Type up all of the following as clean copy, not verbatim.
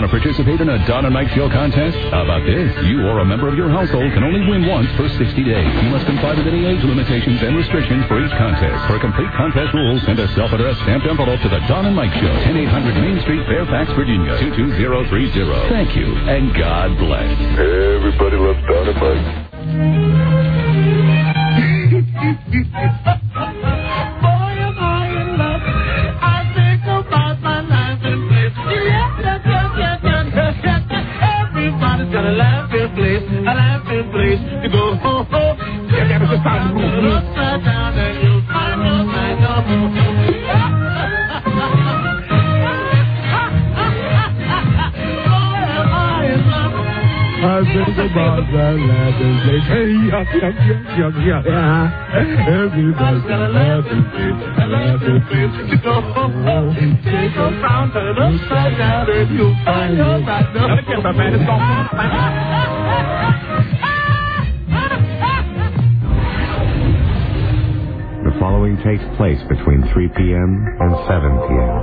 Want to participate in a Don and Mike Show contest? How about this? You or a member of your household can only win once for 60 days. You must comply with any age limitations and restrictions for each contest. For complete contest rules, send a self-addressed stamped envelope to the Don and Mike Show, 10800 Main Street, Fairfax, Virginia, 22030. Thank you, and God bless. Everybody loves Don and Mike. Got a laughing place to go home. Yeah, that was just time to move. Upside down and you'll find yourself no more. I think about that laughing place. Hey, everybody's got a laughing place to go home. Take a round, turn it upside down and you'll find yourself no more. The following takes place between 3 p.m. and 7 p.m.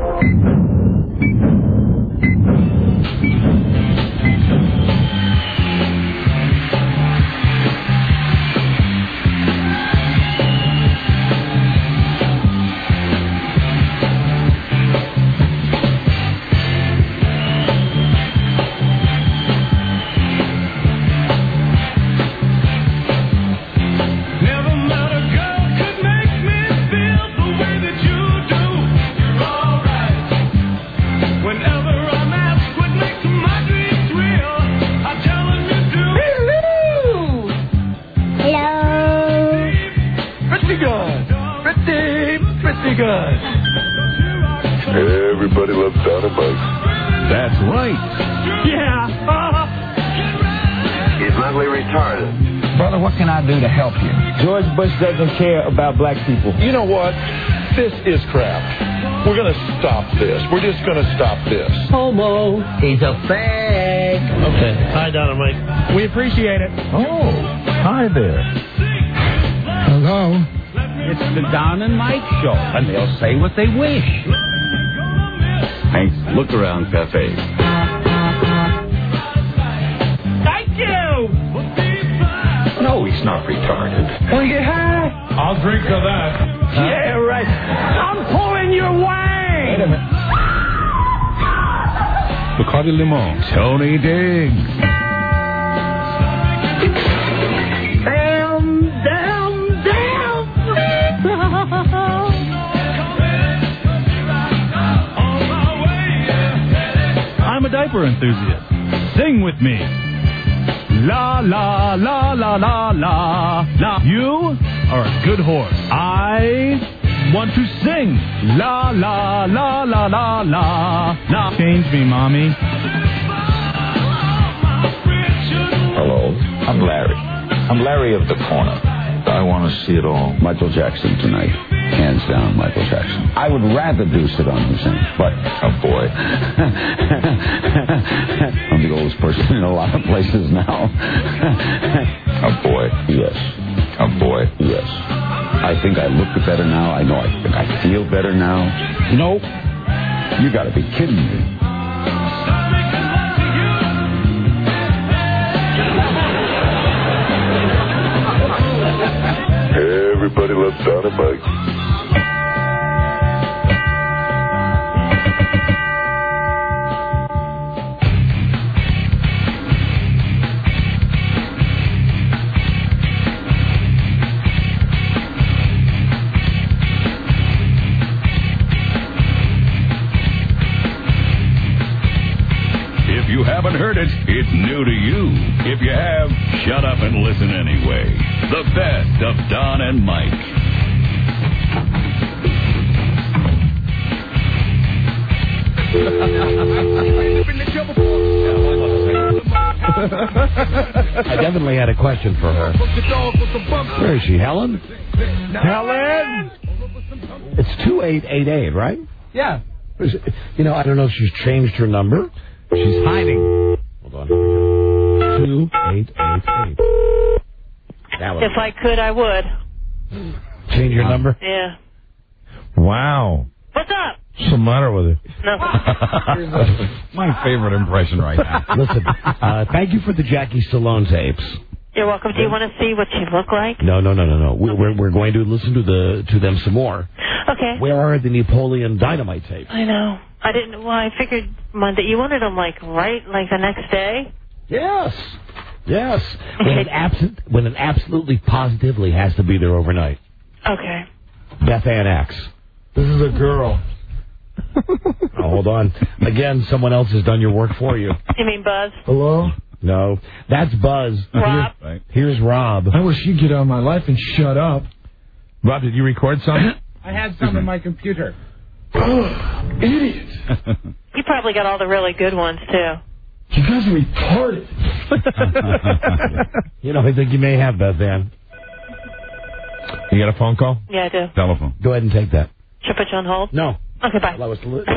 Everybody loves Don and Mike. That's right. Yeah. He's mentally retarded. Brother, what can I do to help you? George Bush doesn't care about black people. You know what? This is crap. We're going to stop this. We're just going to stop this. Homo. He's a fag. Okay. Hi, Don and Mike. We appreciate it. Oh, hi there. Hello. It's the Don and Mike Show, and they'll say what they wish. Thanks. Look around, Cafe. Thank you. No, he's not retarded. Will you get high? I'll drink to that. Yeah, right. I'm pulling your wine. Wait a minute. Bacardi Limon. Tony Diggs. I'm a diaper enthusiast. Sing with me. La, la, la, la, la, la, la. You are a good horse. I want to sing. La, la, la, la, la, la, la. Change me, Mommy. Hello, I'm Larry. I'm Larry of the Corner. I want to see it all. Michael Jackson tonight. Hands down, Michael Jackson. I would rather do Saddam Hussein, but... Oh, boy. I'm the oldest person in a lot of places now. Oh, boy. Yes. Oh, boy. Yes. I think I look better now. I know I think I feel better now. Nope. You got to be kidding me. Everybody loves Don and Mike. If you haven't heard it, it's new to you. If you have, shut up and listen anyway. The best of Don and Mike. I definitely had a question for her. Where is she, Helen? Helen? It's 2888, right? Yeah. You know, I don't know if she's changed her number. She's hiding. Hold on. 2888. If I could, I would. Change your number? Yeah. Wow. What's up? What's the matter with it? No. My favorite impression right now. Listen, thank you for the Jackie Stallone tapes. You're welcome. Do you want to see what she looked like? No. We're going to listen to them some more. Okay. Where are the Napoleon Dynamite tapes? I know. I didn't. Well, I figured Monday. You wanted them like the next day. Yes. When it absolutely positively has to be there overnight. Okay. Beth Ann X. This is a girl. Oh, hold on. Again, someone else has done your work for you. You mean Buzz? Hello? No, that's Buzz. Rob? Here's Rob. I wish you'd get out of my life and shut up. Rob, did you record something? I had some in my computer. Idiot. You probably got all the really good ones, too. You guys are retarded. I think you may have, Beth Ann. You got a phone call? Yeah, I do. Telephone. Go ahead and take that. Should I put you on hold? No. Okay, bye. No.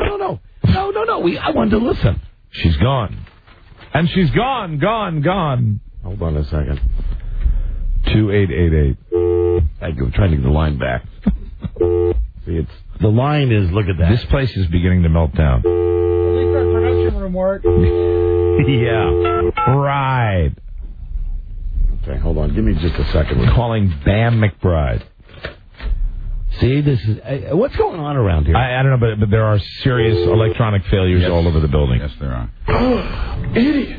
I wanted to listen. She's gone. And she's gone. Hold on a second. 2888. Thank you. I'm trying to get the line back. See, the line is, look at that. This place is beginning to melt down. At least our production room worked. Yeah. Right. Okay, hold on. Give me just a second. We're calling Bam McBride. See, this is... what's going on around here? I don't know, but there are serious electronic failures all over the building. Yes, there are. Idiot.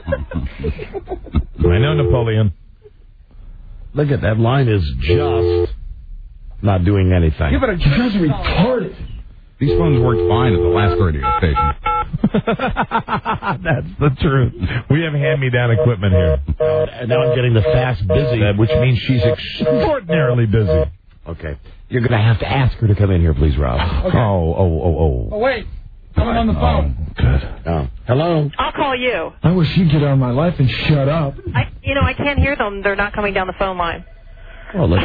I know, Napoleon. Look at that line is just not doing anything. You guys are retarded. These phones worked fine at the last radio station. That's the truth. We have hand-me-down equipment here. And now I'm getting the fast busy. Which means she's extraordinarily busy. Okay. You're going to have to ask her to come in here, please, Rob. Okay. Oh. Oh, wait. I'm on the phone. Good. Hello? I'll call you. I wish you'd get out of my life and shut up. I can't hear them. They're not coming down the phone line. Well, You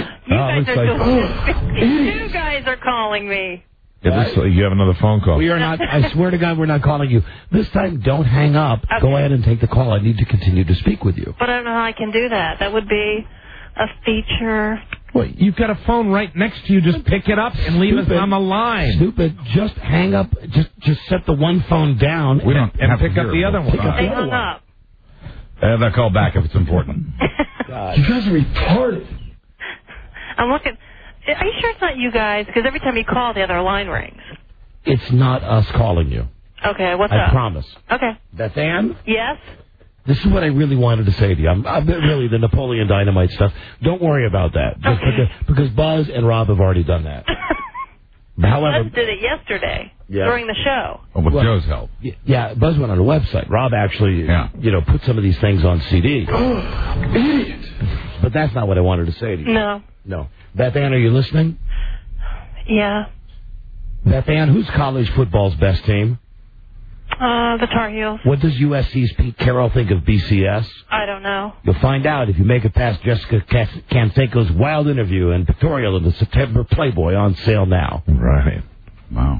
guys are calling me. You have another phone call. We are not. I swear to God, we're not calling you. This time, don't hang up. Okay. Go ahead and take the call. I need to continue to speak with you. But I don't know how I can do that. That would be a feature. Well, you've got a phone right next to you. Just pick it up and leave us on the line. Stupid. Just hang up. Just set the one phone down. We don't and pick up the other one. They hung up. They'll call back if it's important. You guys are retarded. I'm looking. Are you sure it's not you guys? Because every time you call, the other line rings. It's not us calling you. Okay, what's I up? promise. Okay. Beth Ann? Yes? This is what I really wanted to say to you. I'm really, the Napoleon Dynamite stuff. Don't worry about that. Because Buzz and Rob have already done that. However, Buzz did it yesterday during the show. Oh, with Joe's help. Yeah, Buzz went on a website. Rob actually, put some of these things on CD. Idiot. But that's not what I wanted to say to you. No. Beth Ann, are you listening? Yeah. Beth Ann, who's college football's best team? The Tar Heels. What does USC's Pete Carroll think of BCS? I don't know. You'll find out if you make it past Jessica Canseco's wild interview and pictorial in the September Playboy on sale now. Right. Wow.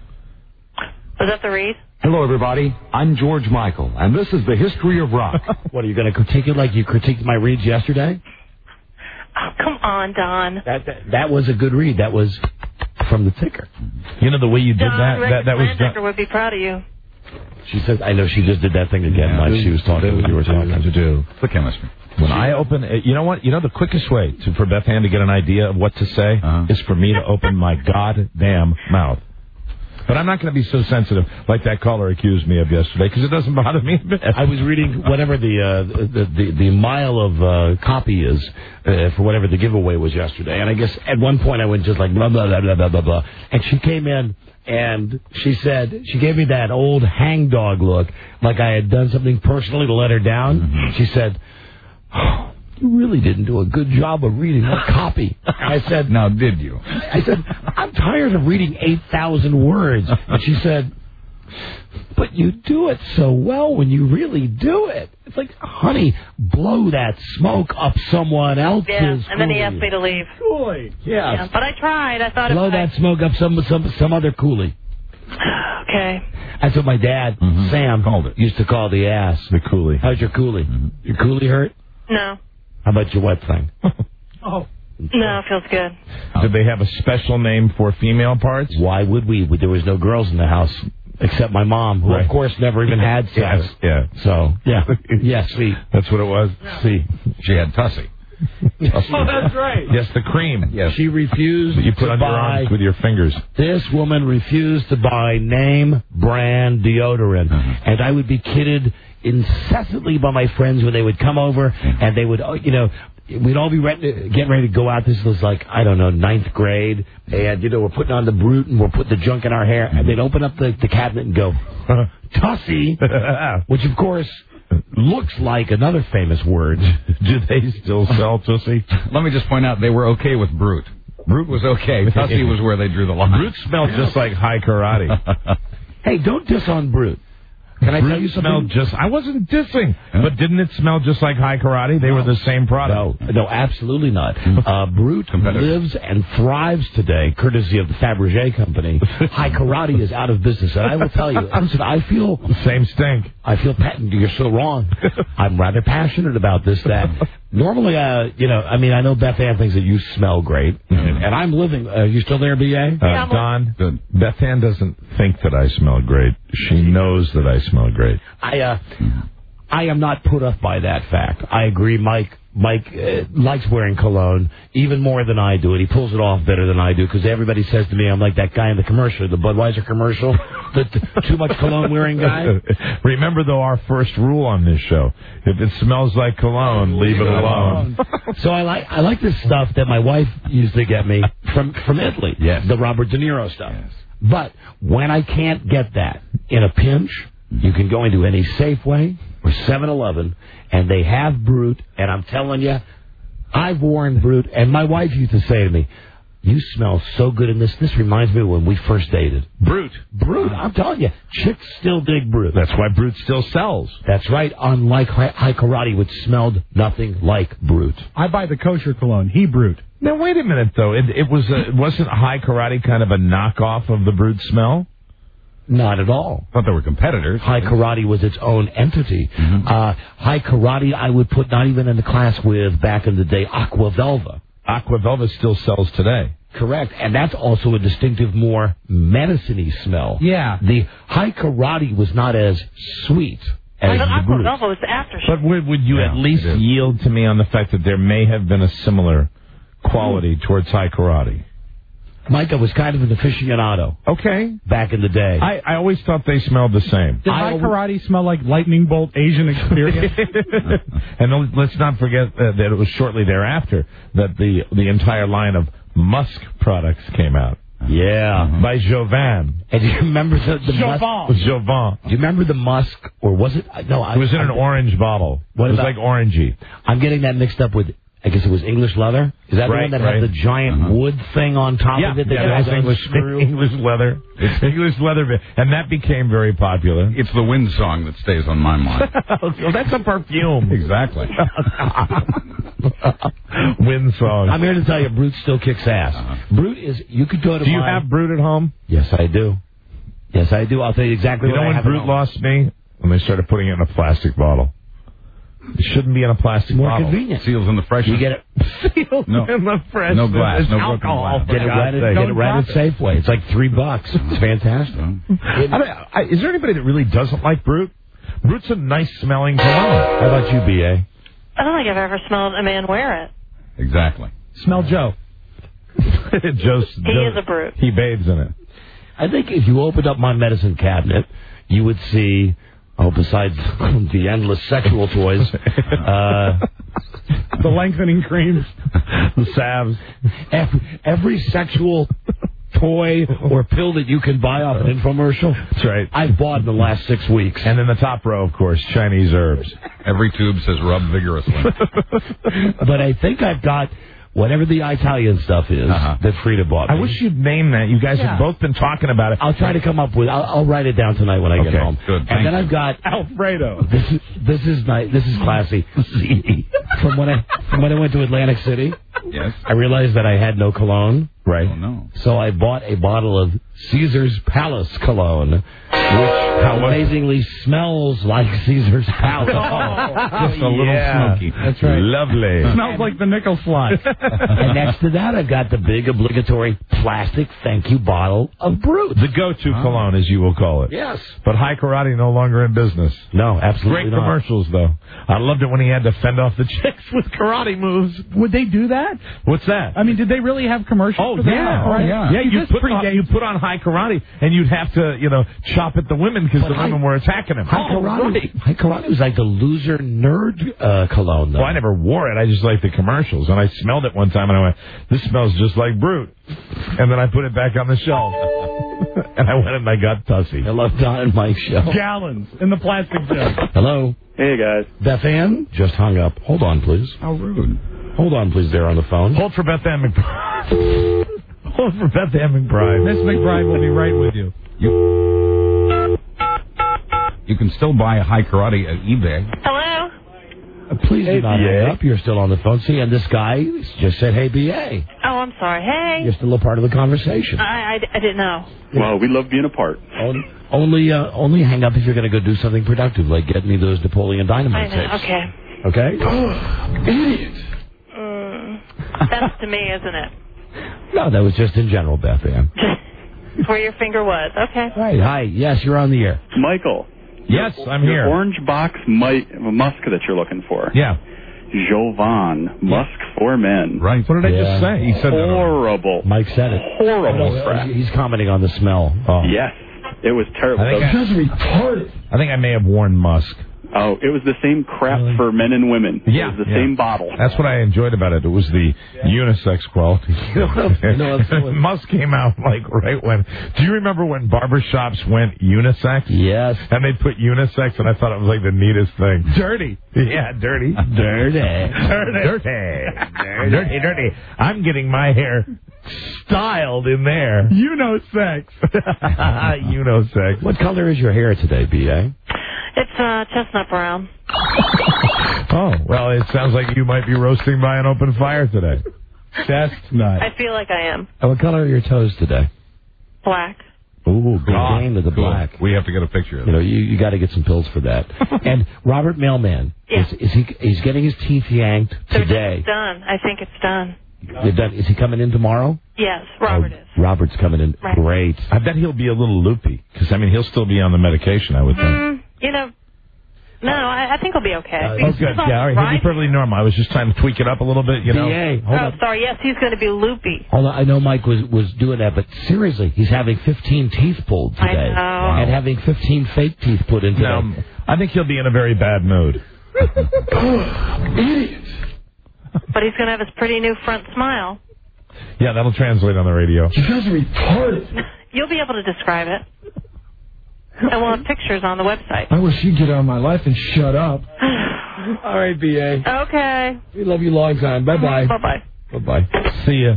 Was that the read? Hello, everybody. I'm George Michael, and this is the history of rock. What, are you going to critique it like you critiqued my reads yesterday? Oh, come on, Don. That was a good read. That was from the ticker. You know the way you did that was Landecker would be proud of you. She says, I know she just did that thing again like she was talking when you were talking. The chemistry. When I open, you know what? You know the quickest way for Beth Ann to get an idea of what to say is for me to open my goddamn mouth. But I'm not going to be so sensitive like that caller accused me of yesterday because it doesn't bother me a bit. I was reading whatever the mile of copy is for whatever the giveaway was yesterday, and I guess at one point I went just like blah blah blah blah blah blah blah, and she came in and she said she gave me that old hangdog look like I had done something personally to let her down. Mm-hmm. She said, "Oh, you really didn't do a good job of reading that copy." I said, "Now, did you?" I said, "I'm tired of reading 8,000 words." And she said, "But you do it so well when you really do it." It's like, honey, blow that smoke up someone else's. Yeah, and then he asked me to leave. Coolie. Yes. Yeah, but I tried. I thought blow that smoke up some other coolie. Okay. That's what my dad, Sam, called it. Used to call the ass. The coolie. How's your coolie? Your coolie hurt? No. How about your wet thing? Oh. No, it feels good. Did they have a special name for female parts? Why would we? There was no girls in the house except my mom, who, of course, never even had sex. Yeah. So, yeah, see. That's what it was? See. She had Tussie. Oh, that's right. Yes, the cream. Yes. She refused that you put to on your buy. arms with your fingers. This woman refused to buy name brand deodorant. And I would be kidded incessantly by my friends when they would come over and they would, we'd all be getting ready to go out. This was like, I don't know, 9th grade. And, we're putting on the Brute and we're putting the junk in our hair. And they'd open up the cabinet and go, Tussie, which, of course, looks like another famous word. Do they still sell Tussie? Let me just point out, they were okay with Brute. Brute was okay. Tussie was where they drew the line. Brute smelled just like high karate. Hey, don't diss on Brute. Can I tell you something? I wasn't dissing, but didn't it smell just like high karate? They were the same product. No, absolutely not. Brute lives and thrives today, courtesy of the Fabergé company. High karate is out of business, and I will tell you. Listen, I feel same stink. I feel you're so wrong. I'm rather passionate about this. That normally, I know Beth Ann thinks that you smell great, and I'm living. Are you still there, B.A.? Don, good. Beth Ann doesn't think that I smell great. She knows that I smell great. I am not put off by that fact. I agree. Mike likes wearing cologne even more than I do, and he pulls it off better than I do because everybody says to me, I'm like that guy in the commercial, the Budweiser commercial, the too much cologne wearing guy. Remember, though, our first rule on this show: if it smells like cologne, leave it alone. So I like this stuff that my wife used to get me from Italy. Yes. The Robert De Niro stuff. Yes. But when I can't get that in a pinch, you can go into any Safeway or 7-Eleven, and they have Brute, and I'm telling you, I've worn Brute, and my wife used to say to me, you smell so good in this. This reminds me of when we first dated. Brute, I'm telling you, chicks still dig Brute. That's why Brute still sells. That's right, unlike High Karate, which smelled nothing like Brute. I buy the kosher cologne. He Brute. Now, wait a minute, though. Wasn't High Karate kind of a knockoff of the Brute smell? Not at all. I thought they were competitors. High Karate was its own entity. High Karate, I would put not even in the class with, back in the day, Aqua Velva. Aqua Velva still sells today. Correct. And that's also a distinctive, more medicine-y smell. Yeah. The High Karate was not as sweet as the Aqua Brute. Velva was the aftershave. But would you at least yield to me on the fact that there may have been a similar quality towards High Karate? Mike, I was kind of an aficionado. Okay. Back in the day. I always thought they smelled the same. Did High Karate smell like Lightning Bolt Asian Experience? And let's not forget that it was shortly thereafter that the entire line of Musk products came out. Yeah. By Jovan. And do you remember the Jovan. Jovan. Do you remember the Musk, or was it? No, it was in an orange bottle. It was like orangey. I'm getting that mixed up with, I guess it was English leather. Is that the one that had the giant wood thing on top of it? That English leather. English leather. And that became very popular. It's the Wind song that stays on my mind. Well, that's a perfume. Exactly. Wind song. I'm here to tell you, Brute still kicks ass. Brute is, you could go to Do you have Brute at home? Yes, I do. Yes, I do. I'll tell you exactly what I have. You know when Brute lost me? When they started putting it in a plastic bottle. It shouldn't be in a plastic More bottle. convenient. Seals in the freshness. You get it. Seals in the freshness. No glass. It's no alcohol. broken glass. Get it right at Safeway. It's like $3. It's fantastic. Is there anybody that really doesn't like Brute? Brute's a nice smelling cologne. How about you, B.A.? I don't think I've ever smelled a man wear it. Exactly. Smell Joe. He is a Brute. He bathes in it. I think if you opened up my medicine cabinet, you would see, besides the endless sexual toys, the lengthening creams, the salves, every sexual toy or pill that you can buy off an infomercial. That's right. I've bought in the last 6 weeks. And in the top row, of course, Chinese herbs. Every tube says rub vigorously. But I think I've got whatever the Italian stuff is that Frida bought me. I wish you'd name that. You guys have both been talking about it. I'll try to come up with. I'll write it down tonight when I get home. Good. And then I've got Alfredo. This is nice. This is classy. From when I went to Atlantic City, yes, I realized that I had no cologne. Right. Oh no. So I bought a bottle of Caesar's Palace cologne. amazingly smells like Caesar's Palace. Just a little smoky. That's right. Lovely. Smells like the nickel slot. And next to that, I've got the big obligatory plastic thank you bottle of Brute. The go-to cologne, as you will call it. Yes. But High Karate no longer in business. No, absolutely Great not. commercials, though. I loved it when he had to fend off the chicks with karate moves. Would they do that? What's that? I mean, did they really have commercials for that? Yeah, you put on High Karate, and you'd have to, chop at the women because the women were attacking him. High Karate was like the loser nerd cologne, though. Well, I never wore it. I just liked the commercials. And I smelled it one time, and I went, this smells just like Brute. And then I put it back on the shelf. And I went and I got Tussy. Hello, Don and Mike show. Gallons in the plastic jug. Hello. Hey, guys. Beth Ann just hung up. Hold on, please. How rude. Hold on, please, there on the phone. Hold for Beth Ann McBride. Hold for Beth Ann McBride. Miss McBride will be right with you. You can still buy a High Karate at eBay. Hello? Please do not hang up. You're still on the phone. See, and this guy just said, hey, B.A. Oh, I'm sorry. Hey. You're still a part of the conversation. I didn't know. Well, we love being apart. Only hang up if you're going to go do something productive, like get me those Napoleon Dynamite I know. tapes. Okay. Okay? Idiot. That's to me, isn't it? No, that was just in general, Beth Ann. Just where your finger was. Okay. Right. Hi. Yes, you're on the air. Michael. Yes, I'm your here. Orange box musk that you're looking for. Yeah. Jovan, musk for men. Right. What did I just say? He said horrible. Mike said it. Horrible crap. He's commenting on the smell. Oh. Yes. It was terrible. I think I may have worn musk. Oh, it was the same crap for men and women. Yeah. It was the same bottle. That's what I enjoyed about it. It was the unisex quality. Musk came out right when... Do you remember when barbershops went unisex? Yes. And they put unisex, and I thought it was like the neatest thing. Dirty. Yeah, dirty. Dirty. I'm getting my hair styled in there. Unisex. Unisex. What color is your hair today, B.A.? It's chestnut brown. Oh, well, it sounds like you might be roasting by an open fire today. Chestnut. I feel like I am. And what color are your toes today? Black. Ooh, good game to the Cool. black. We have to get a picture of that. You got to get some pills for that. And Robert Mailman, he's getting his teeth yanked today. It's done. I think it's done. You're done. Is he coming in tomorrow? Yes, Robert is. Robert's coming in. Right. Great. I bet he'll be a little loopy, because, he'll still be on the medication, I would think. No, I think he'll be okay. Oh, good. Yeah, all right. He'll be perfectly normal. I was just trying to tweak it up a little bit, B.A., hold on. Sorry, yes, he's going to be loopy. Hold on. I know Mike was doing that, but seriously, he's having 15 teeth pulled today. I know. And having 15 fake teeth put in today. No, I think he'll be in a very bad mood. Idiot. But he's going to have his pretty new front smile. Yeah, that'll translate on the radio. You guys are retarded. You'll be able to describe it. And we'll have pictures on the website. I wish you'd get out of my life and shut up. All right, B.A. Okay. We love you long time. Bye-bye. Bye-bye. Bye-bye. See ya.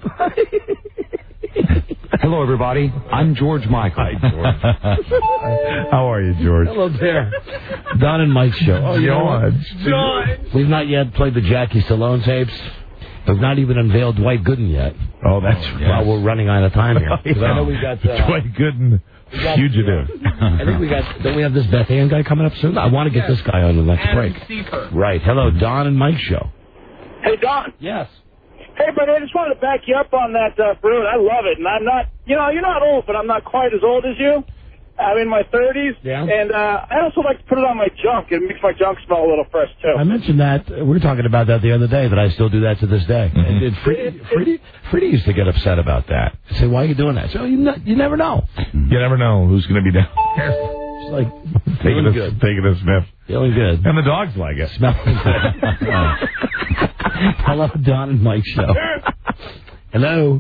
Hello, everybody. I'm George Michael. Hi, George. How are you, George? Hello there. Don and Mike show. Oh, George. We've not yet played the Jackie Stallone tapes. We've not even unveiled Dwight Gooden yet. Oh, that's right. Well, we're running out of time here. Because I know we got... Dwight Gooden. Fugitive. I think don't we have this Beth Ann guy coming up soon? I want to get this guy on the next break. Right. Hello, Don and Mike show. Hey, Don. Yes. Hey, buddy, I just wanted to back you up on that Brute. I love it, and I'm not, you're not old, but I'm not quite as old as you. I'm in my 30s, and I also like to put it on my junk. It makes my junk smell a little fresh, too. I mentioned that. We were talking about that the other day, that I still do that to this day. Mm-hmm. And Freddie used to get upset about that. I say, why are you doing that? So you never know. You never know who's going to be down there. It's like, taking a sniff. Feeling good. And the dogs like it. Smelling good. Hello, Don and Mike show. Hello.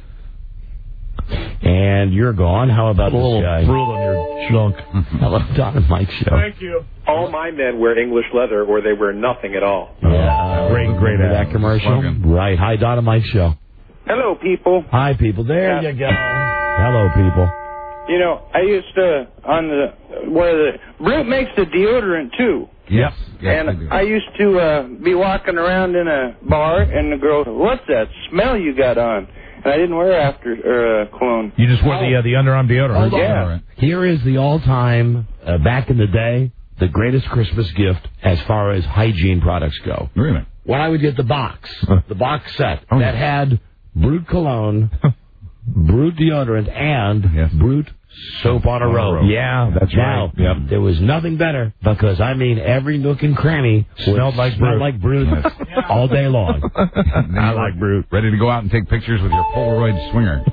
And you're gone. How about this guy? Fruit on your junk. Hello, Don and Mike show. Thank you. All my men wear English leather, or they wear nothing at all. Yeah, great that commercial. Right. Hi, Don and Mike show. Hello, people. Hi, people. There you go. Hello, people. I used to where the Brute makes the deodorant too. Yes. And I used to be walking around in a bar, and the girl, "What's that smell you got on?" And I didn't wear after cologne. You just wore the underarm deodorant. Hold on. Here is the all-time, back in the day, the greatest Christmas gift as far as hygiene products go. Really? When I would get the box set that had Brute cologne, Brute deodorant, and Brute soap on a rope. Yeah, that's now, right. Yep. There was nothing better because, I mean, every nook and cranny smelled like Brute all day long. I like Brute. Ready to go out and take pictures with your Polaroid swinger.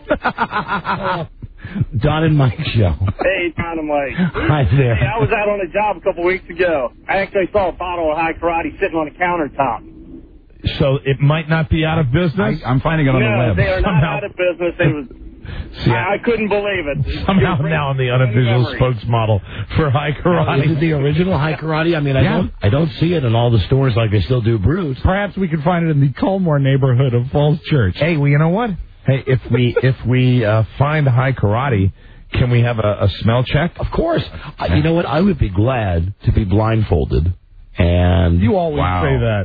Don and Mike show. Hey, Don and Mike. Hi there. Hey, I was out on a job a couple weeks ago. I actually saw a bottle of High Karate sitting on a countertop. So it might not be out of business? I'm finding it on the web. No, they are not out of business. They was... I couldn't believe it. Somehow now I'm the unofficial spokesmodel for High Karate. Is it the original High Karate? I mean, I don't see it in all the stores like they still do Brute. Perhaps we could find it in the Culmore neighborhood of Falls Church. Hey, well, you know what? Hey, if we find High Karate, can we have a smell check? Of course. You know what? I would be glad to be blindfolded. And you always say that.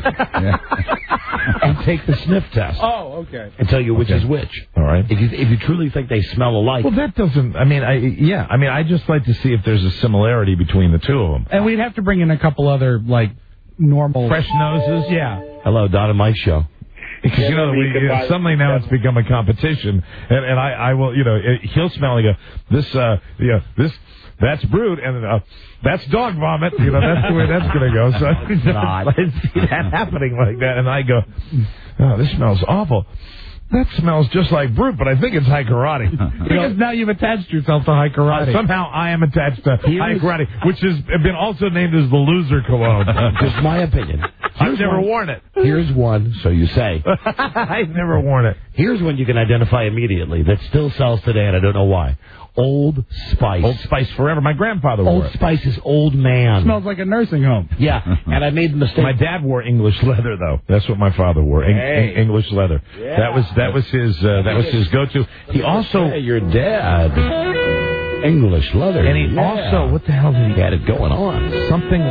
And take the sniff test. Oh, okay. And tell you which is which. All right. If you truly think they smell alike. Well, that doesn't. I mean, I just like to see if there's a similarity between the two of them. And we'd have to bring in a couple other normal fresh noses. Yeah. Hello, Don and Mike show. Because suddenly now it's become a competition, and I will, he'll smell and go, that's Brute, and that's dog vomit. That's the way that's going to go. So I see that happening like that, and I go, oh, this smells awful. That smells just like Brute, but I think it's High Karate. Because now you've attached yourself to High Karate. Somehow I am attached to High Karate, which has been also named as the loser cologne. Just my opinion. I've never worn it. Here's one, so you say. I've never worn it. Here's one you can identify immediately that still sells today, and I don't know why. Old Spice. Old Spice forever. My grandfather wore it. Old Spice is old man. Smells like a nursing home. Yeah, and I made the mistake. My dad wore English leather, though. That's what my father wore. English leather. Yeah. That was his go-to. He also your dad. English leather. And he also, what the hell did he had it going on? Something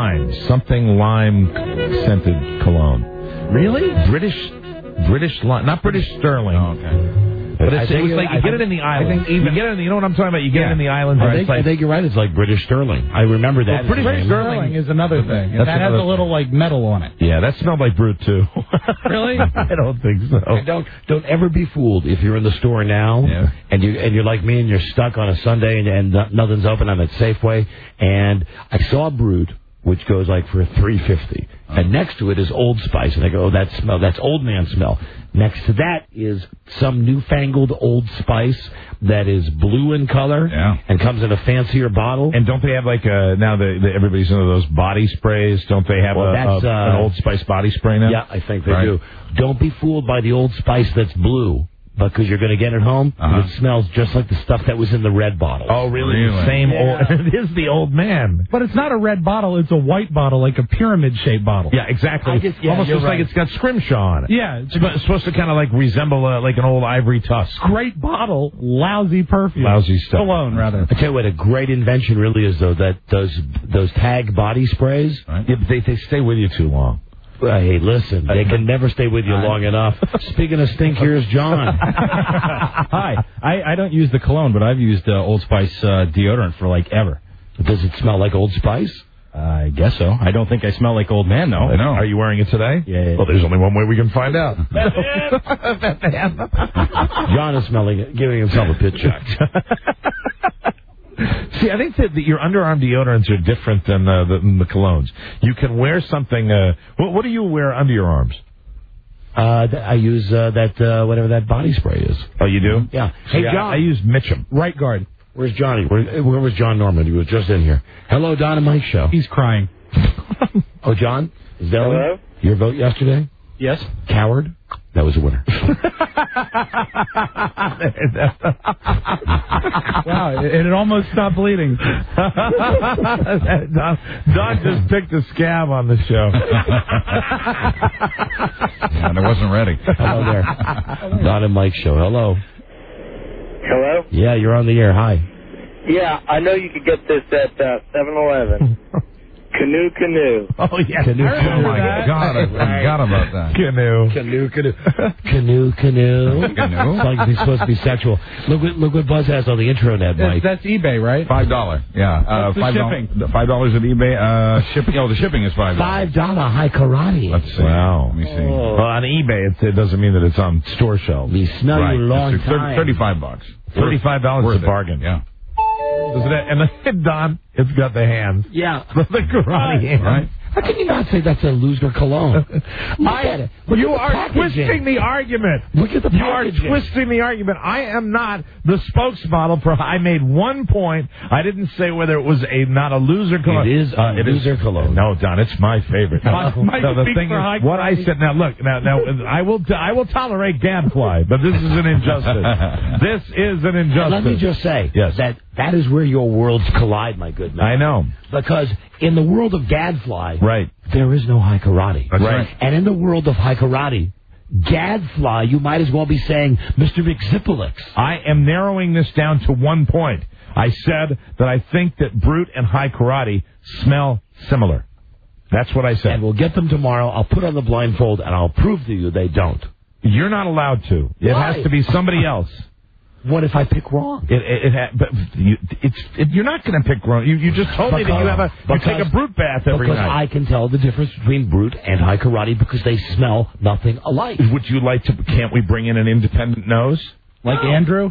lime scented cologne. Really? British lime, not British Sterling. Oh, okay. But it was like you get it in the islands. You know what I'm talking about? You get it in the islands. I think you're right. It's like British Sterling. I remember that. Well, British Sterling is another thing. That has a little metal on it. Yeah, that smelled like Brute too. Really? I don't think so. And don't ever be fooled if you're in the store now and you're like me and you're stuck on a Sunday and nothing's open. I'm at Safeway and I saw Brute, which goes like for $3.50, and next to it is Old Spice, and I go, oh, that's old man smell. Next to that is some newfangled Old Spice that is blue in color and comes in a fancier bottle. And don't they have now everybody's into those body sprays? Don't they have an Old Spice body spray now? Yeah, I think they do. Don't be fooled by the Old Spice that's blue. Because you're going to get it home, and it smells just like the stuff that was in the red bottle. Oh, really? The same old. It is the old man. But it's not a red bottle; it's a white bottle, like a pyramid-shaped bottle. Yeah, exactly. Almost looks like it's got scrimshaw on it. Yeah, it's supposed to kind of resemble like an old ivory tusk. Great bottle, lousy perfume. Lousy stuff. Cologne, rather. I tell you what, a great invention really is though that those tag body sprays. Right. Yeah, but they stay with you too long. Hey, listen, they can never stay with you long enough. Speaking of stink, here's John. Hi. I don't use the cologne, but I've used Old Spice deodorant for ever. Does it smell like Old Spice? I guess so. I don't think I smell like old man, though. I know. Are you wearing it today? Yeah. Well, there's only one way we can find out. John is smelling it, giving himself a pit check. See, I think that your underarm deodorants are different than the colognes. You can wear something. What do you wear under your arms? I use whatever that body spray is. Oh, you do? Yeah. Hey, John. I use Mitchum. Right guard. Where's Johnny? Where was John Norman? He was just in here. Hello, Don and Mike show. He's crying. Oh, John? Is that Hello? Your vote yesterday? Yes. Coward? That was a winner. Wow, it almost stopped bleeding. Don just picked a scab on the show. And I wasn't ready. Hello there. Don and Mike show. Hello. Hello? Yeah, you're on the air. Hi. Yeah, I know you could get this at 7-Eleven. Canoe, canoe. Oh, yeah. Oh, my God. I forgot about that. Canoe. Canoe. It's like it's supposed to be sexual. Look what Buzz has on the intranet, Mike. That's eBay, right? $5. Yeah. What's the shipping? $5 at eBay. Shipping. Oh, the shipping is $5. $5 high karate. Let's see. Wow. Let me see. Well, on eBay, it doesn't mean that it's on store shelves. We smell Right. you a long That's time. $35. $35 Worth is a it. bargain. Yeah. Isn't it? And the Don, it's got the hands. Yeah. The karate hands. Right. How can you not say that's a loser cologne? Look at it. Look You at the are packaging. twisting the argument. Look at the You are packaging. twisting the argument. I am not the spokesmodel for. I made one point. I didn't say whether it was not a loser cologne. It is a loser cologne. No, Don, it's my favorite. Mike No, the speaks thing for high is, what I said. Now look. Now I will tolerate gadfly, but this is an injustice. This is an injustice. Let me just say Yes. that is where your worlds collide, my good man. I know. Because in the world of gadfly, Right. there is no high karate. That's right. And in the world of high karate, gadfly, you might as well be saying Mr. McZippolix. I am narrowing this down to one point. I said that I think that Brute and High Karate smell similar. That's what I said. And we'll get them tomorrow. I'll put on the blindfold, and I'll prove to you they don't. You're not allowed to. It Why? has to be somebody else. What if I pick wrong? You're not going to pick wrong. You just told me that you take a Brute bath every because night. I can tell the difference between Brute and High Karate because they smell nothing alike. Would you like to? Can't we bring in an independent nose? Like Andrew?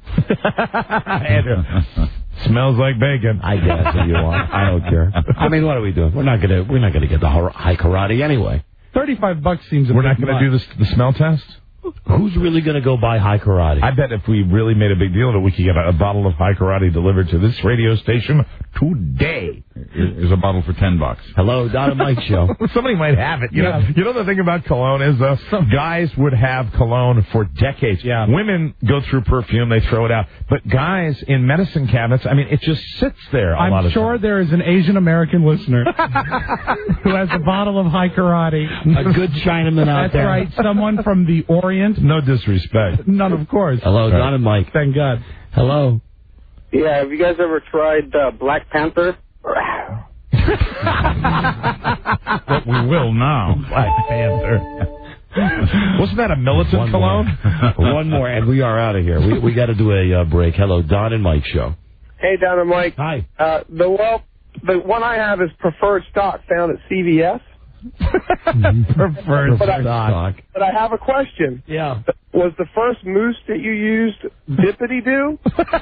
Andrew. Smells like bacon. I guess if you want. I don't care. I mean, what are we doing? We're not gonna get the High Karate anyway. $35 seems. We're not going to do the smell test. Who's really going to go buy High Karate? I bet if we really made a big deal of it, we could get a bottle of High Karate delivered to this radio station today. Here's a bottle for $10. Hello, Don and Mike show. Somebody might have it. You know the thing about cologne is some guys would have cologne for decades. Yeah. Women go through perfume, they throw it out. But guys in medicine cabinets, I mean, it just sits there a lot I'm of sure time. there is an Asian American listener who has a bottle of High Karate. A good Chinaman out That's there. right. Someone from the Orient. No disrespect. None, of course. Hello, Don and Mike. Thank God. Hello. Yeah, have you guys ever tried Black Panther? But we will now. Black Panther. Wasn't that a militant One cologne? more. One more, and we are out of here. We got to do a break. Hello, Don and Mike show. Hey, Don and Mike. Hi. The one I have is preferred stock found at CVS. Preferred stock. But I have a question. Yeah. Was the first moose that you used Dippity-Doo?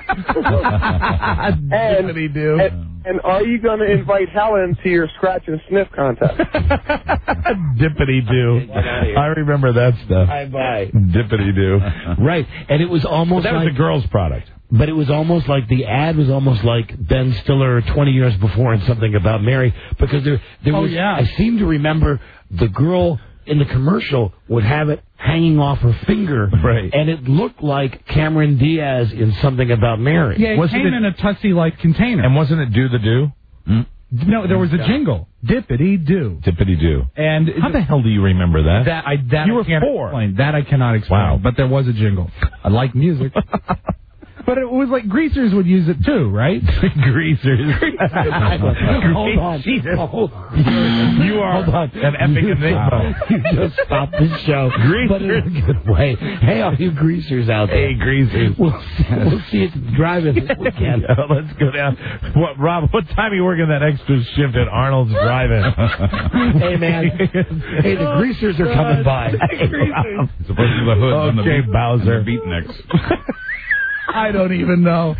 Dippity-Doo. And are you going to invite Helen to your scratch and sniff contest? Dippity-Doo. I remember that stuff. Bye. Dippity-Doo. Right, and it was almost That was like a girl's product. But it was almost like the ad was almost like Ben Stiller 20 years before in Something About Mary, because there was. yeah. I seem to remember the girl in the commercial would have it hanging off her finger, Right. and it looked like Cameron Diaz in Something About Mary. Yeah, it came in a Tutsie-like container. And wasn't it Do the Do? No, there was a jingle. Dippity-doo. Dippity-Doo. And How the hell do you remember that? That You I were can't 4. explain. That I cannot explain. Wow. But there was a jingle. I like music. But it was like Greasers would use it too, right? Greasers. Hold on. Jesus. Hold on. You are an epic enigma. You just stopped the show. But in a good way. Hey, all you greasers out there. Hey, Greasers. We'll see you driving this weekend. Yeah, let's go down. Rob, what time are you working that extra shift at Arnold's Drive-In? Hey, man. Hey, the greasers are coming by. Hey, Rob. It's supposed to be the hood on the Okay, Bowser. beatniks. I don't even know.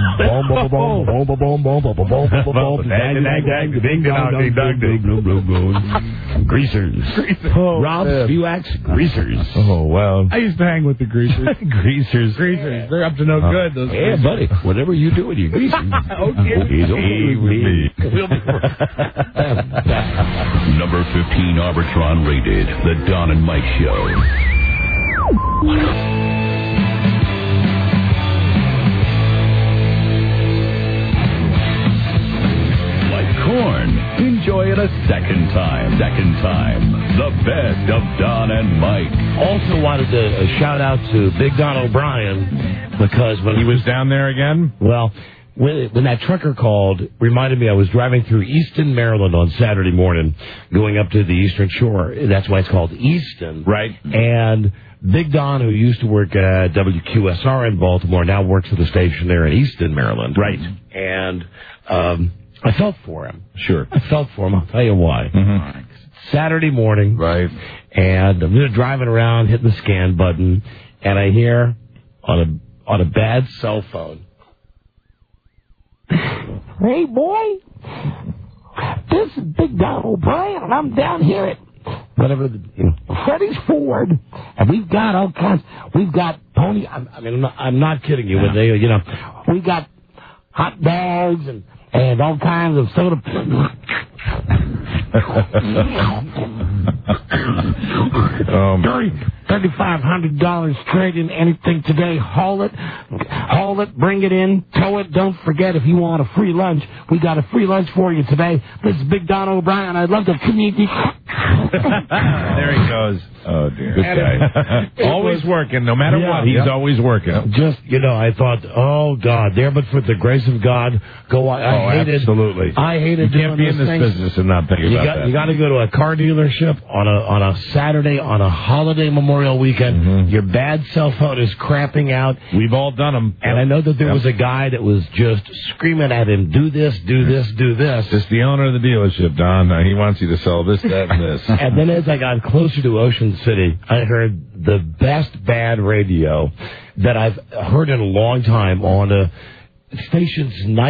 Greasers. Rob Spewak's Greasers. Oh, well. I used to hang with the Greasers. Greasers. They're up to no good. Those Yeah, Greasers. buddy. Whatever you do with your greasers. Okay. He's okay with me. We'll be Number 15 Arbitron rated The Don and Mike Show. Corn. Enjoy it a second time. The best of Don and Mike. Also wanted to shout out to Big Don O'Brien because when He was down there again? well, when that trucker called, reminded me I was driving through Easton, Maryland on Saturday morning, going up to the Eastern Shore. That's why it's called Easton. Right. And Big Don, who used to work at WQSR in Baltimore, now works for the station there in Easton, Maryland. Right. And I felt for him. Sure. I felt for him. I'll tell you why. Mm-hmm. Saturday morning. Right. And I'm just driving around, hitting the scan button, and I hear on a bad cell phone, "Hey, boy, this is Big Don O'Brien, and I'm down here at Freddie's Ford, and we've got all kinds. We've got pony. I'm not kidding you. Yeah. We got hot dogs and all kinds of soda." $3,500 straight in anything today. Haul it, bring it in, tow it. Don't forget, if you want a free lunch, we got a free lunch for you today. This is Big Don O'Brien. I'd love to communicate. There he goes. Oh, dear. Good guy. Always working, no matter what. He's always working. Just, I thought, oh, God, there but for the grace of God, go on. Absolutely. I hated you can't be in this business and not think about that. You got to go to a car dealership on a Saturday, on a holiday Memorial weekend. Mm-hmm. Your bad cell phone is crapping out. We've all done them. And I know that there was a guy that was just screaming at him, do this, do this, do this. It's the owner of the dealership, Don. He wants you to sell this, that, and this. And then as I got closer to Ocean City, I heard the best bad radio that I've heard in a long time on station's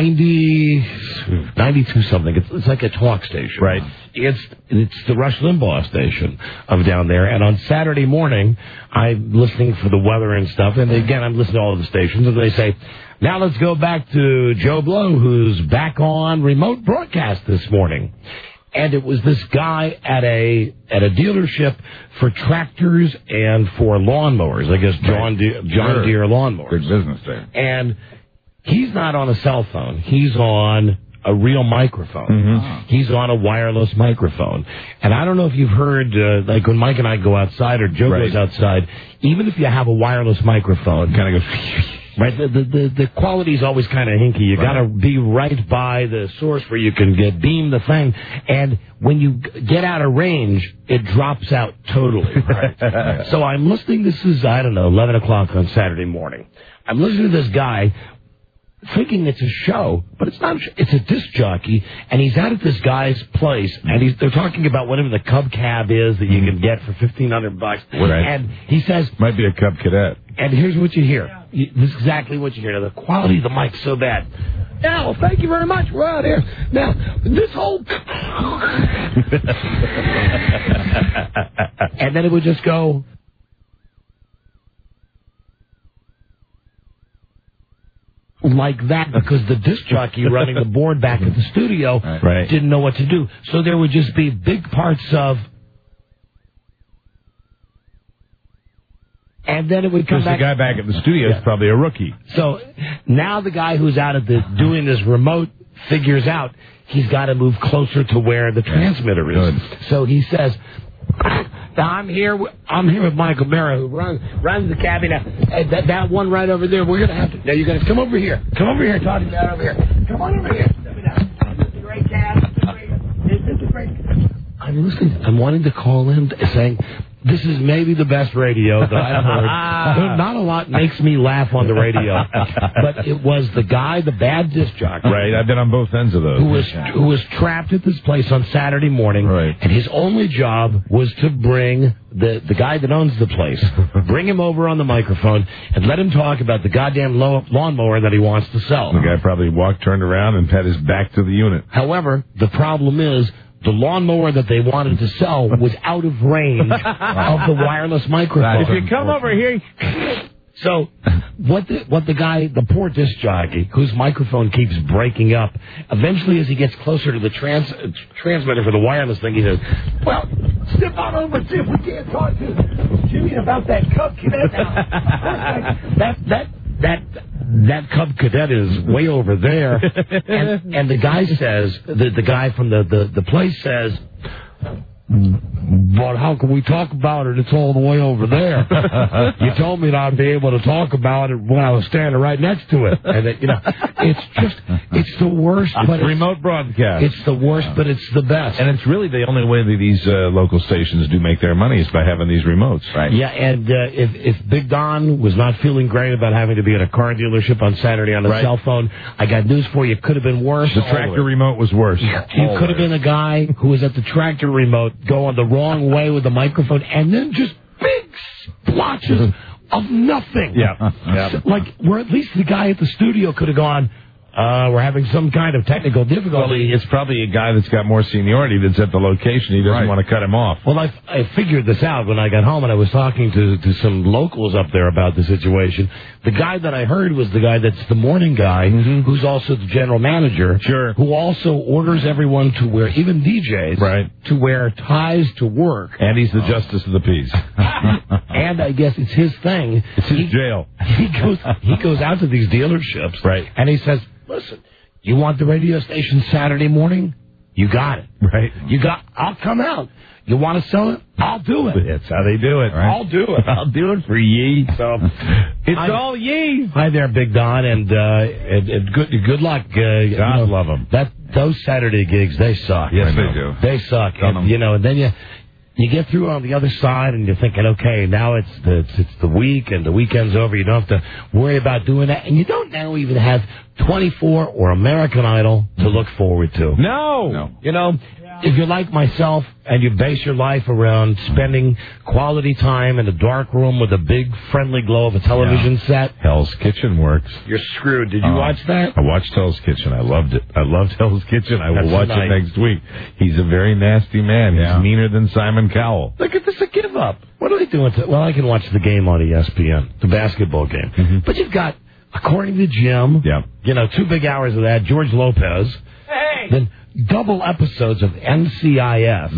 92 something. It's like a talk station. Right. It's the Rush Limbaugh station of down there. And on Saturday morning, I'm listening for the weather and stuff. And again, I'm listening to all of the stations. And they say, now let's go back to Joe Blow, who's back on remote broadcast this morning. And it was this guy at a dealership for tractors and for lawnmowers. I guess John Deere lawnmowers. Good business there. And he's not on a cell phone. He's on a real microphone. Mm-hmm. He's on a wireless microphone. And I don't know if you've heard, like when Mike and I go outside or Joe goes outside, even if you have a wireless microphone, kind of goes, right, the quality's always kind of hinky. You got to be right by the source where you can beam the thing. And when you get out of range, it drops out totally. Right. So I'm listening. This is, 11 o'clock on Saturday morning. I'm listening to this guy thinking it's a show, but it's not. It's a disc jockey, and he's out at this guy's place, and they're talking about whatever the Cub Cab is that you can get for $1,500. Right. And he says, might be a Cub Cadet. And here's what you hear. This is exactly what you hear. Now, the quality of the mic's so bad. Yeah, well, thank you very much. We're out here. Now, this whole... And then it would just go... like that, because the disc jockey running the board back at the studio didn't know what to do. So there would just be big parts of... And then it would come back... the guy back at the studio is probably a rookie. So now the guy who's out at doing this remote figures out he's got to move closer to where the transmitter is. Good. So he says... Now, I'm here with Michael Mara, who runs the cabin. Now, that one right over there, we're going to have to... Now, you're going to come over here. Come over here, talking about over here. Come on over here. This is a great cab. This is a great... I'm listening. I'm wanting to call in saying... This is maybe the best radio that I've heard. Not a lot makes me laugh on the radio, but it was the guy, the bad disc jockey. Right, I've been on both ends of those. Who was trapped at this place on Saturday morning, and his only job was to bring the guy that owns the place, bring him over on the microphone, and let him talk about the goddamn lawnmower that he wants to sell. The guy probably turned around, and had his back to the unit. However, the problem is, the lawnmower that they wanted to sell was out of range of the wireless microphone. If you come over here... So what the guy, the poor disc jockey, whose microphone keeps breaking up, eventually as he gets closer to the transmitter for the wireless thing, he says, well, step on over and see if we can't talk to Jimmy about that Cub Cadet now. That Cub Cadet is way over there. And the guy says, the guy from the place says, But how can we talk about it? It's all the way over there. You told me that I'd be able to talk about it when I was standing right next to it. And, it's the worst. But remote broadcast. It's the worst, but it's the best. And it's really the only way that these local stations do make their money is by having these remotes. Right. Yeah, and if Big Don was not feeling great about having to be at a car dealership on Saturday on a cell phone, I got news for you. It could have been worse. The tractor remote was worse. You could have been a guy who was at the tractor remote going the wrong way with the microphone, and then just big splotches of nothing. Yeah. Like, where at least the guy at the studio could have gone, we're having some kind of technical difficulty. Well, it's probably a guy that's got more seniority that's at the location. He doesn't want to cut him off. Well, I figured this out when I got home, and I was talking to some locals up there about the situation. The guy that I heard was the guy that's the morning guy, who's also the general manager, who also orders everyone to wear, even DJs, to wear ties to work. And he's the justice of the peace. And I guess it's his thing. It's his jail. He goes out to these dealerships, and he says, listen, you want the radio station Saturday morning? You got it. Right. I'll come out. You want to sell it? I'll do it. That's how they do it. Right? I'll do it. I'll do it for ye. So it's all ye. Hi there, Big Don, and good luck. God love them. Those Saturday gigs, they suck. Yes, they do. They suck. And, and then you get through on the other side, and you're thinking, okay, now it's the week, and the weekend's over. You don't have to worry about doing that, and you don't now even have 24 or American Idol to look forward to. No. If you're like myself and you base your life around spending quality time in a dark room with a big friendly glow of a television set, Hell's Kitchen works. You're screwed. Did you watch that? I watched Hell's Kitchen. I loved it. I loved Hell's Kitchen. I will watch it next week. He's a very nasty man. He's meaner than Simon Cowell. Look at this, a give up. What are they doing? Well, I can watch the game on ESPN, the basketball game. But you've got, according to Jim, 2 big hours of that, George Lopez, then double episodes of NCIS,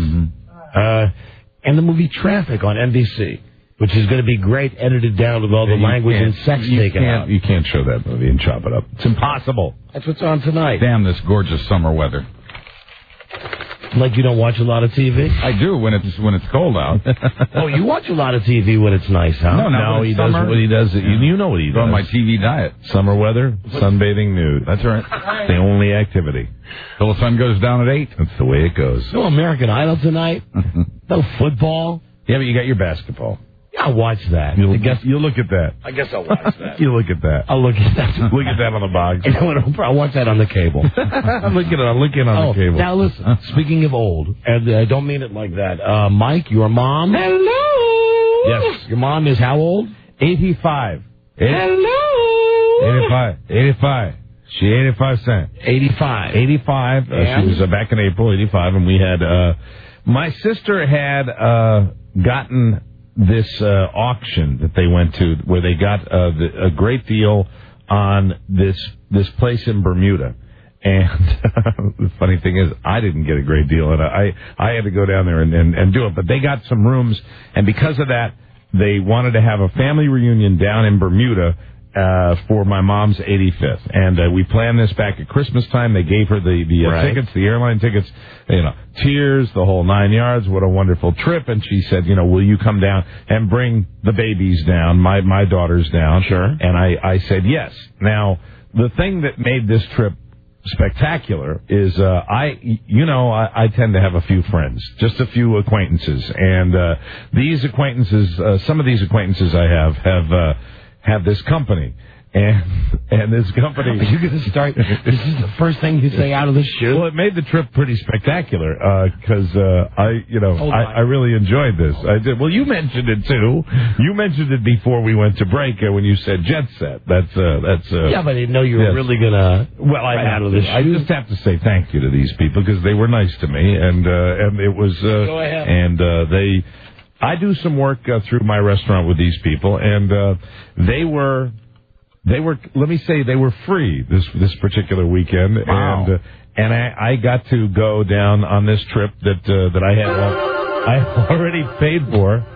and the movie Traffic on NBC, which is going to be great, edited down with all the language and sex taken out. You can't show that movie and chop it up. It's impossible. That's what's on tonight. Damn this gorgeous summer weather. Like you don't watch a lot of TV? I do when it's cold out. Oh, you watch a lot of TV when it's nice, huh? No, he does what he does. You know what he does. On my TV diet. Summer weather, sunbathing, nude. That's right. The only activity. Till the sun goes down at 8. That's the way it goes. No American Idol tonight. No football. Yeah, but you got your basketball. Yeah, I'll watch that. You'll look at that. I guess I'll watch that. You look at that. I'll look at that. Look at that on the box. You know what? I'll watch that on the cable. I'm looking on the cable. Now listen, speaking of old, and I don't mean it like that. Mike, your mom. Hello. Yes. Your mom is how old? 85. Hello. 85. She 85 cents. 85. 85. She was back in April, 85, and we had, my sister had gotten this auction that they went to where they got a great deal on this place in Bermuda. And the funny thing is, I didn't get a great deal, and I had to go down there and do it. But they got some rooms, and because of that, they wanted to have a family reunion down in Bermuda for my mom's 85th. And we planned this back at Christmas time. They gave her the tickets, the airline tickets, tears, the whole 9 yards. What a wonderful trip. And she said, will you come down and bring the babies down, my daughters down? Sure. And I said yes. Now, the thing that made this trip spectacular is I tend to have a few friends, just a few acquaintances. And these acquaintances, some of these acquaintances I have this company. And this company... Are you going to start... This is the first thing you say out of this shoot? Well, it made the trip pretty spectacular, because I really enjoyed this. I did. Well, you mentioned it, too. You mentioned it before we went to break when you said jet set. That's yeah, but I didn't know you were really going to... Well, I just have to say thank you to these people, because they were nice to me, and it was... Go ahead. And I do some work through my restaurant with these people, and they were, let me say, they were free this particular weekend. Wow. And I got to go down on this trip that I had already paid for.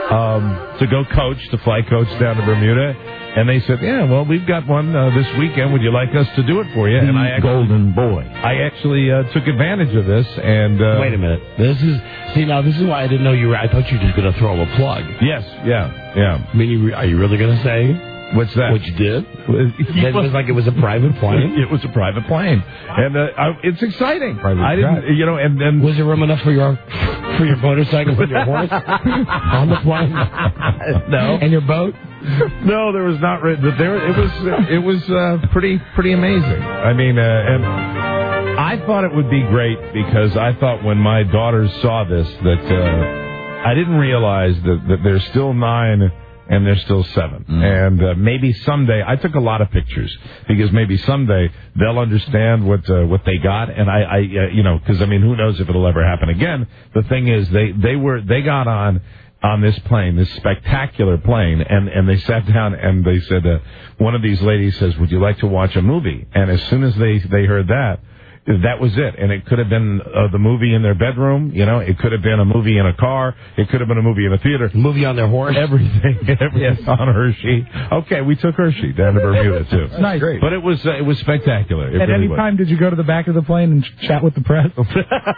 to go fly coach down to Bermuda. And they said, yeah, well, we've got one this weekend. Would you like us to do it for you? And I actually, Golden Boy. I actually took advantage of this. And wait a minute. This is why I didn't know you were. I thought you were just going to throw a plug. Yes, yeah. I mean, are you really going to say? What's that? What you did? It was like it was a private plane? It was a private plane. And it's exciting. I didn't, and then... Was there room enough for your motorcycle and your horse on the plane? No. And your boat? No, there was not. It was pretty amazing. I mean, and I thought it would be great because I thought when my daughters saw this that I didn't realize that they're still 9 and they're still 7. And maybe someday, I took a lot of pictures because maybe someday they'll understand what they got. And because who knows if it'll ever happen again. The thing is, they got on this plane, this spectacular plane, and they sat down and they said, one of these ladies says, would you like to watch a movie? And as soon as they heard that was it. And it could have been the movie in their bedroom, it could have been a movie in a car, it could have been a movie in a theater. A movie on their horse? Everything. Yes, on Hershey. Okay, we took Hershey down to Bermuda, too. That's nice. Great. But it was spectacular. At any time, did you go to the back of the plane and chat with the press? It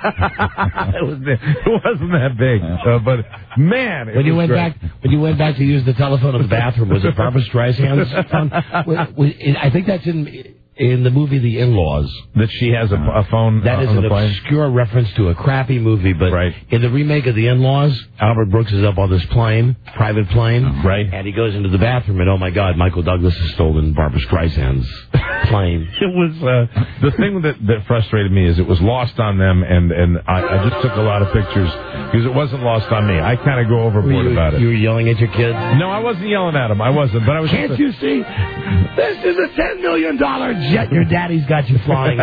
wasn't that big. But, man, when you went back to use the telephone in the bathroom, was it Barbara Streisand's phone? I think that's in the movie The In-Laws. That she has a phone that is on the plane? An obscure reference to a crappy movie, but in the remake of The In-Laws, Albert Brooks is up on this plane, private plane, and he goes into the bathroom, and oh my God, Michael Douglas has stolen Barbara Streisand's plane. It was, the thing that frustrated me is it was lost on them, and I just took a lot of pictures, because it wasn't lost on me. I kind of go overboard about it. You were yelling at your kids? No, I wasn't yelling at them. I wasn't, but I was... Can't you see? This is a $10 million jet your daddy's got you flying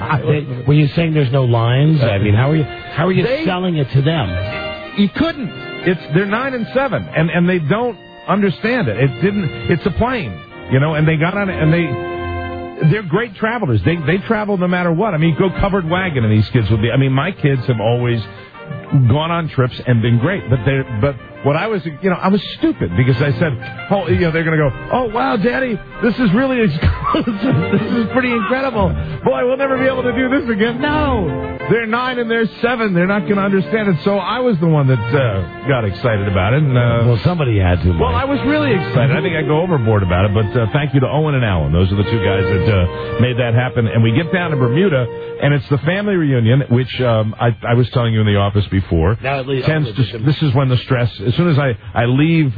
on. When you saying there's no lines, I mean, how are you selling it to them? You couldn't. They're 9 and 7, and they don't understand it. It's a plane, and they got on it, and they're great travelers. They travel no matter what. I mean, go covered wagon, and these kids would be. I mean, my kids have always gone on trips and been great, but what I was, I was stupid because I said, they're going to go, oh, wow, Daddy, this is really exclusive. This is pretty incredible. Boy, we'll never be able to do this again. No, they're 9 and they're 7. They're not going to understand it. So I was the one that got excited about it. And, well, somebody had to. Well, I was really excited. I think I go overboard about it, but thank you to Owen and Alan. Those are the two guys that made that happen. And we get down to Bermuda, and it's the family reunion, which I was telling you in the office before. Now, at least, this is when the stress, as soon as I leave,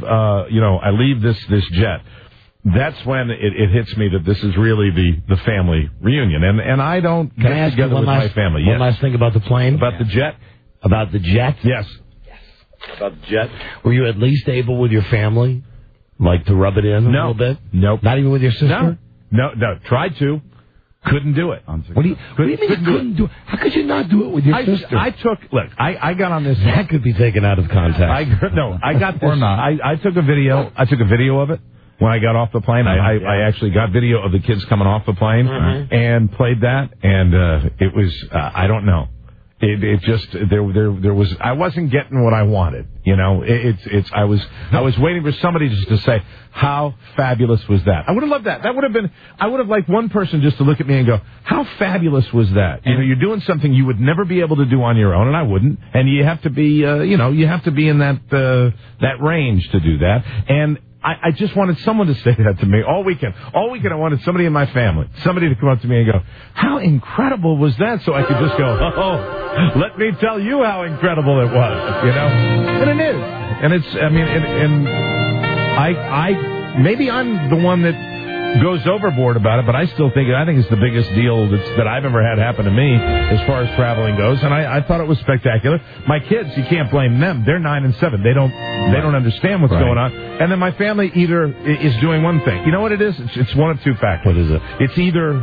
I leave this jet, that's when it hits me that this is really the family reunion. And I don't get together with my family. One last thing about the plane? About the jet? About the jet? Yes. About the jet. Were you at least able with your family, like, to rub it in a little bit? Nope. Not even with your sister? No. Tried to. Couldn't do it. What do you mean you couldn't do it? How could you not do it with your sister? I got on this. That could be taken out of context. I got this. Or not. I took a video. I took a video of it when I got off the plane. I actually got video of the kids coming off the plane and played that. And it was, I don't know. It just, there was, I wasn't getting what I wanted. I was waiting for somebody just to say, how fabulous was that? I would have loved that. I would have liked one person just to look at me and go, how fabulous was that? You're doing something you would never be able to do on your own, and I wouldn't. And you have to be, you have to be in that range to do that. And I just wanted someone to say that to me all weekend. All weekend I wanted somebody in my family, somebody to come up to me and go, how incredible was that? So I could just go, oh, let me tell you how incredible it was, And it is. And it's, I mean, and maybe I'm the one that goes overboard about it, but I think it's the biggest deal that I've ever had happen to me as far as traveling goes, and I thought it was spectacular. My kids, you can't blame them. They're 9 and 7. They don't understand what's going on. And then my family either is doing one thing. You know what it is? It's one of two factors. What is it? It's either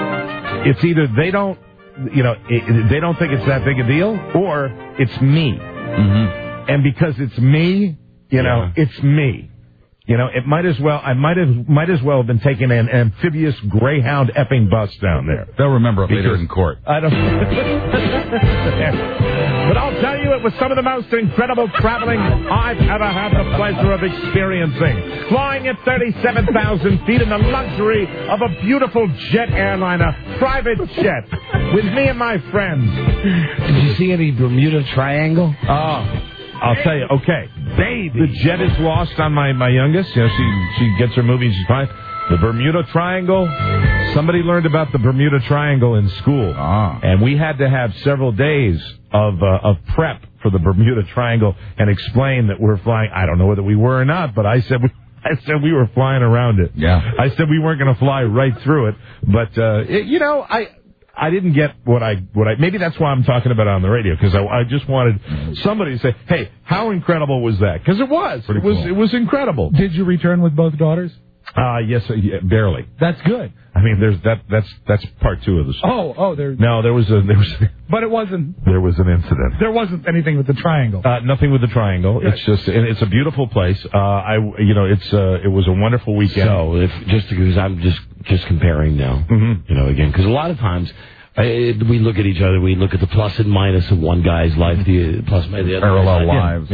they don't, they don't think it's that big a deal, or it's me. Mm-hmm. And because it's me, it's me. It might as well. I might as well have been taking an amphibious Greyhound effing bus down there. They'll remember it later in court. I don't. But I'll tell you, it it was some of the most incredible traveling I've ever had the pleasure of experiencing. Flying at 37,000 feet in the luxury of a beautiful jet airliner, private jet, with me and my friends. Did you see any Bermuda Triangle? Oh. I'll tell you, okay. Baby. The jet is lost on my youngest. You know, she gets her movie and she's fine. The Bermuda Triangle. Somebody learned about the Bermuda Triangle in school. And we had to have several days of prep for the Bermuda Triangle and explain that we're flying. I don't know whether we were or not, but I said we were flying around it. Yeah. I said we weren't going to fly right through it. But, I didn't get what I maybe that's why I'm talking about it on the radio, because I just wanted somebody to say, hey, how incredible was that? Because it was incredible. Did you return with both daughters? Yes, barely. That's good. I mean, that's part two of the story. There was But it wasn't. There was an incident. There wasn't anything with the triangle. Nothing with the triangle. Right. It's just, and it's a beautiful place. It was a wonderful weekend. So, because I'm just comparing now, again, because a lot of times we look at each other, we look at the plus and minus of one guy's life, the plus the other parallel lives.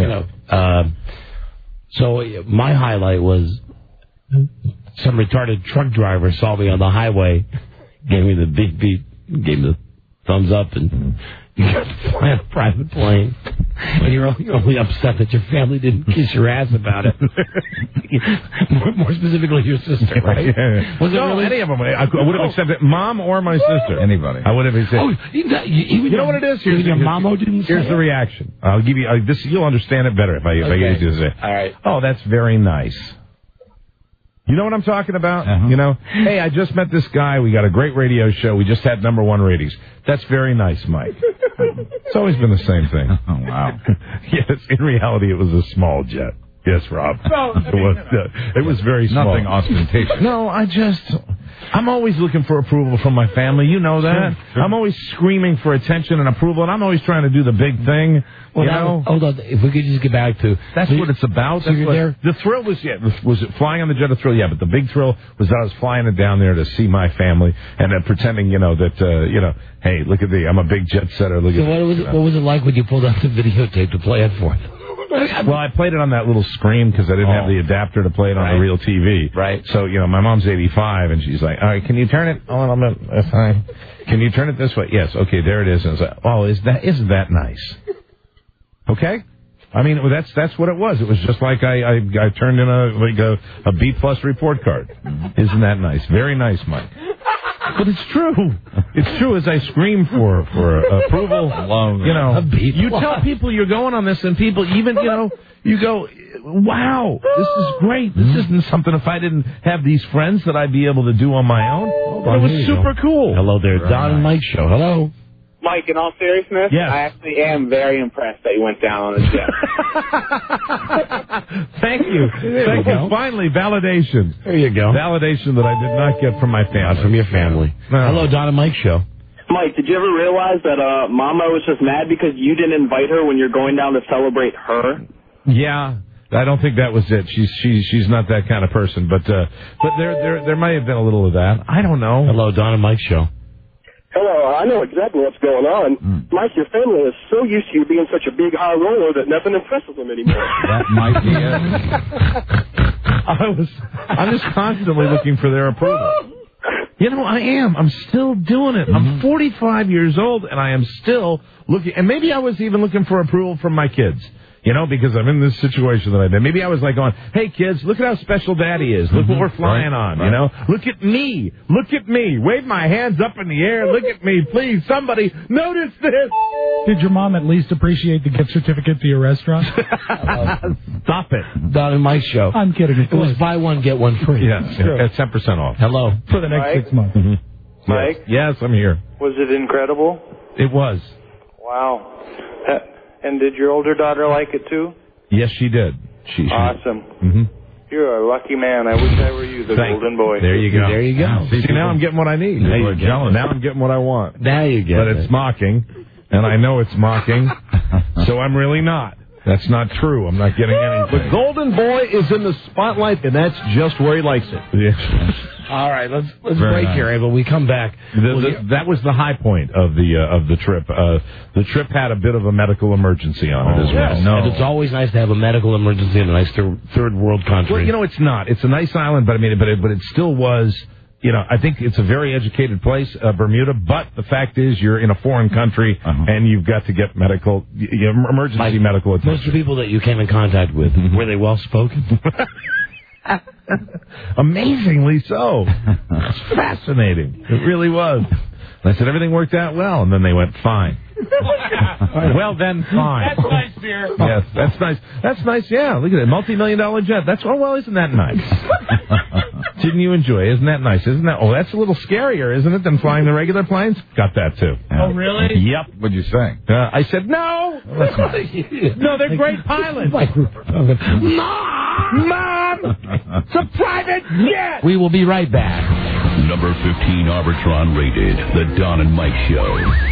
So my highlight was some retarded truck driver saw me on the highway, gave me the big beat, gave me the thumbs up, and you got to fly a private plane. And you're only upset that your family didn't kiss your ass about it. more specifically, your sister, right? Yeah. Was it really? Any of them. I would have accepted Mom or my sister. Anybody. I would have accepted. Oh, you know what it is? Your mama didn't say Here's the reaction. I'll give you this. You'll understand it better if I get you to say. All right. Oh, that's very nice. You know what I'm talking about? Hey, I just met this guy. We got a great radio show. We just had #1 ratings. That's very nice, Mike. It's always been the same thing. Oh, wow. Yes, in reality, it was a small jet. Yes, Rob. It was very small. Nothing ostentatious. No, I'm always looking for approval from my family. You know that. Sure. I'm always screaming for attention and approval, and I'm always trying to do the big thing. Hold on. If we could just get back to... That's what it's about. So you're there? The thrill was, was it flying on the jet a thrill? Yeah, but the big thrill was that I was flying it down there to see my family and then pretending, that, hey, look at I'm a big jet setter. What was it like when you pulled out the videotape to play it for them? Well, I played it on that little screen because I didn't have the adapter to play it on the real TV. Right. So, my mom's 85, and she's like, all right, can you turn it? Oh, that's fine. Can you turn it this way? Yes. Okay, there it is. And I was like, oh, isn't that nice? Okay? I mean, that's what it was. It was just like I turned in a B+ report card. Isn't that nice? Very nice, Mike. But it's true. It's true as I scream for approval. You tell people you're going on this, and people even, you go, wow, this is great. This isn't something if I didn't have these friends that I'd be able to do on my own. But it was super cool. Hello there, Don and Mike Show. Hello. Mike, in all seriousness, yes. I actually am very impressed that you went down on the jet. Thank you. Thank you. Finally, validation. There you go. Validation that I did not get from my family. Not from your family. No. Hello, Don and Mike Show. Mike, did you ever realize that Mama was just mad because you didn't invite her when you're going down to celebrate her? Yeah. I don't think that was it. She's not that kind of person, but there might have been a little of that. I don't know. Hello, Don and Mike Show. Hello, I know exactly what's going on. Mike, your family is so used to you being such a big high roller that nothing impresses them anymore. That might be it. I'm just constantly looking for their approval. I am. I'm still doing it. I'm 45 years old, and I am still looking. And maybe I was even looking for approval from my kids. Because I'm in this situation that I'm in. Maybe I was like going, hey, kids, look at how special Daddy is. Look what we're flying on, Look at me. Look at me. Wave my hands up in the air. Look at me. Please, somebody, notice this. Did your mom at least appreciate the gift certificate to your restaurant? Stop it. Don and Mike Show. I'm kidding. It was buy one, get one free. Yeah, at 10% off. Hello. For the next 6 months. Mike? Yes, I'm here. Was it incredible? It was. Wow. And did your older daughter like it too? Yes, she did. Awesome. Mm-hmm. You're a lucky man. I wish I were you, the golden boy. There you go. There you go. See, now I'm getting what I need. Now I'm getting what I want. Now you get it. But it's mocking, and I know it's mocking, so I'm really not. That's not true. I'm not getting anything. The golden boy is in the spotlight, and that's just where he likes it. Yeah. All right, let's Very break nice. here, but we come back. That was the high point of the trip. The trip had a bit of a medical emergency on it as well. Yes. And it's always nice to have a medical emergency in a nice third world country. Well, it's not. It's a nice island, but it still was. I think it's a very educated place, Bermuda. But the fact is, you're in a foreign country, and you've got to get emergency medical attention. Most of the people that you came in contact with, were they well spoken? Amazingly so. It's fascinating. It really was. And I said, everything worked out well. And then they went, fine. Well, then, fine. That's nice, dear. Yes, that's nice. That's nice, yeah. Look at it. $multi-million jet. Isn't that nice? Didn't you enjoy it? Isn't that nice? Isn't that? Oh, that's a little scarier, isn't it, than flying the regular planes? Got that, too. Oh, really? Yep. What'd you say? I said, no. That's nice. No, they're great pilots. Mom! It's a private jet! We will be right back. Number 15 Arbitron rated, The Don and Mike Show.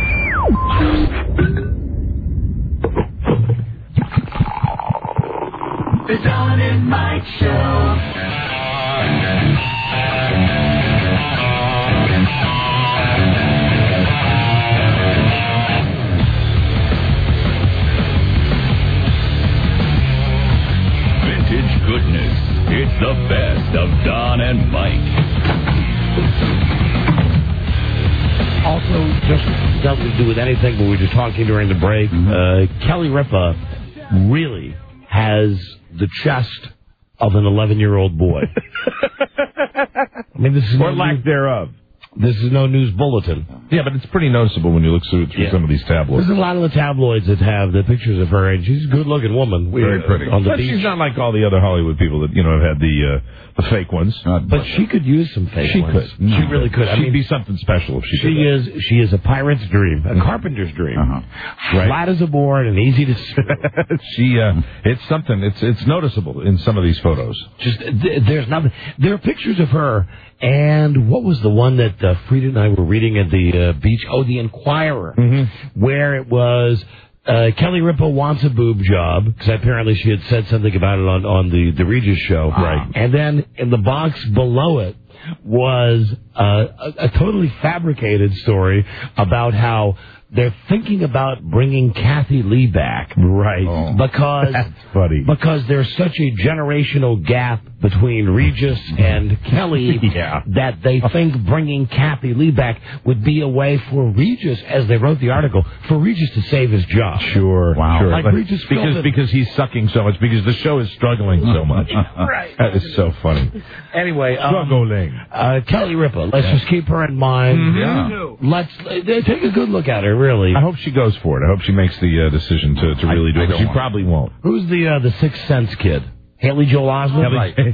The Don and Mike Show. Vintage goodness. It's the best of Don and Mike. Also, just nothing to do with anything, but we were just talking during the break. Kelly Ripa really has the chest of an 11-year-old boy. I mean, this is or lack thereof. This is no news bulletin. Yeah, but it's pretty noticeable when you look through some of these tabloids. There's a lot of the tabloids that have the pictures of her, and she's a good-looking woman. Very pretty. On the but beach. She's not like all the other Hollywood people that, have had the fake ones. But she could use some fake she ones. Could. She really could. She'd be something special if she did. She is a pirate's dream, a carpenter's dream. Right. Flat as a board and easy to She, it's something. It's noticeable in some of these photos. Just there's nothing. There are pictures of her, and what was the one that Frida and I were reading at the beach? Oh, the Inquirer, where it was Kelly Ripa wants a boob job, because apparently she had said something about it on the Regis show. Right. And then in the box below it was a totally fabricated story about how they're thinking about bringing Kathy Lee back. Right. Because that's funny. Because there's such a generational gap between Regis and Kelly that they think bringing Kathy Lee back would be a way for Regis, as they wrote the article, for Regis to save his job. Sure. Wow. Sure. Like Regis because he's sucking so much, because the show is struggling so much. Right. That is so funny. Anyway, struggling. Kelly Ripa, let's just keep her in mind. Let's take a good look at her, really. I hope she goes for it. I hope she makes the decision to really do it. She probably won't. Who's the Sixth Sense kid? Haley Joel Osment?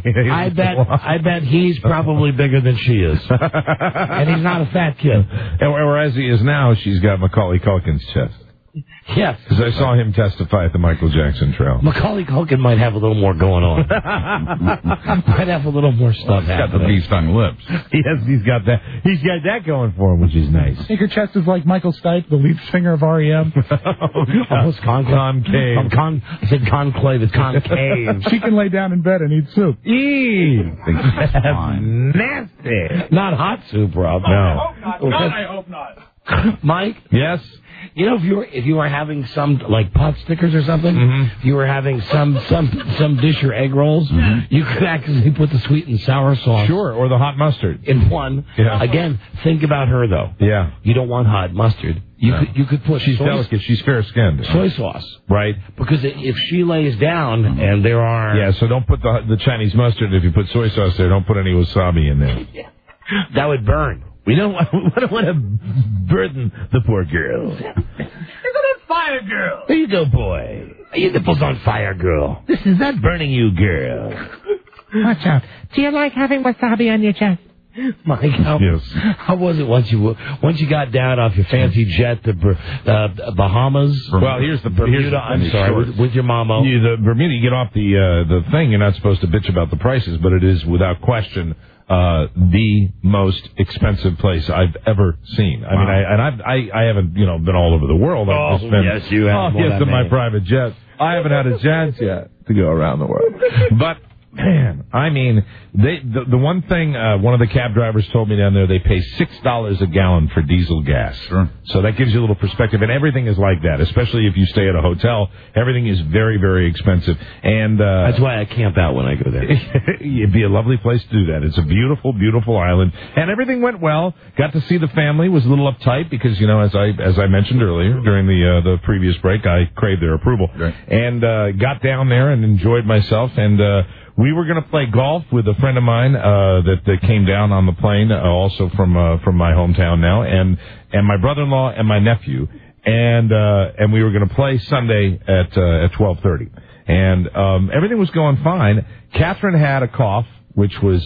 I bet he's probably bigger than she is. And he's not a fat kid. Or as he is now, she's got Macaulay Culkin's chest. Yes. Because I saw him testify at the Michael Jackson trial. Macaulay Culkin might have a little more going on. Might have a little more stuff happening. Got the bee-stung lips. Yes, he's got that. He's got that going for him, which is nice. I think her chest is like Michael Stipe, the lead singer of R.E.M. Almost concave. I said conclave. It's concave. She can lay down in bed and eat soup. That's nasty. Not hot soup, Rob. No. I hope not. Mike? Yes? You know, if you were having some like pot stickers or something, if you were having some dish or egg rolls, you could actually put the sweet and sour sauce. Sure, or the hot mustard in one. Yeah. Again, think about her though. Yeah. You don't want hot mustard. You could put. She's delicate. She's fair skinned. Soy sauce. Right. Because if she lays down and there are. Yeah. So don't put the Chinese mustard. If you put soy sauce there, don't put any wasabi in there. That would burn. We don't want to burden the poor girl. Isn't it fire, girl? There you go, boy. Your nipples on fire, girl. This is not burning you, girl. Watch out. Do you like having wasabi on your chest? Mike, how was it once you got down off your fancy jet to Bahamas? Well, here's the Bermuda. I'm sorry, with your mama. The Bermuda, you get off the thing. You're not supposed to bitch about the prices, but it is without question the most expensive place I've ever seen. I mean, I haven't been all over the world. Yes, you have. In my private jet. I haven't had a chance yet to go around the world. But, man, I mean, the one thing one of the cab drivers told me down there, they pay $6 a gallon for diesel gas. Sure. So that gives you a little perspective. And everything is like that, especially if you stay at a hotel. Everything is very, very expensive. And that's why I camp out when I go there. It'd be a lovely place to do that. It's a beautiful, beautiful island. And everything went well. Got to see the family. Was a little uptight because, you know, as I mentioned earlier during the previous break, I craved their approval. Right. And got down there and enjoyed myself. And we were going to play golf with a friend of mine that came down on the plane, also from my hometown now, and my brother-in-law and my nephew, and we were going to play Sunday at 12:30, and everything was going fine. Catherine had a cough, which was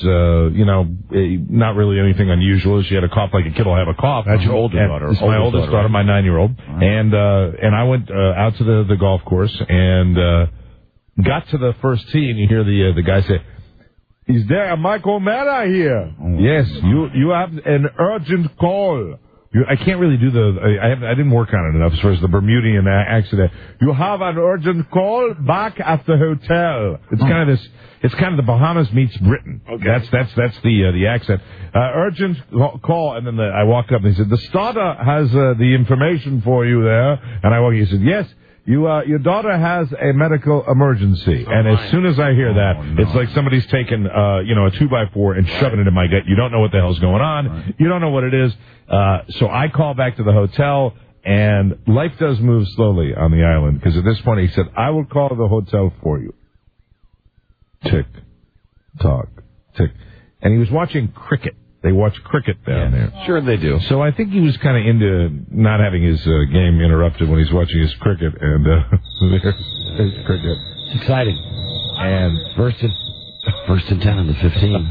not really anything unusual. She had a cough like a kid will have a cough. That's your older daughter. It's my oldest daughter, my 9-year-old, and I went out to the golf course and. Got to the first tee, and you hear the guy say, "Is there a Michael Mara here?" Oh, yes, you have an urgent call. I can't really do I didn't work on it enough as far as the Bermudian accent. You have an urgent call back at the hotel. It's kind of this. It's kind of the Bahamas meets Britain. Okay. That's the accent. Urgent call, and then I walked up and he said, "The starter has the information for you there." And I walked. He said, "Yes. Your daughter has a medical emergency." And as soon as I hear that, it's like somebody's taken, a 2x4 and shoving it in my gut. You don't know what the hell's going on. Right. You don't know what it is. So I call back to the hotel, and life does move slowly on the island, because at this point he said, "I will call the hotel for you." Tick, tock, tick. And he was watching cricket. They watch cricket down there. Sure they do. So I think he was kind of into not having his game interrupted when he's watching his cricket, and there's cricket. It's exciting. And first and 10 in the 15.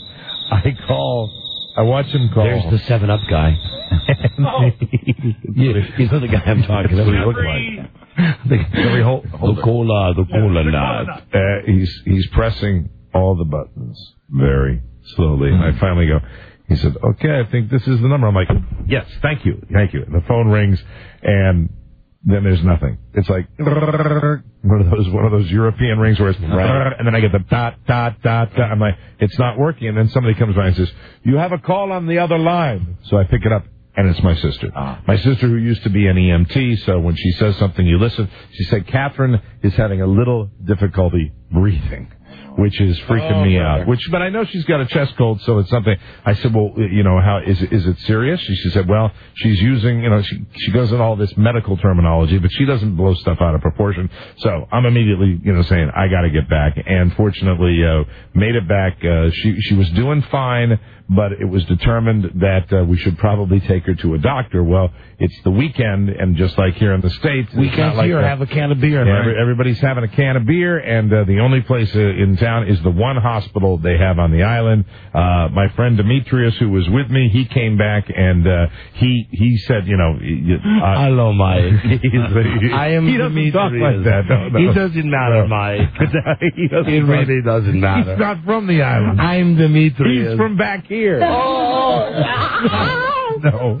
I watch him call. There's the 7-Up guy. You know the guy I'm talking about. What he looks like. The cola. He's pressing all the buttons very slowly. And I finally go, he said, "Okay, I think this is the number." I'm like, "Yes, thank you. And the phone rings, and then there's nothing. It's like one of those European rings where it's and then I get the dot, dot, dot, dot. I'm like, it's not working. And then somebody comes by and says, "You have a call on the other line." So I pick it up, and it's my sister. My sister, who used to be an EMT, so when she says something, you listen. She said, "Catherine is having a little difficulty breathing," which is freaking me out. But I know she's got a chest cold, so it's something. I said, "Well, how is it serious?" She said, "Well, she's using, she goes in all this medical terminology, but she doesn't blow stuff out of proportion." So I'm immediately, saying, "I got to get back." And fortunately, made it back. She was doing fine, but it was determined that we should probably take her to a doctor. Well, it's the weekend, and just like here in the States, weekends here, have a can of beer. Yeah, everybody's having a can of beer, and the only place in town is the one hospital they have on the island. My friend Demetrius, who was with me, he came back, and he said, "Hello, Mike. I am he doesn't Demetrius. Talk like that. No. It doesn't matter, Mike. It really doesn't matter. He's not from the island. I'm Demetrius. He's from back here. No.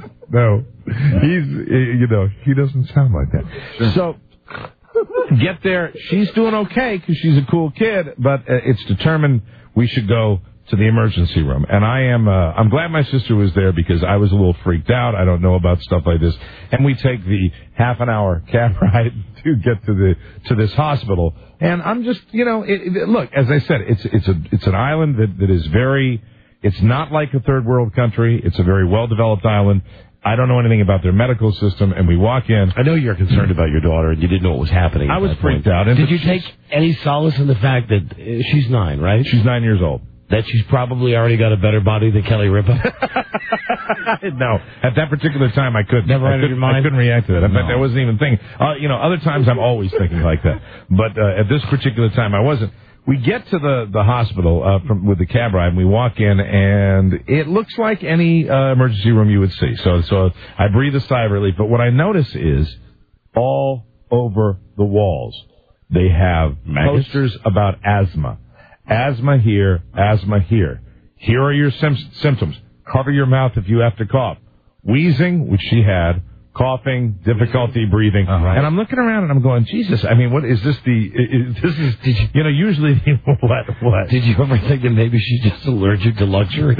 He doesn't sound like that. Sure. So, get there. She's doing okay because she's a cool kid, but it's determined we should go to the emergency room. And I'm glad my sister was there because I was a little freaked out. I don't know about stuff like this. And we take the half-an-hour cab ride to get to this hospital. And I'm just, look, as I said, it's an island that is very. It's not like a third world country. It's a very well-developed island. I don't know anything about their medical system, and we walk in. I know you're concerned about your daughter, and you didn't know what was happening. I was freaked out. Did you take any solace in the fact that she's 9, right? She's 9 years old. That she's probably already got a better body than Kelly Ripa? No. At that particular time, I couldn't. Never entered your mind? I couldn't react to that. In fact, I wasn't even thinking. Other times I'm always thinking like that. But at this particular time, I wasn't. We get to the hospital with the cab ride, and we walk in, and it looks like any emergency room you would see. So I breathe a sigh of relief. But what I notice is all over the walls, they have posters about asthma. Asthma here, asthma here. Here are your symptoms. Cover your mouth if you have to cough. Wheezing, which she had. coughing, difficulty breathing. And I'm looking around and I'm going, Jesus, I mean, what is this usually, what? Did you ever think that maybe she's just allergic to luxury?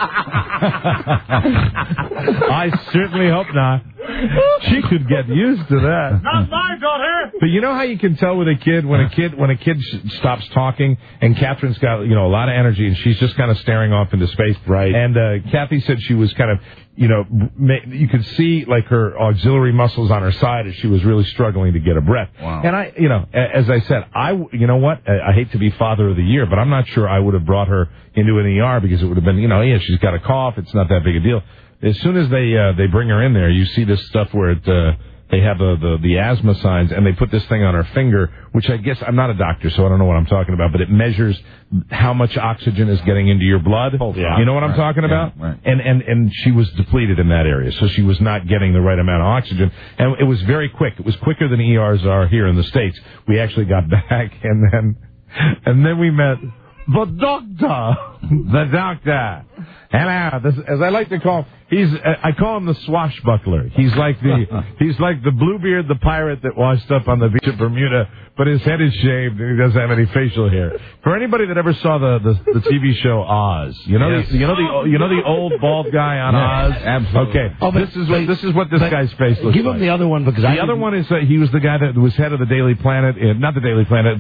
I certainly hope not. She could get used to that. Not my daughter. But you know how you can tell with a kid when a kid stops talking and Catherine's got a lot of energy and she's just kind of staring off into space. Right. And Kathy said she was kind of you could see like her auxiliary muscles on her side as she was really struggling to get a breath. Wow. And I as I said, I hate to be father of the year, but I'm not sure I would have brought her into an ER because it would have been she's got a cough. It's not that big a deal. As soon as they bring her in there, you see this stuff where they have the asthma signs, and they put this thing on her finger, which I guess I'm not a doctor, so I don't know what I'm talking about, but it measures how much oxygen is getting into your blood. Yeah. You know what I'm talking about? Right. And she was depleted in that area, so she was not getting the right amount of oxygen. And it was very quick. It was quicker than ERs are here in the States. We actually got back, and then we met the doctor. The doctor. Hello. As I like to call him, I call him the swashbuckler. He's like the Bluebeard, the pirate that washed up on the beach of Bermuda, but his head is shaved and he doesn't have any facial hair. For anybody that ever saw the TV show Oz, the old bald guy on Oz. Absolutely. Okay. This is what this guy's face looks like. Give him the other one because the other one is he was the guy that was head of the Daily Planet, not the Daily Planet.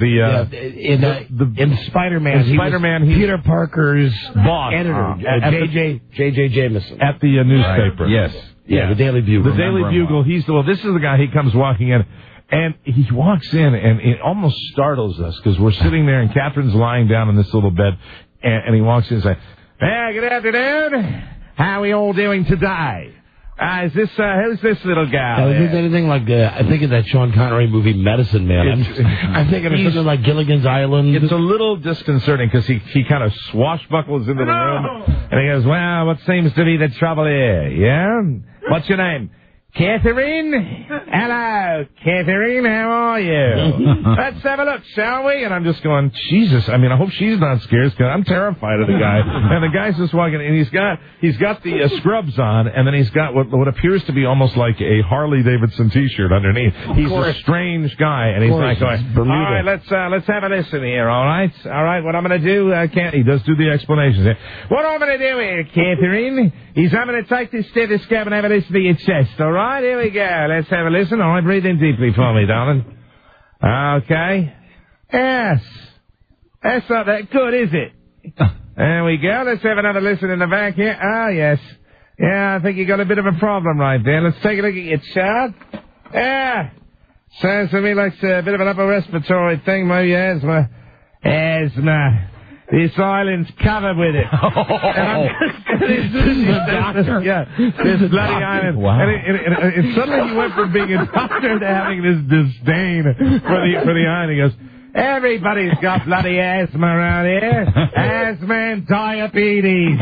In Spider-Man. In Spider-Man, he's Peter Parker's boss, editor, J.J. Jameson at the newspaper. Right. Yes. Yeah, the Daily Bugle. The Daily Bugle. This is the guy. He comes walking in, and he walks in, and it almost startles us because we're sitting there, and Catherine's lying down in this little bed, and he walks in and says, "Hey, good afternoon. How are we all doing today? Who's this little guy?" Is this anything like I think of that Sean Connery movie Medicine Man? I'm thinking of something like Gilligan's Island. It's a little disconcerting because he kind of swashbuckles into the room and he goes, "Well, what seems to be the trouble here? Yeah, what's your name?" "Catherine? Hello, Catherine, how are you? Let's have a look, shall we?" And I'm just going, Jesus, I mean, I hope she's not scared because I'm terrified of the guy. And the guy's just walking in, and he's got the scrubs on, and then he's got what appears to be almost like a Harley-Davidson T-shirt underneath. He's a strange guy, and he's like going, "All right, let's have a listen here, all right? All right, what I'm going to do, he does do the explanations here. What I'm going to do here, Catherine, is I'm going to take this stethoscope and have a listen to your chest, all right? Here we go. Let's have a listen. All right, breathe in deeply for me, darling. Okay. Yes. That's not that good, is it? There we go. Let's have another listen in the back here. Oh, yes. Yeah, I think you got a bit of a problem right there. Let's take a look at your chart. Yeah. Sounds to me like a bit of an upper respiratory thing, maybe asthma. Asthma. This island's covered with it. This is the doctor. Yeah, this bloody island. Wow. And suddenly he went from being a doctor to having this disdain for the island. He goes, "Everybody's got bloody asthma around here. Asthma and diabetes."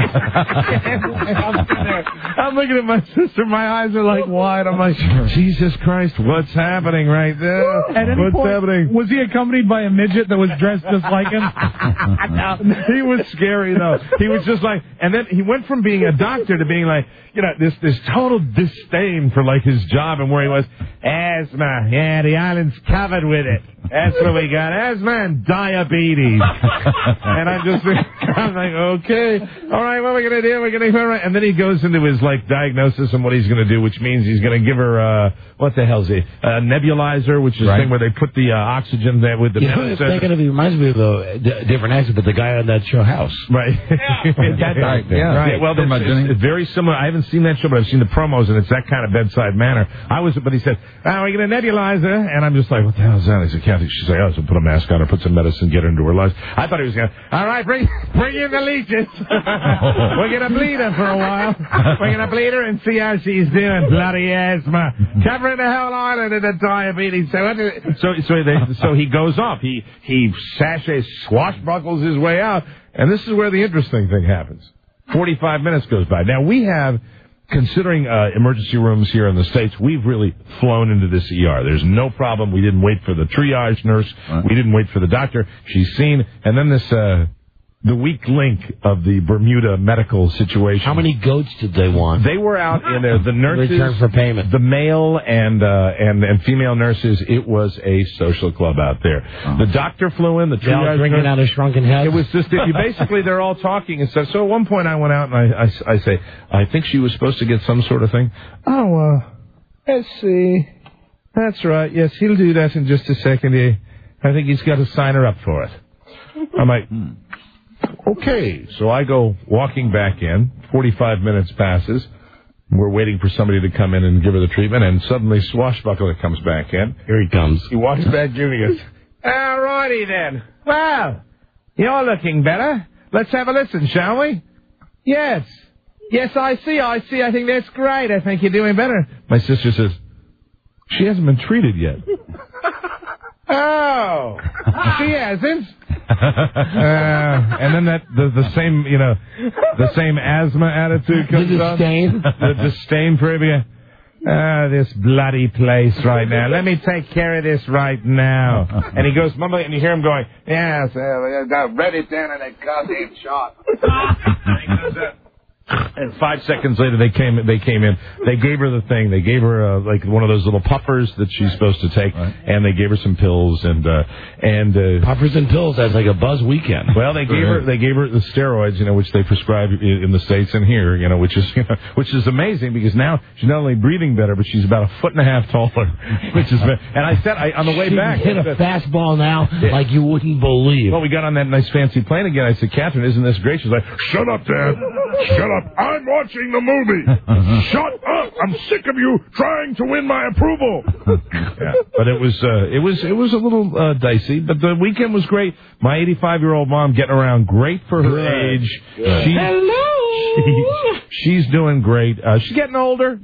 I'm looking at my sister. My eyes are like wide. I'm like, Jesus Christ, what's happening right there? What's happening? Was he accompanied by a midget that was dressed just like him? No, he was scary though. He was just like, and then he went from being a doctor to being like, this total disdain for like his job and where he was. Asthma, yeah, the island's covered with it. That's what we got. Asthma and diabetes. And I'm like, okay, all right, what are we going to do? We're going to, all right. And then he goes into his like diagnosis and what he's going to do, which means he's going to give her, what the hell's it? A nebulizer, which is the thing where they put the oxygen there with the. He reminds me of a different accent, but the guy on that show House. Right. Right. Yeah. Right. Well, it's very similar. I haven't seen that show, but I've seen the promos, and it's that kind of bedside manner. But he said, "Oh, we get a nebulizer," and I'm just like, "What the hell is that?" He said, "Kathy." She's like, "Oh, so put a mask on her, put some medicine, get her into her lungs." I thought he was going to, "All right, bring in the leeches. We're going to bleed her for a while. We're going to bleed her and see how she's doing. Bloody asthma. Covering the whole island of the diabetes." So he goes off. He swashbuckles his way out, and this is where the interesting thing happens. 45 minutes goes by. Now, we have, considering emergency rooms here in the States, we've really flown into this ER. There's no problem. We didn't wait for the triage nurse. We didn't wait for the doctor. She's seen. And then the weak link of the Bermuda medical situation. How many goats did they want? They were out in there. The nurses, return for payment. The male and female nurses. It was a social club out there. The doctor flew in. The they all drinking out of shrunken heads. It was just basically they're all talking and stuff. So at one point I went out and I say, I think she was supposed to get some sort of thing. Oh, let's see. That's right. Yes, he'll do that in just a second. I think he's got to sign her up for it. I'm like, okay. So I go walking back in. 45 minutes passes. We're waiting for somebody to come in and give her the treatment, and suddenly Swashbuckler comes back in. Here he comes. He walks back in and goes, all righty then. Well, you're looking better. Let's have a listen, shall we? Yes. Yes, I see. I think that's great. I think you're doing better. My sister says, she hasn't been treated yet. Oh, she hasn't. And then the same asthma attitude comes on. The disdain for everything. This bloody place right now. Let me take care of this right now. And he goes mumbling, and you hear him going, yes, I read it down in a goddamn shot. And 5 seconds later, they came in. They gave her the thing. They gave her like one of those little puffers that she's supposed to take, and they gave her some pills and puffers and pills. That's like a buzz weekend. Well, they gave her the steroids, which they prescribe in the States and here, which is amazing because now she's not only breathing better, but she's about 1.5 feet taller, which is. And I said on the way back, hit a fastball now like you wouldn't believe. Well, we got on that nice fancy plane again. I said, Catherine, isn't this great? She's like, shut up, Dad. Shut up. I'm watching the movie. Shut up. I'm sick of you trying to win my approval. Yeah. But it was a little dicey, but the weekend was great. My 85-year-old mom getting around great for her age. Hello. She's doing great. She's getting older,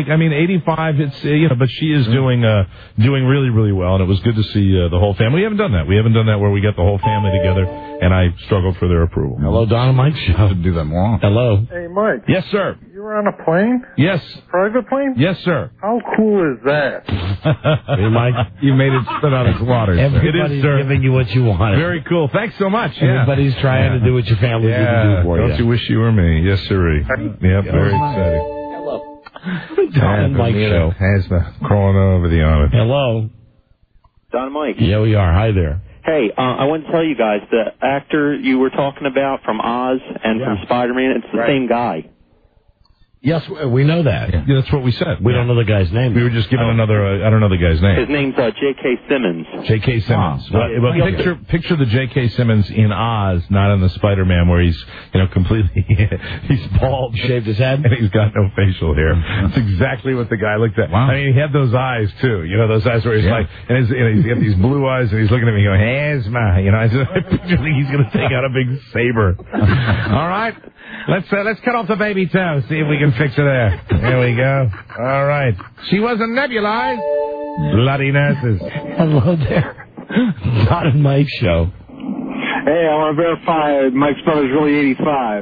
85. It's but she is doing really, really well, and it was good to see the whole family. We haven't done that. We haven't done that where we get the whole family together, and I struggled for their approval. Hello, Don and Mike Show. Do that more. Hello. Hey, Mike. Yes, sir. You were on a plane? Yes. Private plane? Yes, sir. How cool is that? Hey, Mike, you made it spit out its water. Everybody's giving you what you want. Very cool. Thanks so much. Everybody's trying to do what your family didn't do for you. Don't you wish you were me? Yes, sirree. Yeah, very exciting. Hello. Don and Mike Show. Asthma crawling over the arm. Hello. Don and Mike. Yeah, we are. Hi there. Hey, I want to tell you guys, the actor you were talking about from Oz and from Spider-Man, it's the same guy. Yes, we know that. Yeah, that's what we said. We don't know the guy's name. We were just giving another, I don't know the guy's name. His name's J.K. Simmons. J.K. Simmons. Well, picture the J.K. Simmons in Oz, not in the Spider-Man where he's, completely, he's bald. Shaved his head? And he's got no facial hair. That's exactly what the guy looked at. Wow. I mean, he had those eyes, too. Those eyes where he's like, and he's got these blue eyes, and he's looking at me going, asthma. I picture he's going to take out a big saber. All right. Let's cut off the baby toe, see if we can fix it there. There we go. All right. She wasn't nebulized. Bloody nurses. Hello there. Don and Mike Show. Hey, I want to verify Mike's brother's really 85.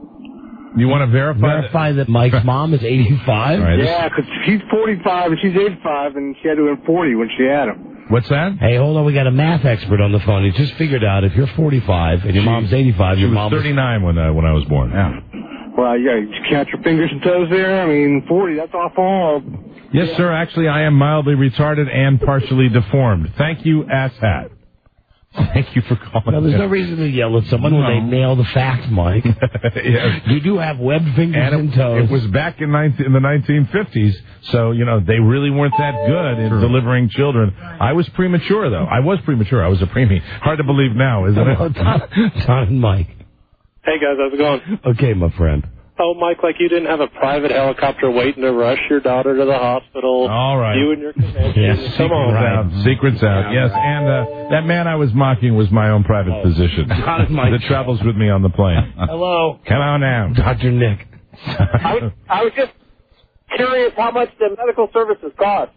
You want to verify that Mike's mom is 85? Right, yeah, because he's 45 and she's 85, and she had to have been 40 when she had him. What's that? Hey, hold on. We got a math expert on the phone. He just figured out if you're 45 and your mom's 85, your mom was 39 when I was born. Yeah. Well, yeah, you count your fingers and toes there. I mean, 40, that's awful. Yes, sir. Actually, I am mildly retarded and partially deformed. Thank you, asshat. Thank you for calling. No, there's no reason to yell at someone when they nail the facts, Mike. Yes. You do have webbed fingers and toes. It was back in the 1950s, so, they really weren't that good in delivering children. I was premature, though. I was premature. I was a preemie. Hard to believe now, isn't it? Don and Mike. Hey, guys, how's it going? Okay, my friend. Oh, Mike, like you didn't have a private helicopter waiting to rush your daughter to the hospital. All right. You and your companion. Yes, Come on. Out. Secrets out. Yes, and that man I was mocking was my own private physician that travels with me on the plane. Hello. Come on now. Dr. Nick. I was just curious how much the medical services cost.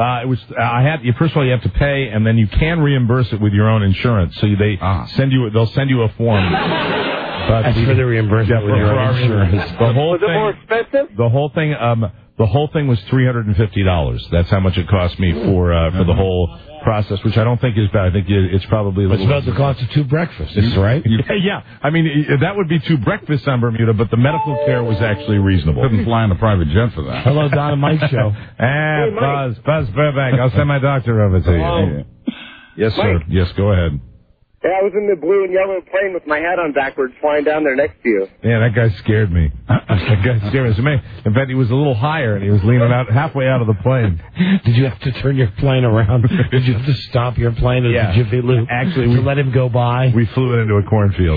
First of all, you have to pay, and then you can reimburse it with your own insurance. So they'll send you a form. That's for the reimbursement with your own insurance. Was it more expensive? The whole thing was $350. That's how much it cost me for the whole process, which I don't think is bad. I think it's probably a It's little... about the cost of 2 breakfasts, right? Yeah. I mean, that would be 2 breakfasts on Bermuda, but the medical care was actually reasonable. Couldn't fly on a private jet for that. Hello, Don and Mike show. Buzz Burbank. I'll send my doctor over to you. Yes, sir. Mike. Yes, go ahead. Yeah, I was in the blue and yellow plane with my hat on backwards flying down there next to you. Yeah, that guy scared me. That guy scared me. In fact, he was a little higher, and he was leaning out halfway out of the plane. Did you have to turn your plane around? Did you have to stop your plane at the Jiffy Lube? Actually, to let him go by? We flew it into a cornfield.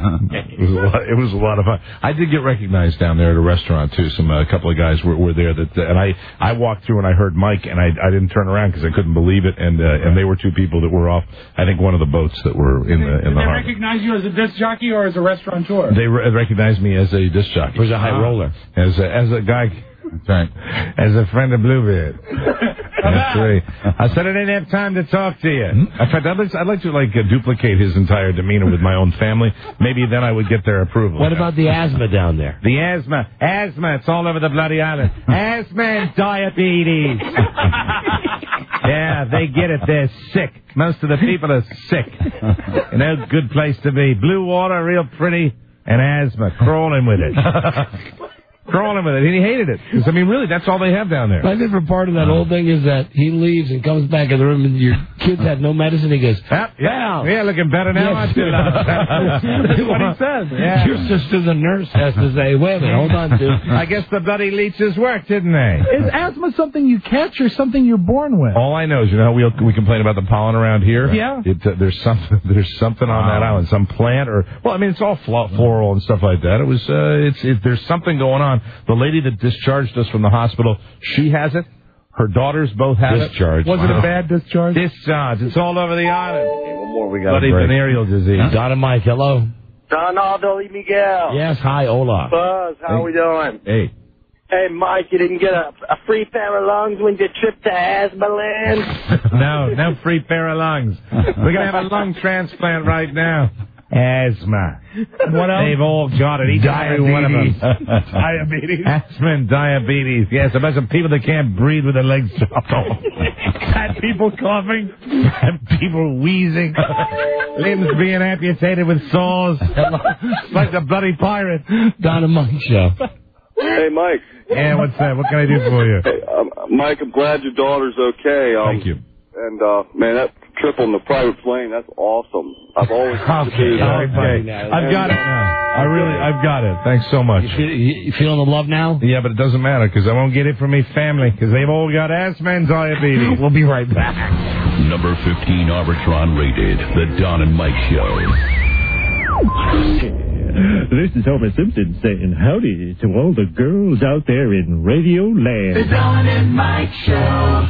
It was a lot of fun. I did get recognized down there at a restaurant, too. A couple of guys were there. And I walked through, and I heard Mike, and I didn't turn around because I couldn't believe it. And they were 2 people that were off, I think, one of the boats that were in the Did they harbor. recognize you as a disc jockey or as a restaurateur? They recognized me as a disc jockey. Or as a high roller. As a guy. That's right. As a friend of Bluebeard. That's right. I said I didn't have time to talk to you. In fact, I'd like to duplicate his entire demeanor with my own family. Maybe then I would get their approval. What about the asthma down there? The asthma. It's all over the bloody island. Asthma and diabetes. Yeah, they get it. They're sick. Most of the people are sick. No good place to be. Blue water, real pretty, and asthma. Crawling with it. Crawling with it. And he hated it. 'Cause, I mean, really, that's all they have down there. My favorite part of that whole thing is that he leaves and comes back in the room and your kids had no medicine. He goes, yeah, looking better now, aren't you? That's what he says. Yeah. Your sister, the nurse, has to say, wait a minute, hold on, dude. I guess the bloody leeches worked, didn't they? Is asthma something you catch or something you're born with? All I know is, we complain about the pollen around here. Yeah. There's something on that island, some plant it's all floral and stuff like that. It was, there's something going on. The lady that discharged us from the hospital, she has it. Her daughters both have Discharge. it. Was it a bad discharge? Discharge. It's all over the island. Okay, one more. We got Bloody venereal disease. Don and Mike, hello. Donaldo y Miguel. Yes, hi, hola. Buzz, how we doing? Hey. Hey, Mike, you didn't get a free pair of lungs when you tripped to Asmaland? No free pair of lungs. We're going to have a lung transplant right now. Asthma. What else? They've all got it. Each and every one of them. Diabetes. Asthma and diabetes. Yes, a bunch of people that can't breathe with their legs chopped off. Fat people coughing. People wheezing. Limbs being amputated with saws. Like the bloody pirate. Don and Mike show. Hey, Mike. Yeah, what's that? What can I do for you? Hey, Mike, I'm glad your daughter's okay. Thank you. And, man, that trip on the private plane, that's awesome. I've always wanted to do that. Okay. I've got it now. I've got it. Thanks so much. You feeling the love now? Yeah, but it doesn't matter because I won't get it from me family because they've all got asthma and diabetes. We'll be right back. Number 15 Arbitron rated, The Don and Mike Show. This is Homer Simpson saying howdy to all the girls out there in Radio Land. The Don and Mike Show.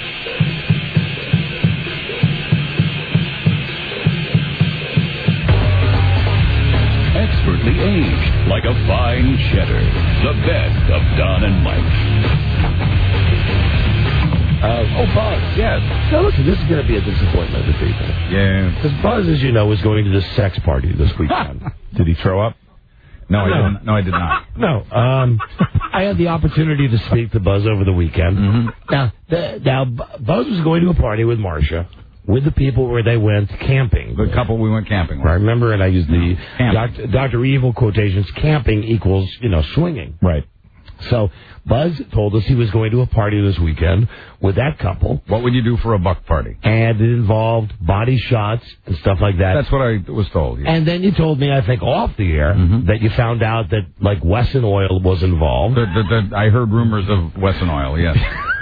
Expertly aged like a fine cheddar. The best of Don and Mike. Buzz. Yes. Now, listen, this is going to be a disappointment to people. Yeah. Because Buzz, as you know, is going to the sex party this weekend. Did he throw up? No, I didn't. No, I did not. No. I had the opportunity to speak to Buzz over the weekend. Mm-hmm. Now, Buzz was going to a party with Marcia. With the people where they went camping. The couple we went camping with. I remember, and I used the Dr. Evil quotations, camping equals, swinging. Right. So Buzz told us he was going to a party this weekend with that couple. What would you do for a buck party? And it involved body shots and stuff like that. That's what I was told. Yeah. And then you told me, I think, off the air, that you found out that, like, Wesson Oil was involved. I heard rumors of Wesson Oil, yes.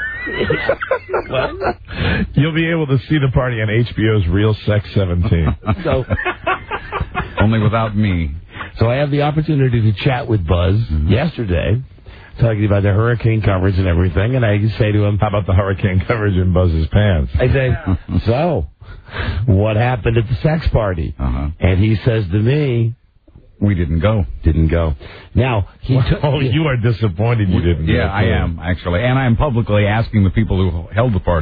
You'll be able to see the party on HBO's Real Sex 17. So, only without me. So I have the opportunity to chat with Buzz yesterday, talking about the hurricane coverage and everything, and I say to him, how about the hurricane coverage in Buzz's pants? I say, so, what happened at the sex party? And he says to me, we didn't go. Now, you are disappointed you didn't go. Yeah, I am, actually. And I am publicly asking the people who held the party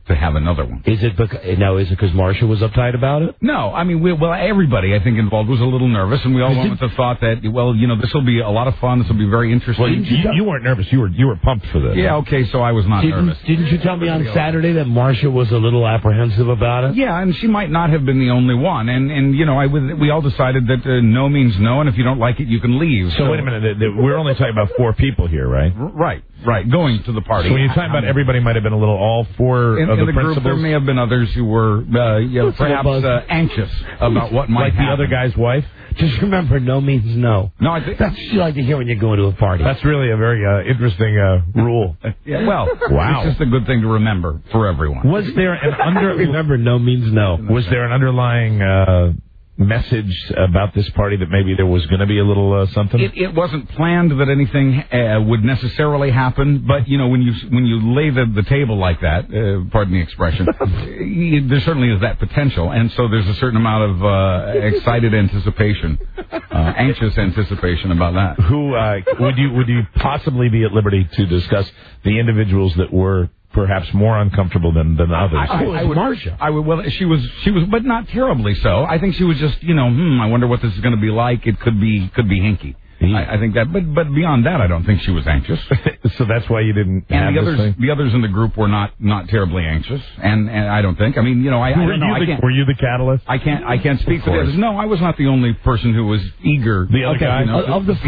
to have another one. Is it because Marcia was uptight about it? No, I mean, everybody I think involved was a little nervous, and we all went with the thought that, this will be a lot of fun. This will be very interesting. Well, you weren't nervous. You were pumped for this. Yeah, okay, so I was not nervous. Didn't you tell me on Saturday that Marcia was a little apprehensive about it? Yeah, and she might not have been the only one. And we all decided that no means no, and if you don't like it, you can leave. So wait a minute. We're only talking about 4 people here, right? Right, going to the party. So when you're talking about everybody might have been a little all 4 in of the principals? group, there may have been others who were perhaps anxious about what might happen. Like the other guy's wife? Just remember, no means no. No, I think that's what you like to hear when you're going to a party. That's really a very interesting rule. Yeah, well, wow. It's just a good thing to remember for everyone. Was there an remember, no means no. Was there an underlying message about this party that maybe there was going to be a little something? It wasn't planned that anything would necessarily happen, but when you lay the table like that, pardon the expression, there certainly is that potential, and so there's a certain amount of excited anticipation, anxious anticipation about that. Who would you possibly be at liberty to discuss the individuals that were perhaps more uncomfortable than others? Marcia. Well, she was, but not terribly so. I think she was just, I wonder what this is going to be like. It could be hinky. I think that, but beyond that, I don't think she was anxious. So that's why you didn't. And the others in the group were not terribly anxious, and I don't think. I mean, I don't know. Were you the catalyst? I can't speak for the others. No, I was not the only person who was eager. The other guy of the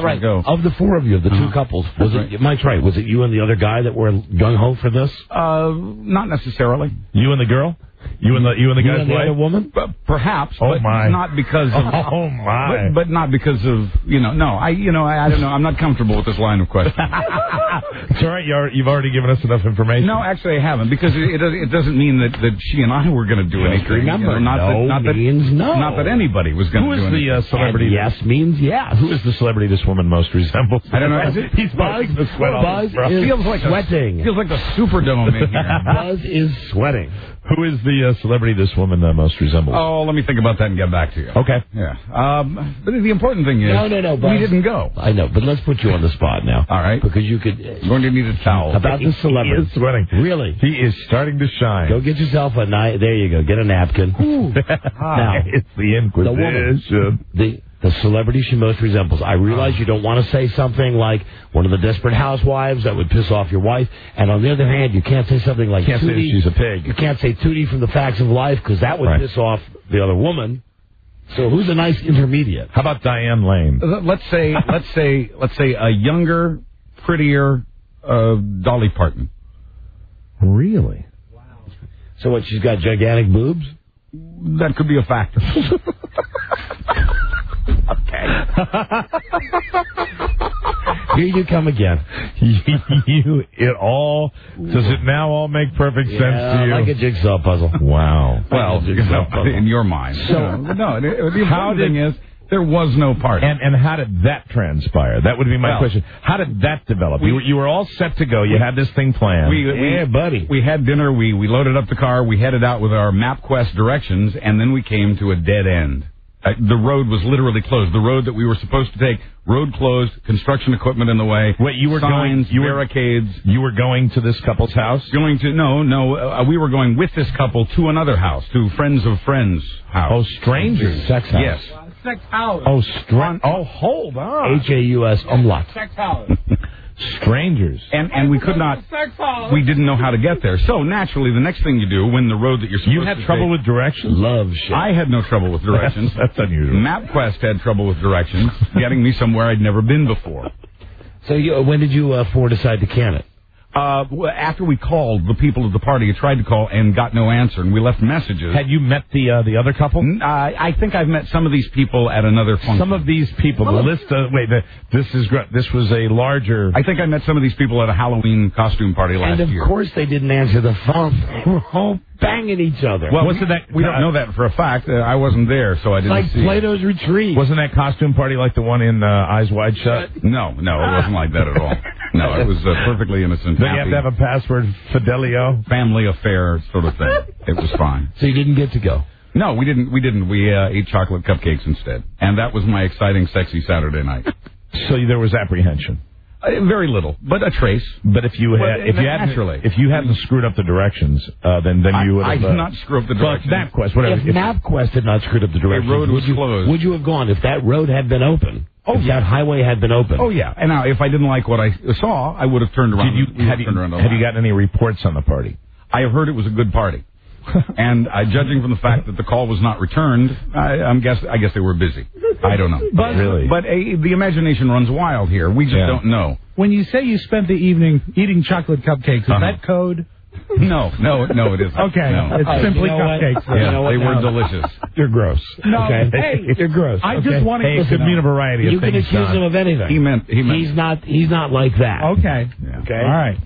4 of you, the 2 couples. Was it Mike's right? Was it you and the other guy that were gung ho for this? Not necessarily. You and the girl. You and the guy's and the other woman? Perhaps, but not because of... Oh, my. But not because of, no. I don't know. I'm not comfortable with this line of questioning. It's all right. You've already given us enough information. No, actually I haven't, because it doesn't mean that she and I were going to do anything. Remember, not means no. Not that anybody was going to do anything. Who is the celebrity? And yes means yes. Who is the celebrity this woman most resembles? I don't know. He's buzzing the sweat off his brow. Feels like sweating. Feels like the Superdome in here. Buzz is sweating. Who is the celebrity this woman most resembles? Oh, let me think about that and get back to you. Okay. Yeah. But the important thing is... No, Buzz. We didn't go. I know, but let's put you on the spot now. All right. Because you could... You're going to need a towel. About the celebrity. He is sweating. Really? He is starting to shine. Go get yourself a night. There you go. Get a napkin. Now, it's the Inquisition. The celebrity she most resembles. I realize you don't want to say something like one of the Desperate Housewives that would piss off your wife. And on the other hand, you can't say something like Can't Tootie. say she's a pig. You can't say Tootie from The Facts of Life because that would piss off the other woman. So who's a nice intermediate? How about Diane Lane? Let's say a younger, prettier Dolly Parton. Really? Wow. So what? She's got gigantic boobs? That could be a factor. Okay. Here you come again. Does it now all make perfect sense to you? Like a jigsaw puzzle. Wow. Well, in your mind. So, no, the important thing is there was no party. And how did that transpire? That would be my question. How did that develop? You were all set to go. You had this thing planned. Buddy. We had dinner. We loaded up the car. We headed out with our MapQuest directions, and then we came to a dead end. The road was literally closed. The road that we were supposed to take, road closed, construction equipment in the way. Wait, you were signs, barricades. You were going to this couple's house? We were going with this couple to another house, to friends of friends' house. Oh, strangers. Sex house. Yes. Sex house. Oh, hold on. HAUS umlaut. Sex house. Strangers. And we could not, we didn't know how to get there. So naturally, the next thing you do when the road that you're supposed to take... You had trouble with directions? Love shit. I had no trouble with directions. That's unusual. MapQuest had trouble with directions, getting me somewhere I'd never been before. So when did you four decide to can it? After we called the people of the party, I tried to call and got no answer, and we left messages. Had you met the other couple? I think I've met some of these people at another function. Some of these people. This was a larger... I think I met some of these people at a Halloween costume party last year. And of course they didn't answer the phone. They were all banging each other. Well, we don't know that for a fact. I wasn't there, so I didn't see Plato's Retreat. Wasn't that costume party like the one in Eyes Wide Shut? No, it wasn't like that at all. No, it was perfectly innocent. Then you have to have a password, Fidelio? Family affair sort of thing. It was fine. So you didn't get to go? No, we didn't. We ate chocolate cupcakes instead. And that was my exciting, sexy Saturday night. So there was apprehension? Very little, but a trace. But if you hadn't screwed up the directions, then you would have. I did not screw up the directions. MapQuest, whatever. If MapQuest had not screwed up the directions, the road was closed. Would you have gone if that road had been open? If that highway had been open? Oh yeah. And now, if I didn't like what I saw, I would have turned around. Have you gotten any reports on the party? I have heard it was a good party. And judging from the fact that the call was not returned, I guess they were busy. I don't know. But the imagination runs wild here. We just don't know. When you say you spent the evening eating chocolate cupcakes, is that code? No, it isn't. Okay, no. It's simply cupcakes. Yeah, they were delicious. You're gross. No, okay? Hey, you're gross. I just want to. Hey, it could mean a variety you of things. You can accuse him of anything. He meant. He's not like that. Okay. Yeah. Okay. All right.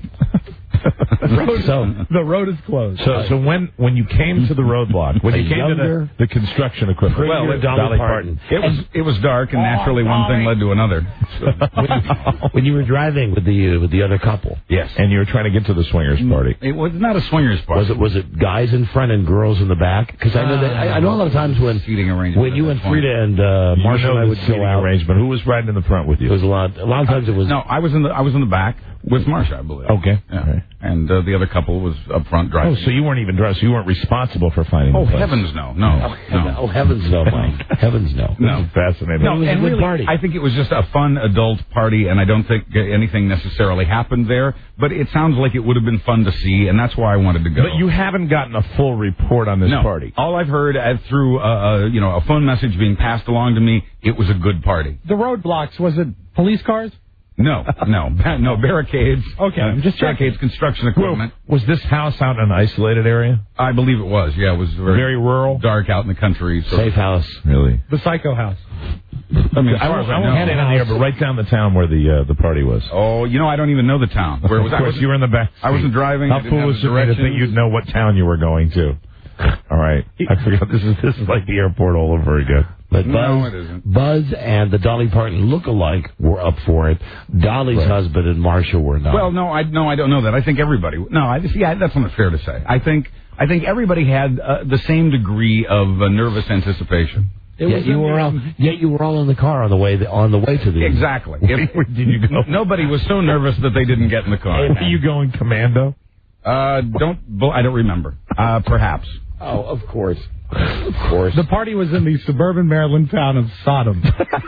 The road is closed. So when you came to the roadblock, when you came to the construction equipment, Dolly Parton. It was dark, and naturally one thing led to another. When you were driving with the other couple, yes, and you were trying to get to the swingers party. It was not a swingers party. Was it guys in front and girls in the back? Because I know that I know a lot of times when you and Frida and Marsha and I would go out. Arrangement. Who was riding in the front with you? It was a lot of times it was. No, I was in the back with Marsha, I believe. Okay. Yeah. Okay. And the other couple was up front driving. Oh, so you weren't even driving. So you weren't responsible for finding. Oh the place. heavens, no. Oh heavens, no, Mike. Heavens, no. No, fascinating. No, it was and a good really, party. I think it was just a fun adult party, and I don't think anything necessarily happened there. But it sounds like it would have been fun to see, and that's why I wanted to go. But you haven't gotten a full report on this party. All I've heard through a phone message being passed along to me, it was a good party. The roadblocks, was it police cars? No, barricades. Okay, I'm just checking. Barricades, construction equipment. Was this house out in an isolated area? I believe it was. Yeah, it was very rural, dark out in the country. Safe house, really. The Psycho House. I mean, I won't hand it on the air, but right down the town where the party was. Oh, I don't even know the town. Where was of course, you were in the back. I wasn't driving. How foolish of me to think you'd know what town you were going to. All right, I forgot. This is like the airport all over again. But no, it isn't. Buzz and the Dolly Parton look-alike were up for it. Dolly's husband and Marsha were not. Well, I don't know that. I think everybody. That's not fair to say. I think everybody had the same degree of nervous anticipation. Yet you were all in the car on the way to the. Exactly. Where did you go? Nobody was so nervous that they didn't get in the car. Are you going commando? I don't remember. Perhaps. Oh, of course. Of course. The party was in the suburban Maryland town of Sodom.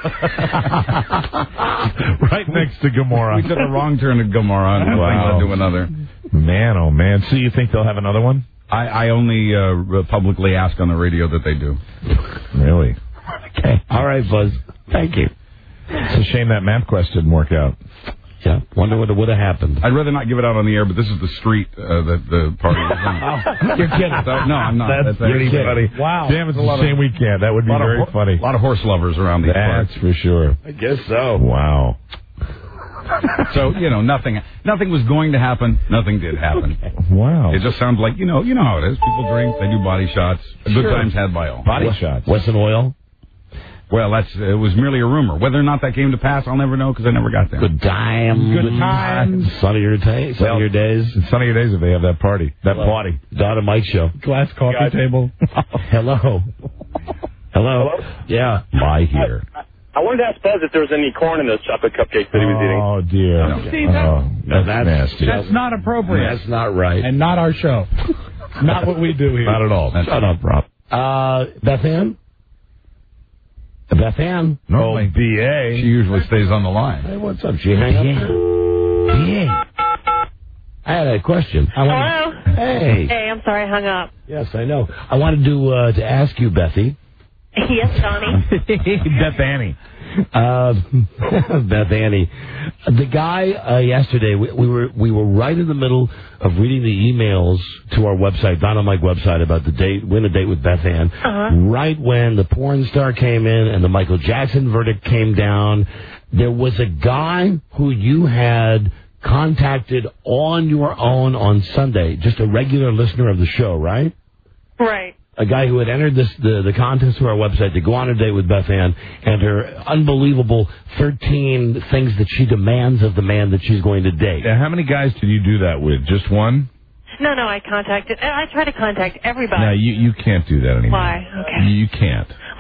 Right next to Gomorrah. We took a wrong turn at Gomorrah and led to another. Man, oh man. So you think they'll have another one? I only publicly ask on the radio that they do. Really? Okay. All right, Buzz. Thank you. It's a shame that MapQuest didn't work out. Yeah, wonder what would have happened. I'd rather not give it out on the air, but this is the street that the party was on. You're kidding. No, I'm not. That's pretty funny. Wow. Damn, it's a shame we can't. That would be very funny. A lot of horse lovers around these parts. That's for sure. I guess so. Wow. So, nothing was going to happen. Nothing did happen. Okay. Wow. It just sounds like, you know how it is. People drink, they do body shots. Good times had by all. Body shots. Wesson Oil? Well, it was merely a rumor. Whether or not that came to pass, I'll never know because I never got there. Good times. Sun of your days. Sun of your days if they have that party. That party. Don and Mike show. Glass coffee table. Hello. Yeah. Lie here. I wanted to ask Buzz if there was any corn in those chocolate cupcakes that he was eating. Oh, dear. See, that's nasty. That's not appropriate. That's not right. And not our show. Not what we do here. Not at all. Shut up, Rob. Beth Ann? No, B.A. She usually stays on the line. Hey, what's up? She hang up? B.A. I had a question. Hello? Hey. Hey, I'm sorry I hung up. Yes, I know. I wanted to ask you, Bethy. Yes, Donnie. Beth Annie. Beth Annie. The guy yesterday, we were right in the middle of reading the emails to our website, Don and Mike website, about the date, win a date with Beth Ann. Right when the porn star came in and the Michael Jackson verdict came down, there was a guy who you had contacted on your own on Sunday, just a regular listener of the show, right? Right. A guy who had entered the contest to our website to go on a date with Beth Ann and her unbelievable 13 things that she demands of the man that she's going to date. How many guys did you do that with? Just one? No, I try to contact everybody. No, you can't do that anymore. Why? Okay. You can't. Well, there's somebody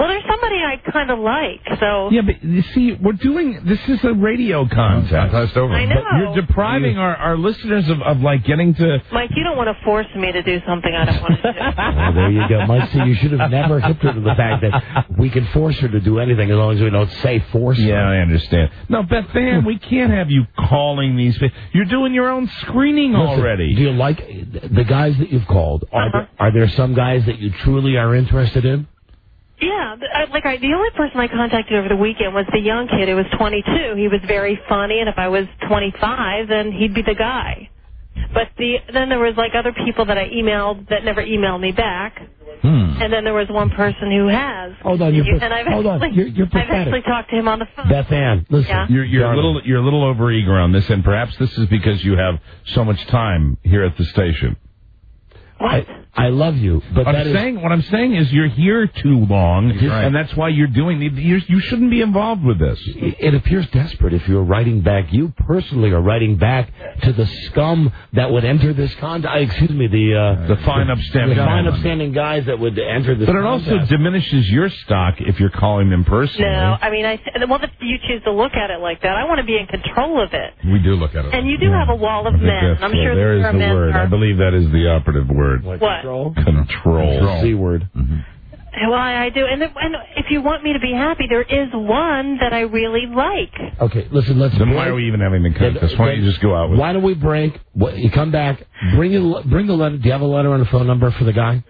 somebody I kind of like. So Yeah, but you see, this is a radio contest. Over. I know. But you're depriving our listeners of like getting to... Mike, you don't want to force me to do something I don't want to do. Oh, there you go, Mike. See, you should have never hipped her to the fact that we can force her to do anything as long as we don't say force her. Yeah, I understand. No, Beth Ann, we can't have you calling these people. You're doing your own screening already. Do you like the guys that you've called? Are there some guys that you truly are interested in? Yeah, the only person I contacted over the weekend was the young kid who was 22. He was very funny, and if I was 25, then he'd be the guy. But then there was like other people that I emailed that never emailed me back. And then there was one person who has. Hold on, you're pathetic. I've actually talked to him on the phone. Beth Ann, listen. Yeah? You're a little overeager on this, and perhaps this is because you have so much time here at the station. What? I love you, but what I'm saying is you're here too long, and that's why you're doing. You shouldn't be involved with this. It appears desperate if you're writing back. You personally are writing back to the scum that would enter this contest. The fine, upstanding guys that would enter this. But it also diminishes your stock if you're calling them personally. No, I mean, if you choose to look at it like that, I want to be in control of it. We do look at it. And you do have a wall of men. I'm sure there is the word. I believe that is the operative word. What? Control. C word. Well, I do. And if you want me to be happy, there is one that I really like. Okay, listen, let's... Then why are we even having the contest? Why don't you just go out with it? Why don't we break? You come back, bring the letter. Do you have a letter and a phone number for the guy?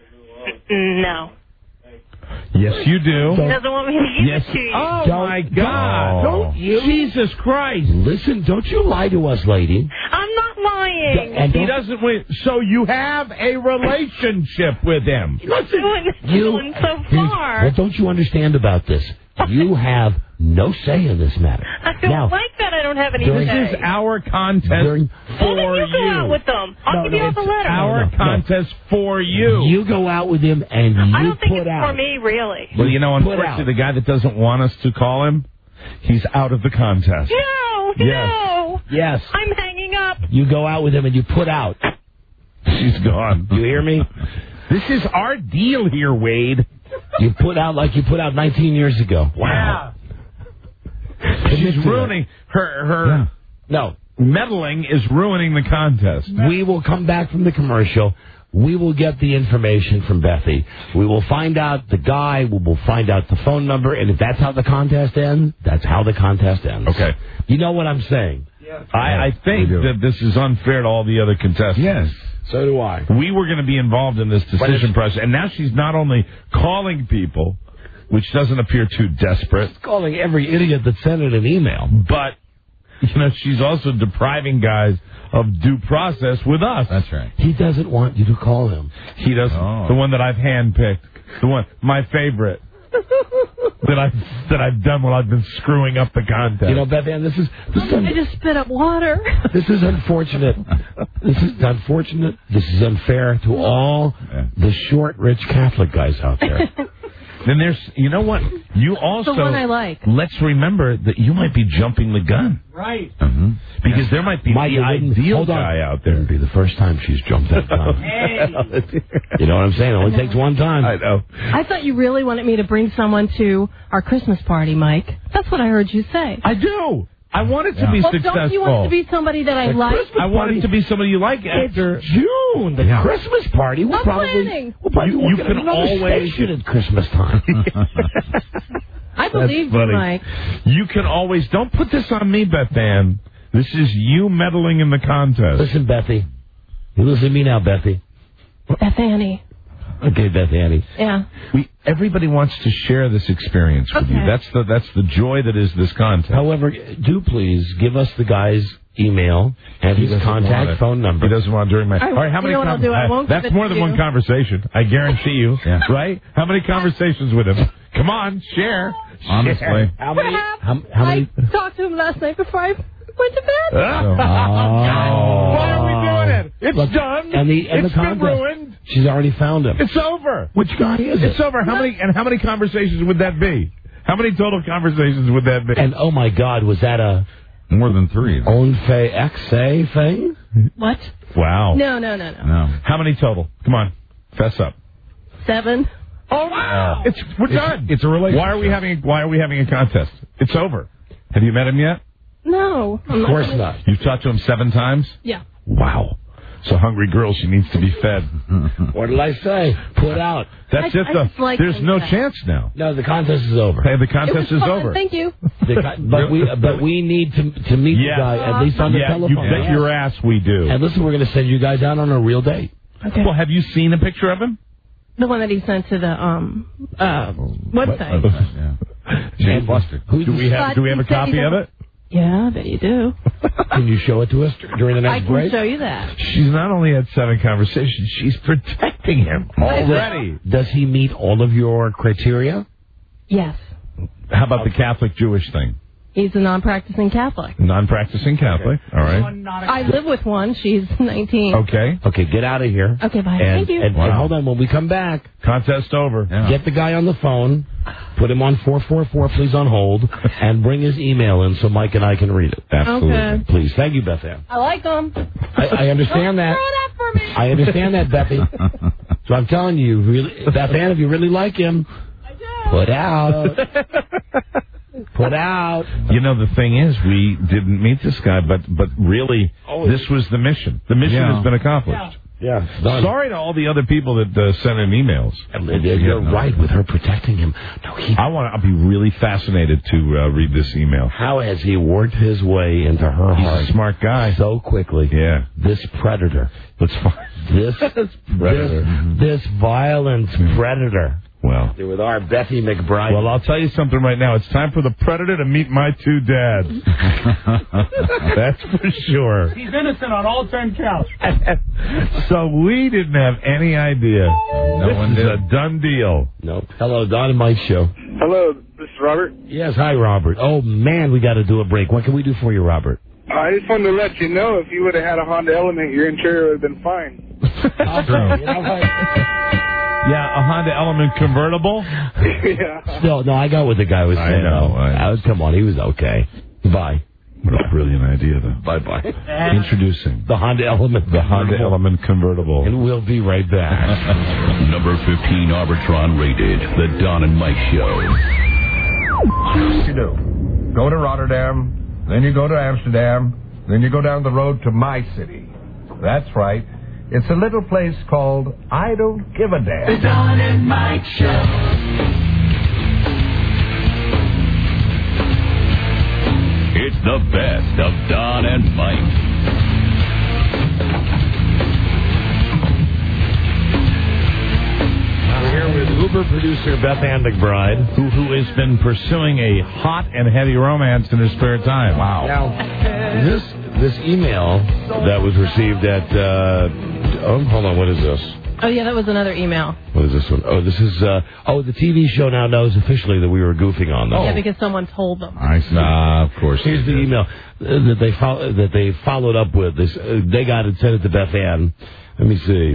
No. Yes, you do. He doesn't want me to give it to you. Oh, my God. Don't you? Jesus Christ. Listen, don't you lie to us, lady. I'm not lying. And he doesn't win. So you have a relationship with him. Listen, going so far. What don't you understand about this? You have no say in this matter. I don't like that I don't have any say. This is our contest for you. Go out with them. I'll give you all the letter. Our contest for you. You go out with him and you I don't think put it's out. for me, really. Well, unfortunately, the guy that doesn't want us to call him, he's out of the contest. No. Yes. I'm hanging up. You go out with him and you put out. She's gone. You hear me? This is our deal here, Wade. You put out like you put out 19 years ago. Wow. She's ruining her. No. Meddling is ruining the contest. We will come back from the commercial. We will get the information from Bethy. We will find out the guy. We will find out the phone number. And if that's how the contest ends, that's how the contest ends. Okay. You know what I'm saying? Yeah. I think that this is unfair to all the other contestants. Yes. So do I. We were going to be involved in this decision process. And now she's not only calling people, which doesn't appear too desperate. She's calling every idiot that sent in an email. But, she's also depriving guys of due process with us. That's right. He doesn't want you to call him. He doesn't. Oh. The one that I've handpicked. The one, my favorite. that I've done while I've been screwing up the contest. Beth Ann, this is I just spit up water. This is unfortunate. This is unfortunate. This is unfair to all the short, rich Catholic guys out there. Then there's, you know what? You also, the one I like. Let's remember that you might be jumping the gun. Right. Mm-hmm. Because there might be the ideal guy out there. It would be the first time she's jumped that gun. Hey. You know what I'm saying? It only takes one time. I know. I thought you really wanted me to bring someone to our Christmas party, Mike. That's what I heard you say. I do. I want it to be successful. Don't you want it to be somebody that I like? I want it to be somebody you like after it's June. The Christmas party. We'll probably you can always station at Christmas time. I believe you, Mike. You can always don't put this on me, Beth Ann. This is you meddling in the contest. Listen, Bethy. You listen to me now, Bethy. Beth Annie. Okay, Beth Annie. Yeah. Everybody wants to share this experience with you. That's the joy that is this contest. However, do please give us the guy's email and his contact phone number. He doesn't want during my. All right, how many? That's more than one conversation. I guarantee you. Right? How many conversations with him? Come on, share. Honestly, how many? I talked to him last night before I went to bed. Why are we doing it? It's done. And it's been ruined. She's already found him. It's over. Which guy is it? It's over. How many conversations would that be? How many total conversations would that be? And oh my God, was that a more than 3? XA thing? What? Wow. No. How many total? Come on, fess up. 7. Oh no! We're done. It's a relationship. Why are we having a contest? It's over. Have you met him yet? No. Of course not. You've talked to him 7 times? Yeah. Wow. So hungry girl, she needs to be fed. What did I say? Put out. That's it. There's no chance now. No, the contest is over. Hey, the contest is over. Thank you. But we need to meet the guy at least on the telephone. You bet your ass we do. And listen, we're going to send you guys out on a real date. Okay. Well, have you seen a picture of him? The one that he sent to the website. Jane Buster. Do we have a copy of it? Yeah, I bet you do. Can you show it to us during the next break? I can show you that. She's not only had 7 conversations, she's protecting him already. Does he meet all of your criteria? Yes. How about the Catholic Jewish thing? He's a non-practicing Catholic. Non-practicing Catholic. Okay. All right. I live with one. She's 19. Okay. Okay, get out of here. Okay, bye. And, Thank you. And hold on, when we come back, contest over. Yeah. Get the guy on the phone, put him on 444, please on hold, and bring his email in so Mike and I can read it. Absolutely. Okay. Please. Thank you, Beth Ann. I like them. I understand that. Throw it up for me. I understand that, Bethy. So I'm telling you, really, Beth Ann, if you really like him, put out. Put out. You know, the thing is, we didn't meet this guy, but really, this was the mission. The mission has been accomplished. Yeah. Sorry to all the other people that sent in emails. You're right with her protecting him. No, I'll be really fascinated to read this email. How has he worked his way into her heart? He's a smart guy. So quickly. Yeah. This predator. Let's find this predator. This violent predator. Well, with our Bethy McBride. Well, I'll tell you something right now. It's time for the predator to meet my 2 dads. That's for sure. He's innocent on all 10 counts. So we didn't have any idea. This is a done deal. Nope. Hello, Don and Mike Show. Hello, this is Robert. Yes, hi, Robert. Oh, man, we got to do a break. What can we do for you, Robert? I just wanted to let you know if you would have had a Honda Element, your interior would have been fine. Yeah, a Honda Element convertible? Yeah. Still, no, I got what the guy was saying. I know. Come on, he was okay. Bye. What a brilliant idea, though. Bye-bye. Introducing the Honda Element. The Honda Element convertible. And we'll be right back. Number 15 Arbitron rated. The Don and Mike Show. You do. Go to Rotterdam, then you go to Amsterdam, then you go down the road to my city. That's right. It's a little place called I Don't Give a Damn. The Don and Mike Show. It's the best of Don and Mike. We're here with Uber producer Beth Ann McBride, who has been pursuing a hot and heavy romance in his spare time. Wow. Now, this email that was received at, hold on, what is this? Oh, yeah, that was another email. What is this one? Oh, this is, the TV show now knows officially that we were goofing on them. Yeah, because someone told them. I see. Of course. Here's the email that they followed up with. They got it, sent it to Beth Ann. Let me see.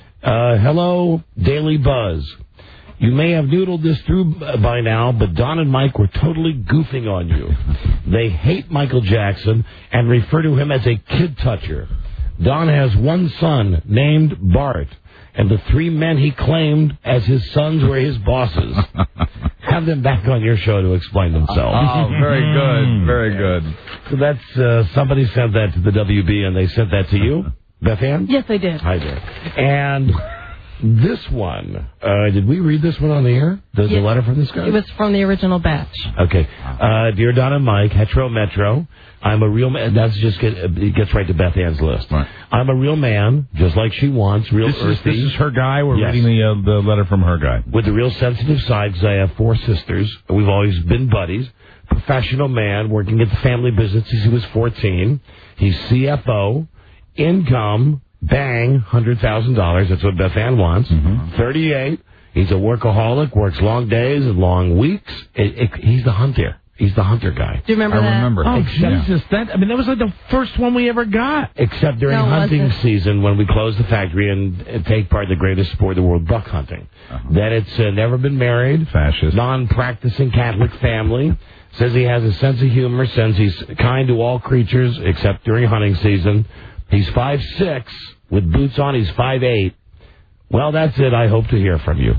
Hello, Daily Buzz. You may have noodled this through by now, but Don and Mike were totally goofing on you. They hate Michael Jackson and refer to him as a kid toucher. Don has one son named Bart, and the 3 men he claimed as his sons were his bosses. Have them back on your show to explain themselves. Oh, very good. Very good. So that's, somebody sent that to the WB, and they sent that to you, Beth Ann? Yes, they did. I did. And this one, did we read this one on the air? The letter from this guy? It was from the original batch. Okay. Dear Don and Mike, Hetero Metro, I'm a real man. That's just it gets right to Beth Ann's list. Right. I'm a real man, just like she wants, real earthy. This is her guy. We're reading the letter from her guy. With the real sensitive side, because I have 4 sisters. We've always been buddies. Professional man, working at the family business since he was 14. He's CFO. Income, bang, $100,000. That's what Beth Ann wants. 38. He's a workaholic, works long days and long weeks. He's the hunter. He's the hunter guy. Do you remember that? I remember. Oh, Jesus. That was like the first one we ever got. Except during hunting season when we close the factory and take part in the greatest sport in the world, buck hunting. Then it's never been married. Fascist. Non-practicing Catholic family. Says he has a sense of humor, says he's kind to all creatures except during hunting season. He's 5'6", with boots on, he's 5'8". Well, that's it. I hope to hear from you.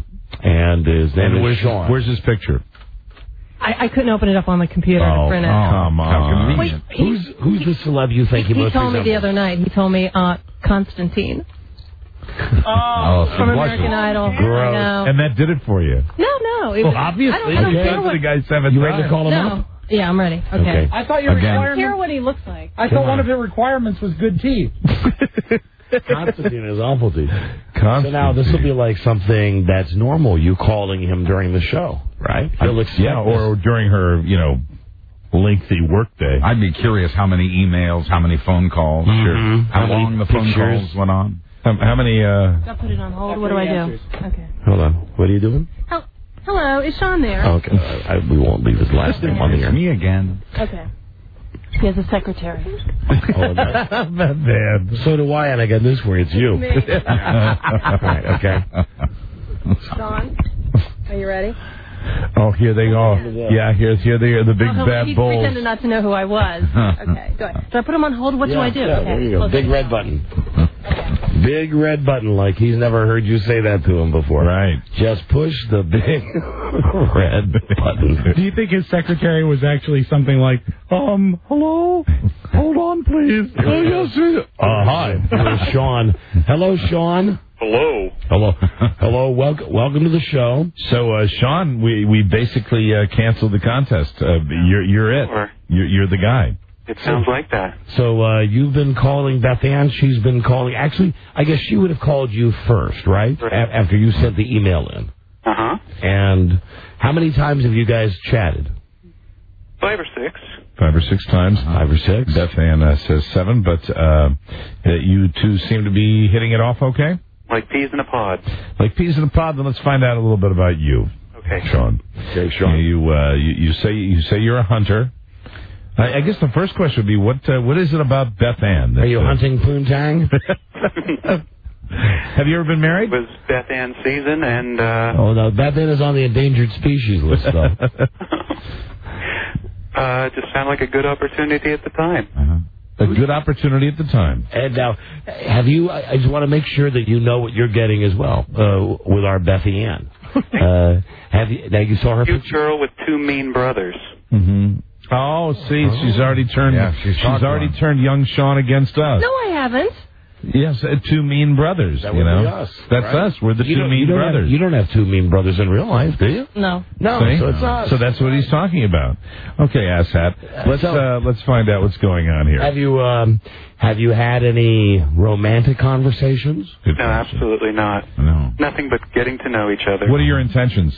and his name is Sean. Where's his picture? I couldn't open it up on the computer to print it. Come on. Wait, Who's the celeb you think he most told me the resembles? other night. He told me Constantine. From American Idol. Gross. I know. And that did it for you. No. It was, obviously. I don't care what... The guy 7 You ready to call him No. up? Yeah, I'm ready. Okay. I thought your I don't requirement... care what he looks like. I thought one of your requirements was good teeth. Constantine is awful, dude. Constantine. So now this will be like something that's normal, you calling him during the show, right? Or during her, lengthy workday. I'd be curious how many emails, how many phone calls, how long the phone calls went on. How many... I'll put it on hold. What do I do? Okay. Hold on. What are you doing? Hello, is Sean there? Okay. We won't leave his last name on the air. Me again. Okay. He has a secretary. Man. So do I, and I got news for you. It's you. Right, okay. Sean, are you ready? Oh, here they go. Yeah, here they are, the big bad He bulls. pretended not to know who I was. Okay, go ahead. Do I put him on hold? What do I do? Yeah, there you go. Big red button. Big red button, like he's never heard you say that to him before. Right. Just push the big red button. Do you think his secretary was actually something like, hello? Hold on, please. Oh, yes, sir. Hi. Here's Sean. Hello, Sean. Hello. Welcome to the show. So, Sean, we basically canceled the contest. You're it. You're the guy. It sounds like that. So you've been calling Beth Ann. She's been calling. Actually, I guess she would have called you first, right? After you sent the email in. Uh-huh. And how many times have you guys chatted? 5 or 6. 5 or 6 times. 5 or 6. Beth Ann says 7, but you two seem to be hitting it off okay? Like peas in a pod. Like peas in a pod. Then let's find out a little bit about you. Okay. Sean. Okay, Sean. You say you're a hunter. I guess the first question would be, what is it about Beth Ann? Are you hunting poontang? Have you ever been married? It was Beth Ann's season, and... Oh, no, Beth Ann is on the endangered species list, though. It just sounded like a good opportunity at the time. A good opportunity at the time. And now, have you... I just want to make sure that you know what you're getting as well with our Bethy Ann. Have you... Now, you saw her Cute picture? girl with 2 mean brothers. Mm-hmm. Oh, see, she's already turned. Yeah, she's already turned young Sean against us. No, I haven't. Yes, 2 mean brothers. That would be us. That's right? us. We're the 2 mean brothers. You don't have 2 mean brothers in real life, do you? No. No. See? So it's us. So that's what he's talking about. Okay, asshat. Let's find out what's going on here. Have you had any romantic conversations? No, absolutely not. No. Nothing but getting to know each other. What are your intentions?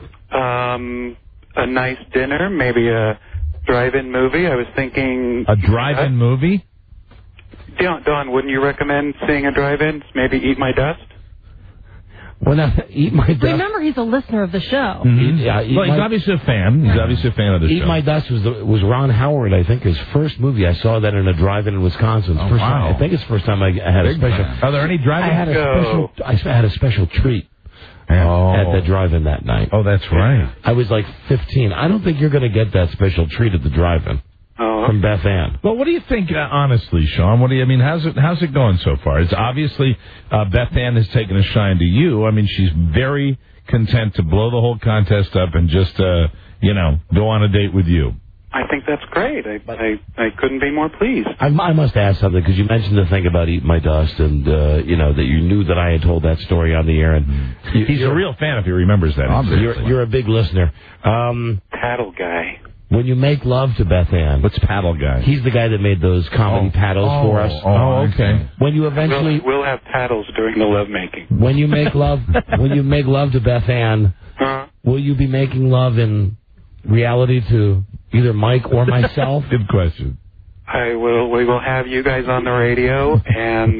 A nice dinner, maybe a drive-in movie. I was thinking... A drive-in movie? Don, wouldn't you recommend seeing a drive-in? Maybe Eat My Dust? Well, now, Eat My Dust... Remember, he's a listener of the show. Mm-hmm. He's obviously a fan. He's obviously a fan of the show. Eat My Dust was Ron Howard, I think, his first movie. I saw that in a drive-in in Wisconsin. Oh, wow. I think it's the first time I had a special... Are there any drive-in? I had a special treat. At the drive-in that night. Oh, that's right. I was like 15. I don't think you're going to get that special treat at the drive-in from Beth Ann. Well, what do you think, honestly, Sean? What do you mean? How's it going so far? It's obviously Beth Ann has taken a shine to you. I mean, she's very content to blow the whole contest up and just go on a date with you. I think that's great. I couldn't be more pleased. I must ask something, because you mentioned the thing about Eat My Dust, and that you knew that I had told that story on the air. And he's a real fan if he remembers that. You're a big listener. Paddle guy. When you make love to Beth Ann, what's Paddle Guy? He's the guy that made those comedy paddles for us. Oh, okay. When you eventually we'll have paddles during the lovemaking. When you make love to Beth Ann, will you be making love in reality to either Mike or myself? Good question. We will have you guys on the radio, and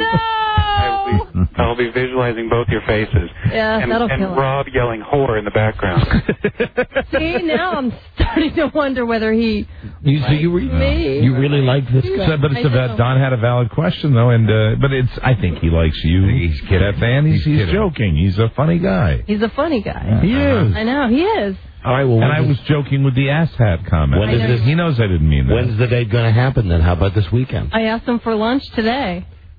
I'll be visualizing both your faces. Yeah, that'll kill and Rob yelling "whore" in the background. See, now I'm starting to wonder whether he you really like this guy. So, but Don had a valid question though, and but I think he likes you. He's kidding. Beth Ann, he's joking. He's a funny guy. He's a funny guy. He is. I know he is. All right, well, and I was joking with the asshat comment. He knows I didn't mean that. When's the date going to happen then? How about this weekend? I asked him for lunch today.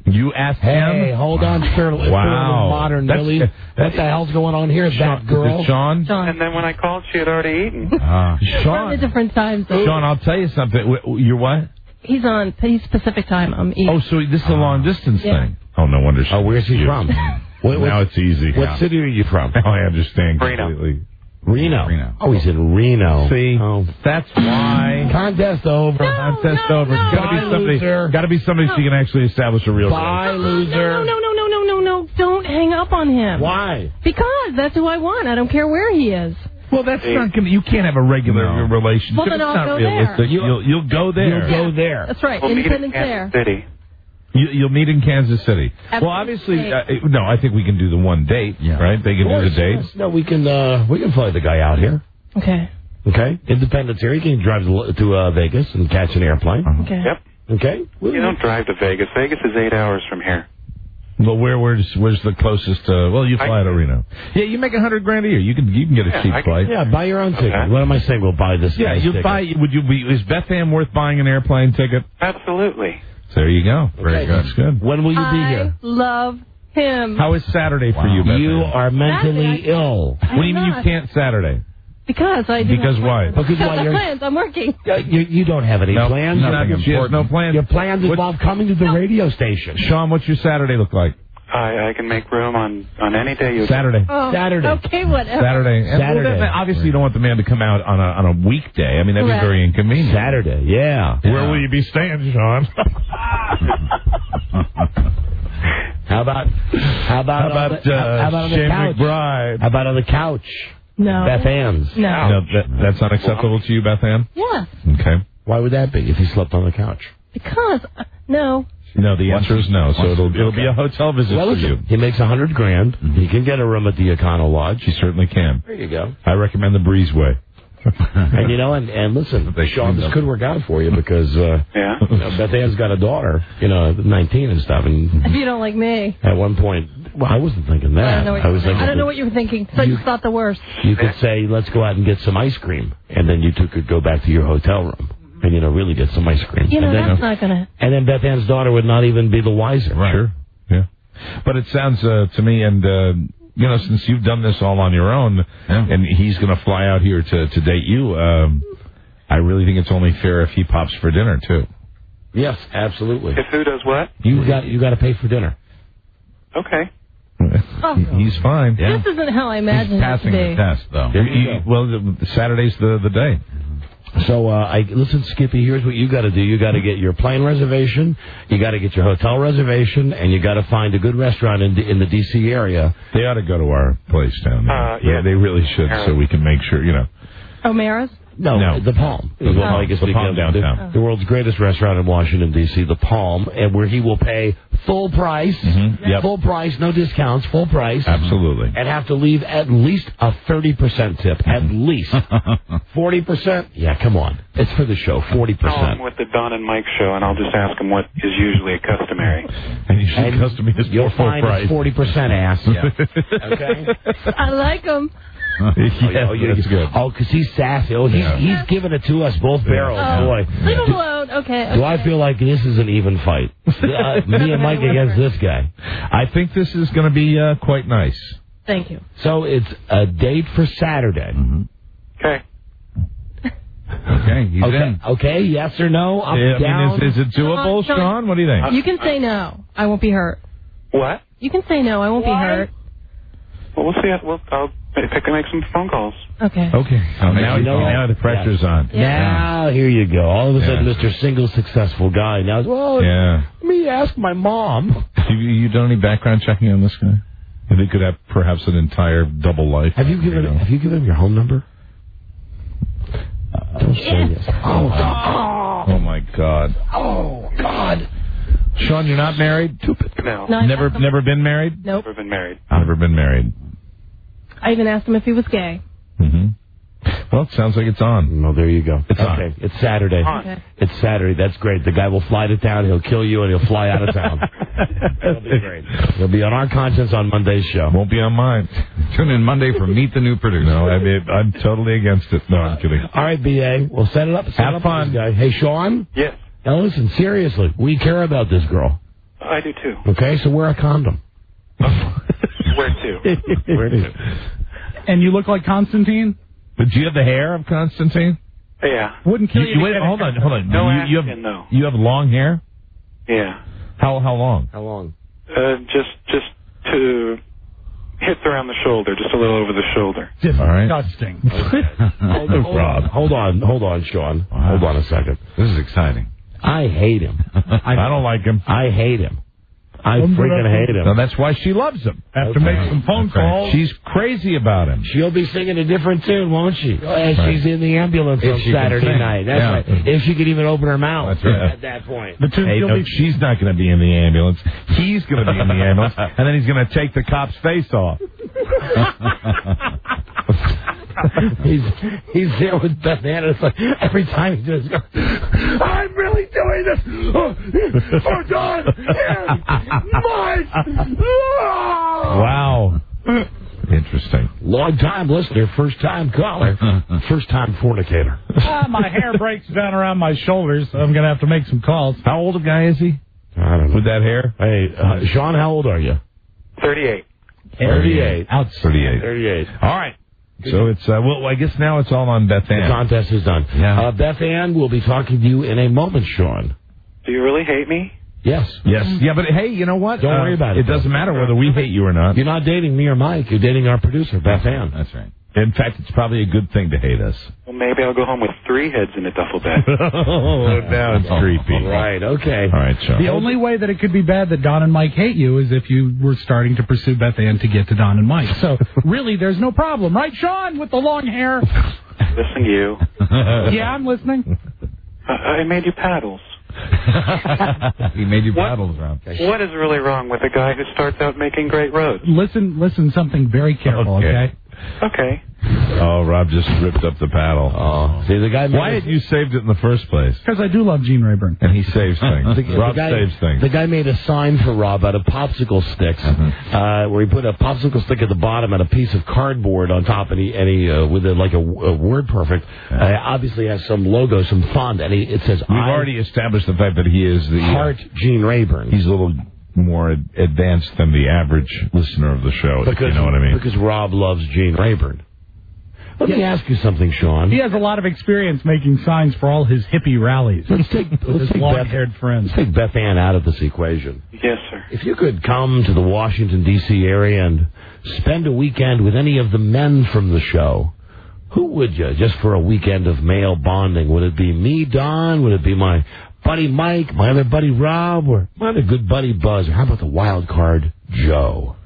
You asked him? Hey, hold on, Sterling. Wow. Modern, Billy. What the hell's going on here? That girl? Is it Sean? And then when I called, she had already eaten. We're on a different time zone. Sean, I'll tell you something. You're what? He's Pacific time. I'm East. Oh, so this is a long distance Yeah. thing. Oh, no wonder. Oh, where's he from? Now it's easy. What city are you from? Now I understand completely. Reno. Oh, he's in Reno. See, that's why. Contest over. Contest over. It's got to be somebody. Got to be somebody so you can actually establish a real. Bye, loser. No. Don't hang up on him. Why? Because that's who I want. I don't care where he is. Well, that's not gonna. You can't have a regular relationship. Well, then it's I'll not go realistic. there. You'll go there. You'll go there. That's right. We'll meet in Independence Kansas there. City. You'll meet in Kansas City. Absolutely. Well, obviously, no. I think we can do the one date, right? They can do the date. Yes. No, we can fly the guy out here. Okay. Okay. Independence here. He can drive to Vegas and catch an airplane. Okay. Yep. Okay. You don't drive to Vegas. Vegas is 8 hours from here. Well, where's the closest? Well, you fly to Reno. Yeah, you make $100,000 a year. You can get a cheap flight. Yeah, buy your own ticket. What am I saying? We'll buy this. Yeah, you buy. Would you be? Is Beth Ann worth buying an airplane ticket? Absolutely. There you go. Very good. That's good. When will you be here? Love him. How is Saturday for you, Beth Ann? You are mentally ill. What do you mean you can't Saturday? Because I do. Because why? Because why? Plans. I'm working. You don't have any plans. She has no plans. Your plans involve coming to the radio station. Sean, what's your Saturday look like? I can make room on any day you. Saturday. Oh, Saturday. Okay, whatever. Saturday. Saturday. Well, obviously, you don't want the man to come out on a weekday. I mean, that'd be very inconvenient. Saturday. Yeah. Where will you be staying, Sean? How about on the couch? McBride? How about on the couch? No. Beth Ann's. No. That's unacceptable to you, Beth Ann? Yes. Okay. Why would that be if he slept on the couch? Because no. No, the answer is no. So it'll be a hotel visit for you. He makes $100,000. He can get a room at the Econo Lodge. He certainly can. There you go. I recommend the Breezeway. And listen, Sean, this could work out for you because Beth Ann's got a daughter, 19 and stuff. And If you don't like me. at one point, well, I wasn't thinking that. I don't know what you were thinking. So I just thought the worst. You could say, let's go out and get some ice cream. And then you two could go back to your hotel room and, really get some ice cream. That's not going to. And then Beth Ann's daughter would not even be the wiser. Right. Sure. Yeah. But it sounds to me, and, since you've done this all on your own, and he's going to fly out here to date you, I really think it's only fair if he pops for dinner, too. Yes, absolutely. If who does what? You got to pay for dinner. Okay. He's fine. This isn't how I imagined it to be. the test, though. Saturday's the day. So, listen, Skippy, here's what you got to do. You got to get your plane reservation, you got to get your hotel reservation, and you got to find a good restaurant in the D.C. area. They ought to go to our place down there. Yeah. They really should, so we can make sure, O'Mara's? No, the Palm. The Palm downtown. The world's greatest restaurant in Washington, D.C., the Palm, and where he will pay full price, full price, no discounts, full price. Absolutely. And have to leave at least a 30% tip. At least. 40%? Yeah, come on. It's for the show, 40%. Call him with the Don and Mike show, and I'll just ask him what is usually customary. And you should custom his you'll full find price. it's 40% ass. Yeah. Okay? I like him. That's good. Oh, because he's sassy. Oh, he's giving it to us, both barrels. Boy. Leave him alone. Okay. Do I feel like this is an even fight? Me and Mike against this guy. I think this is going to be quite nice. Thank you. So it's a date for Saturday. Okay. Okay, he's in. Okay, yes or no? Up, down? Is it doable, Sean? What do you think? You can say no. I won't be hurt. What? You can say no. I won't be hurt. Well, we'll see. I'll make some phone calls. Okay. Okay. Now the pressure's on. Now, here you go. All of a sudden, Mr. Single Successful Guy. Now, let me ask my mom. You done any background checking on this guy? They could have perhaps an entire double life. Have you given him your home number? Don't say yes. Oh my God. Oh God. Sean, you're not married? No. Never been married? Nope. Never been married. Never been married. I even asked him if he was gay. Mm-hmm. Well, it sounds like it's on. Well, there you go. It's okay. on. It's Saturday. Okay. It's Saturday. That's great. The guy will fly to town. He'll kill you, and he'll fly out of town. That'll be great. He'll be on our conscience on Monday's show. Won't be on mine. Tune in Monday for Meet the New Producer. No, I'm totally against it. No, I'm kidding. All right, B.A. We'll set it up. Have fun. Guy. Hey, Sean? Yes. Now, listen, seriously. We care about this girl. I do too. Okay, so wear a condom. Where to? Where to? And you look like Constantine? But do you have the hair of Constantine? Yeah. Wouldn't kill you. Wait, hold on. No you action, though. You have long hair? Yeah. How long? How long? Just to hit around the shoulder, just a little over the shoulder. Disgusting. Hold on, Sean. Wow. Hold on a second. This is exciting. I hate him. I don't like him. I hate him. I freaking hate him. No, that's why she loves him. Have to make some phone calls. She's crazy about him. She'll be singing a different tune, won't she? As she's in the ambulance on Saturday night. That's right. If she could even open her mouth at that point. She's not going to be in the ambulance. He's going to be in the ambulance, and then he's going to take the cop's face off. He's there with Beth Ann. It's like every time he just goes, I'm really doing this for Don and Mike. Wow. Interesting. Long time listener, first time caller, first time fornicator. My hair breaks down around my shoulders, so I'm going to have to make some calls. How old a guy is he? I don't know. With that hair? Hey, Sean, how old are you? 38. 38. 38. 38. All right. So it's, well, I guess now it's all on Beth Ann. The contest is done. Yeah. Beth Ann will be talking to you in a moment, Sean. Do you really hate me? Yes. Yeah, but hey, you know what? Don't worry about it. It doesn't matter whether we hate you or not. You're not dating me or Mike. You're dating our producer, Beth Ann. That's right. In fact, it's probably a good thing to hate us. Well, maybe I'll go home with 3 heads in a duffel bag. Oh, now it's creepy. Right, okay. All right, Sean. The only way that it could be bad that Don and Mike hate you is if you were starting to pursue Beth Ann to get to Don and Mike. So, really, there's no problem. Right, Sean, with the long hair? Listen to you. Yeah, I'm listening. I made you paddles. He made you paddles around. What is really wrong with a guy who starts out making great roads? Listen, something very careful, okay? Okay. Oh, Rob just ripped up the paddle. Oh. See, the guy... Why had you saved it in the first place? Because I do love Gene Rayburn. And he saves things. Rob saves things. The guy made a sign for Rob out of popsicle sticks, where he put a popsicle stick at the bottom and a piece of cardboard on top, and he with a WordPerfect, obviously has some logo, some font, and it says... We've already established the fact that he is the... Heart Gene Rayburn. He's a little more advanced than the average listener of the show, if you know what I mean. Because Rob loves Gene Rayburn. Let me ask you something, Sean. He has a lot of experience making signs for all his hippie rallies. Let's take long-haired friends. Let's take Beth Ann out of this equation. Yes, sir. If you could come to the Washington, D.C. area and spend a weekend with any of the men from the show, who would you, just for a weekend of male bonding? Would it be me, Don? Would it be my buddy Mike, my other buddy Rob, or my other good buddy Buzz? Or how about the wild card Joe?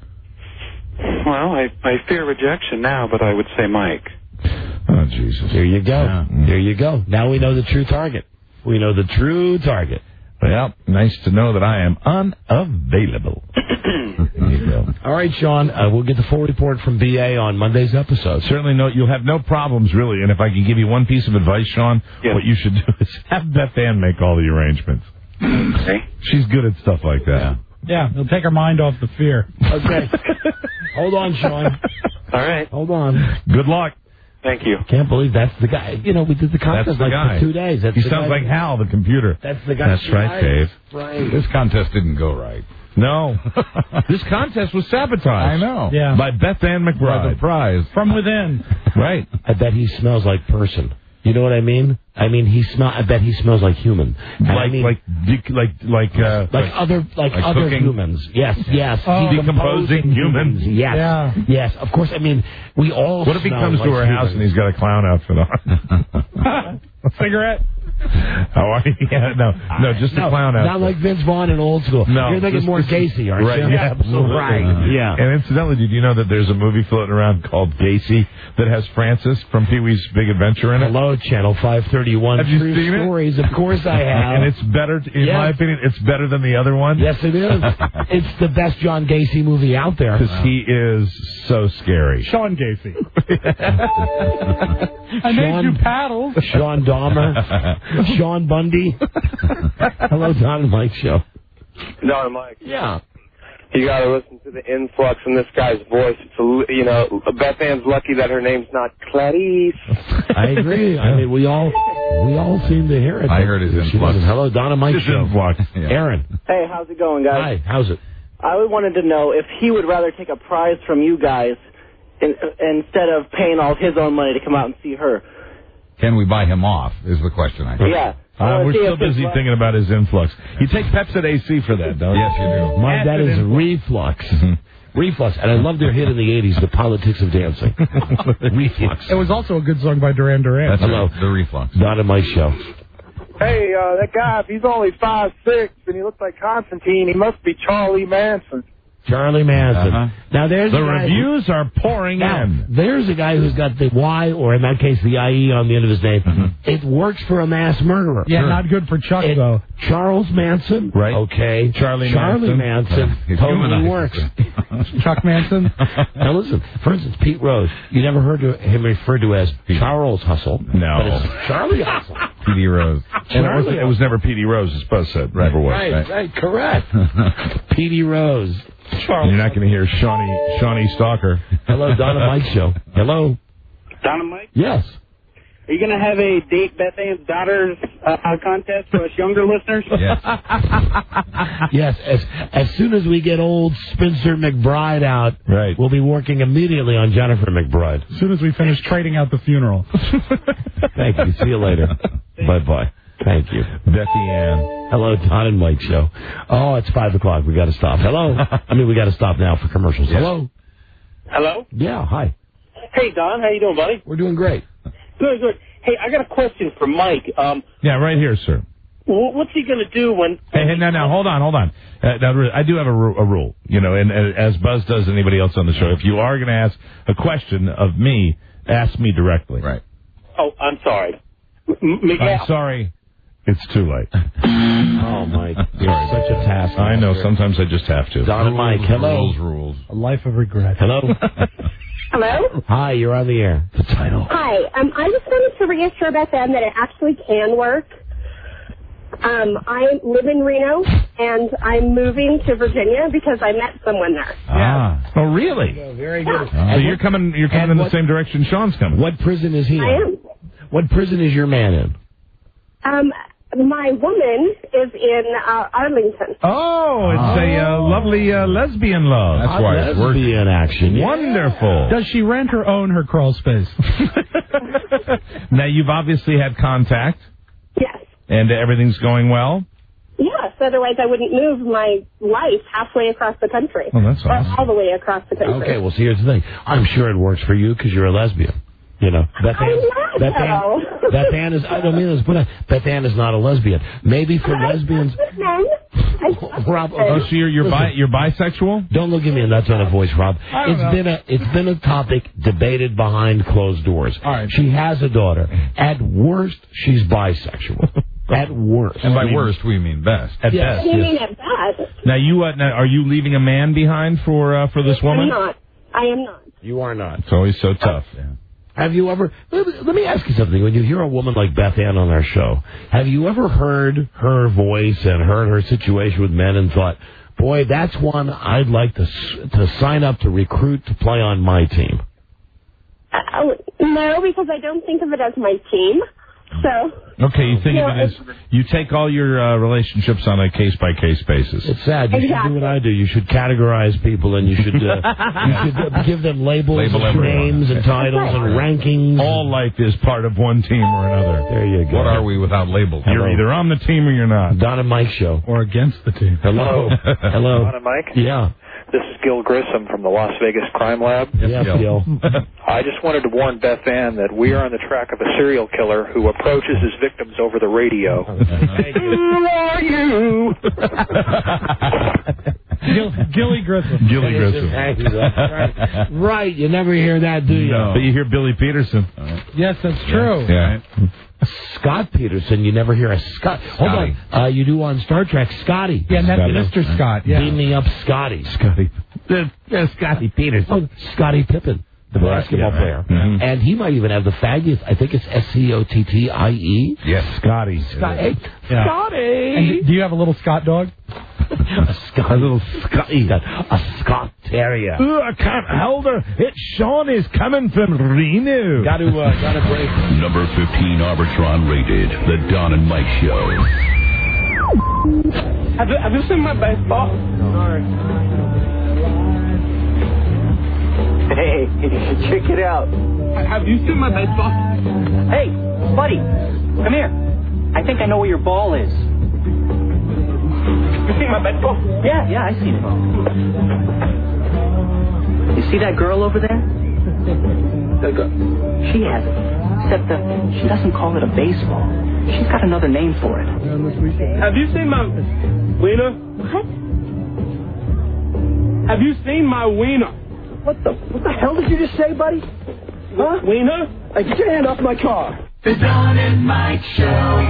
Well, I fear rejection now, but I would say Mike. Oh, Jesus. There you go. Yeah. There you go. Now we know the true target. We know the true target. Well, nice to know that I am unavailable. There you go. All right, Sean, we'll get the full report from BA on Monday's episode. Certainly you'll have no problems, really. And if I can give you one piece of advice, Sean, what you should do is have Beth Ann make all the arrangements. Okay. She's good at stuff like that. Yeah, it'll take her mind off the fear. Okay. Hold on, Sean. All right. Hold on. Good luck. Thank you. Can't believe that's the guy. You know, we did the contest That's the guy. for 2 days. He sounds like Hal, the computer. That's the guy. That's right, Dave. Right. This contest didn't go right. No. This contest was sabotaged. I know. Yeah. By Beth Ann McBride. The prize. From within. Right. I bet he smells like person. You know what I mean? I bet he smells like human. Like other cooking? humans. Yes. Decomposing humans. Yes. Yeah. Yes. Of course. I mean, we all. What if he smell comes like to our house and he's got a clown outfit on? Cigarette? Oh, yeah, no, just a clown outfit. Not like Vince Vaughn in Old School. No, you're thinking more Gacy, aren't right, you? Yeah, absolutely. Right. Yeah. And incidentally, did you know that there's a movie floating around called Gacy that has Francis from Pee-wee's Big Adventure in it? Hello, Channel 531. Have you True seen it? Stories. Of course I have. And it's better, in my opinion, it's better than the other one. Yes, it is. It's the best John Gacy movie out there. Because he is so scary. Sean Gacy. I made you paddles. Sean Dahmer. Sean Bundy. Hello, Don and Mike Show. Don and Mike. Yeah. You got to listen to the influx in this guy's voice. It's Beth Ann's lucky that her name's not Clarice. I agree. I mean, we all We all seem to hear it. I heard his influx. Hello, Donna Mike His Show. influx. Yeah. Aaron. Hey, how's it going, guys? Hi, how's it? I wanted to know if he would rather take a prize from you guys instead of paying all his own money to come out and see her. Can we buy him off, is the question I have. Yeah. We're still busy thinking about his influx. You take Pepsid AC for that, don't you? Yes, you do. My dad is reflux. Reflux. And I love their hit in the 80s, The Politics of Dancing. Reflux. It was also a good song by Duran Duran. That's Hello. right, the reflux. Donna Mike Show. Hey, that guy, if he's only 5'6" and he looks like Constantine, he must be Charlie Manson. Charlie Manson. Now there's The a guy reviews are pouring in. There's a guy who's got the Y, or in that case the IE on the end of his name. It works for a mass murderer. Yeah, not good for Chuck, though. Charles Manson. Right. Okay. Charlie Manson. He's Totally humanized. works. Chuck Manson. Now listen, for instance, Pete Rose. You never heard him referred to as Charles Hustle. No. But it's Charlie Hustle. P.D. Rose. And it was never P.D. Rose, as Buzz said. Never was. Right, correct. P.D. Rose. And you're not going to hear Shawnee Stalker. Hello, Donna Mike Show. Hello. Donna Mike? Yes. Are you going to have a Date Beth Ann's Daughters contest for us younger listeners? Yes. Yes, as soon as we get old Spencer McBride out, Right. we'll be working immediately on Jennifer McBride. As soon as we finish trading out the funeral. Thank you. See you later. Bye-bye. Thank you. Bethy Ann. Hello, Don and Mike Show. Oh, it's 5 o'clock. We got to stop. Hello. We got to stop now for commercials. Yes. Hello. Hello? Yeah, hi. Hey, Don. How you doing, buddy? We're doing great. Good, good. Hey, I got a question for Mike. Yeah, right here, sir. What's he going to do when... Hey, now, hold on. Now, I do have a rule, and as Buzz does anybody else on the show, if you are going to ask a question of me, ask me directly. Right. Oh, I'm sorry. Miguel. I'm sorry. It's too late. Oh, Mike. You're such a task. I know. Sometimes I just have to. Don and Mike, hello. Rules. A life of regret. Hello. Hello? Hi, you're on the air. The title. Hi. I just wanted to reassure Beth Ann that it actually can work. I live in Reno, and I'm moving to Virginia because I met someone there. Ah. Oh, really? Very good. So you're coming in the same direction Sean's coming. What prison is he in? I am. What prison is your man in? My woman is in Arlington. Oh, it's a lovely lesbian love. That's why it's working. Lesbian action. Yeah. Wonderful. Does she rent or own her crawl space? Now, you've obviously had contact. Yes. And everything's going well? Yes, otherwise I wouldn't move my life halfway across the country. Oh, that's awesome. Or all the way across the country. Okay, well, see, here's the thing. I'm sure it works for you because you're a lesbian. Beth Ann is, I don't mean this, but Beth Ann is not a lesbian. Maybe for lesbians... Rob, so you're bisexual? Don't look at me in that tone of voice, Rob. It's been a topic debated behind closed doors. All right. She has a daughter. At worst, she's bisexual. At worst. And by worst, we mean best. At best. You mean at best? Now, now, are you leaving a man behind for this woman? I am not. You are not. It's always so tough. Yeah. Have you ever... Let me ask you something. When you hear a woman like Beth Ann on our show, have you ever heard her voice and heard her situation with men and thought, boy, that's one I'd like to sign up to recruit to play on my team? No, because I don't think of it as my team. So. Okay, you think of it as you take all your relationships on a case-by-case basis. It's sad. You should do what I do. You should categorize people, and you should give them labels and names and titles and rankings. All life is part of one team or another. There you go. What are we without labels? You're either on the team or you're not. Don and Mike Show. Or against the team. Hello. Hello. Don and Mike? Yeah. This is Gil Grissom from the Las Vegas Crime Lab. Yes, Gil. I just wanted to warn Beth Ann that we are on the track of a serial killer who approaches his victims over the radio. Who are you? Gilly Grissom. Gilly Grissom. Right. You never hear that, do you? No. But you hear Billy Peterson. Yes, that's true. Yeah. Scott Peterson, you never hear a Scott. Hold on. You do on Star Trek, Scotty. Yeah, that's Mr. Scott. Yeah. Beam me up, Scotty. Scotty Peterson. Oh, Scotty Pippen, the basketball player. Mm-hmm. And he might even have the faggiest. I think it's Scottie. Yes, Scotty. Scotty. Yeah. Scotty. And do you have a little Scott dog? A little Scott. He got a Scott Terrier. I can't hold her. It's Sean is coming from Reno. Got to break. Number 15 Arbitron rated The Don and Mike Show. Have you seen my baseball? Sorry. Hey, check it out. Have you seen my baseball? Hey, buddy, come here. I think I know where your ball is. You seen my baseball? Yeah, I seen it. You see that girl over there? That girl? She has it. Except that she doesn't call it a baseball. She's got another name for it. Have you seen my wiener? What? Have you seen my wiener? What the hell did you just say, buddy? Huh? Wiener? Hey, get your hand off my car. The Don and Mike Show.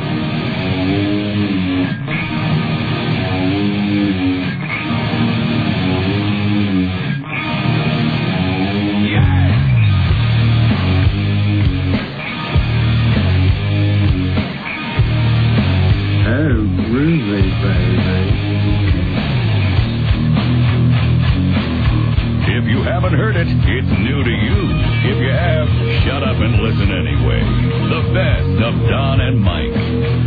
If you haven't heard it, it's new to you. If you have, shut up and listen anyway. The best of Don and Mike.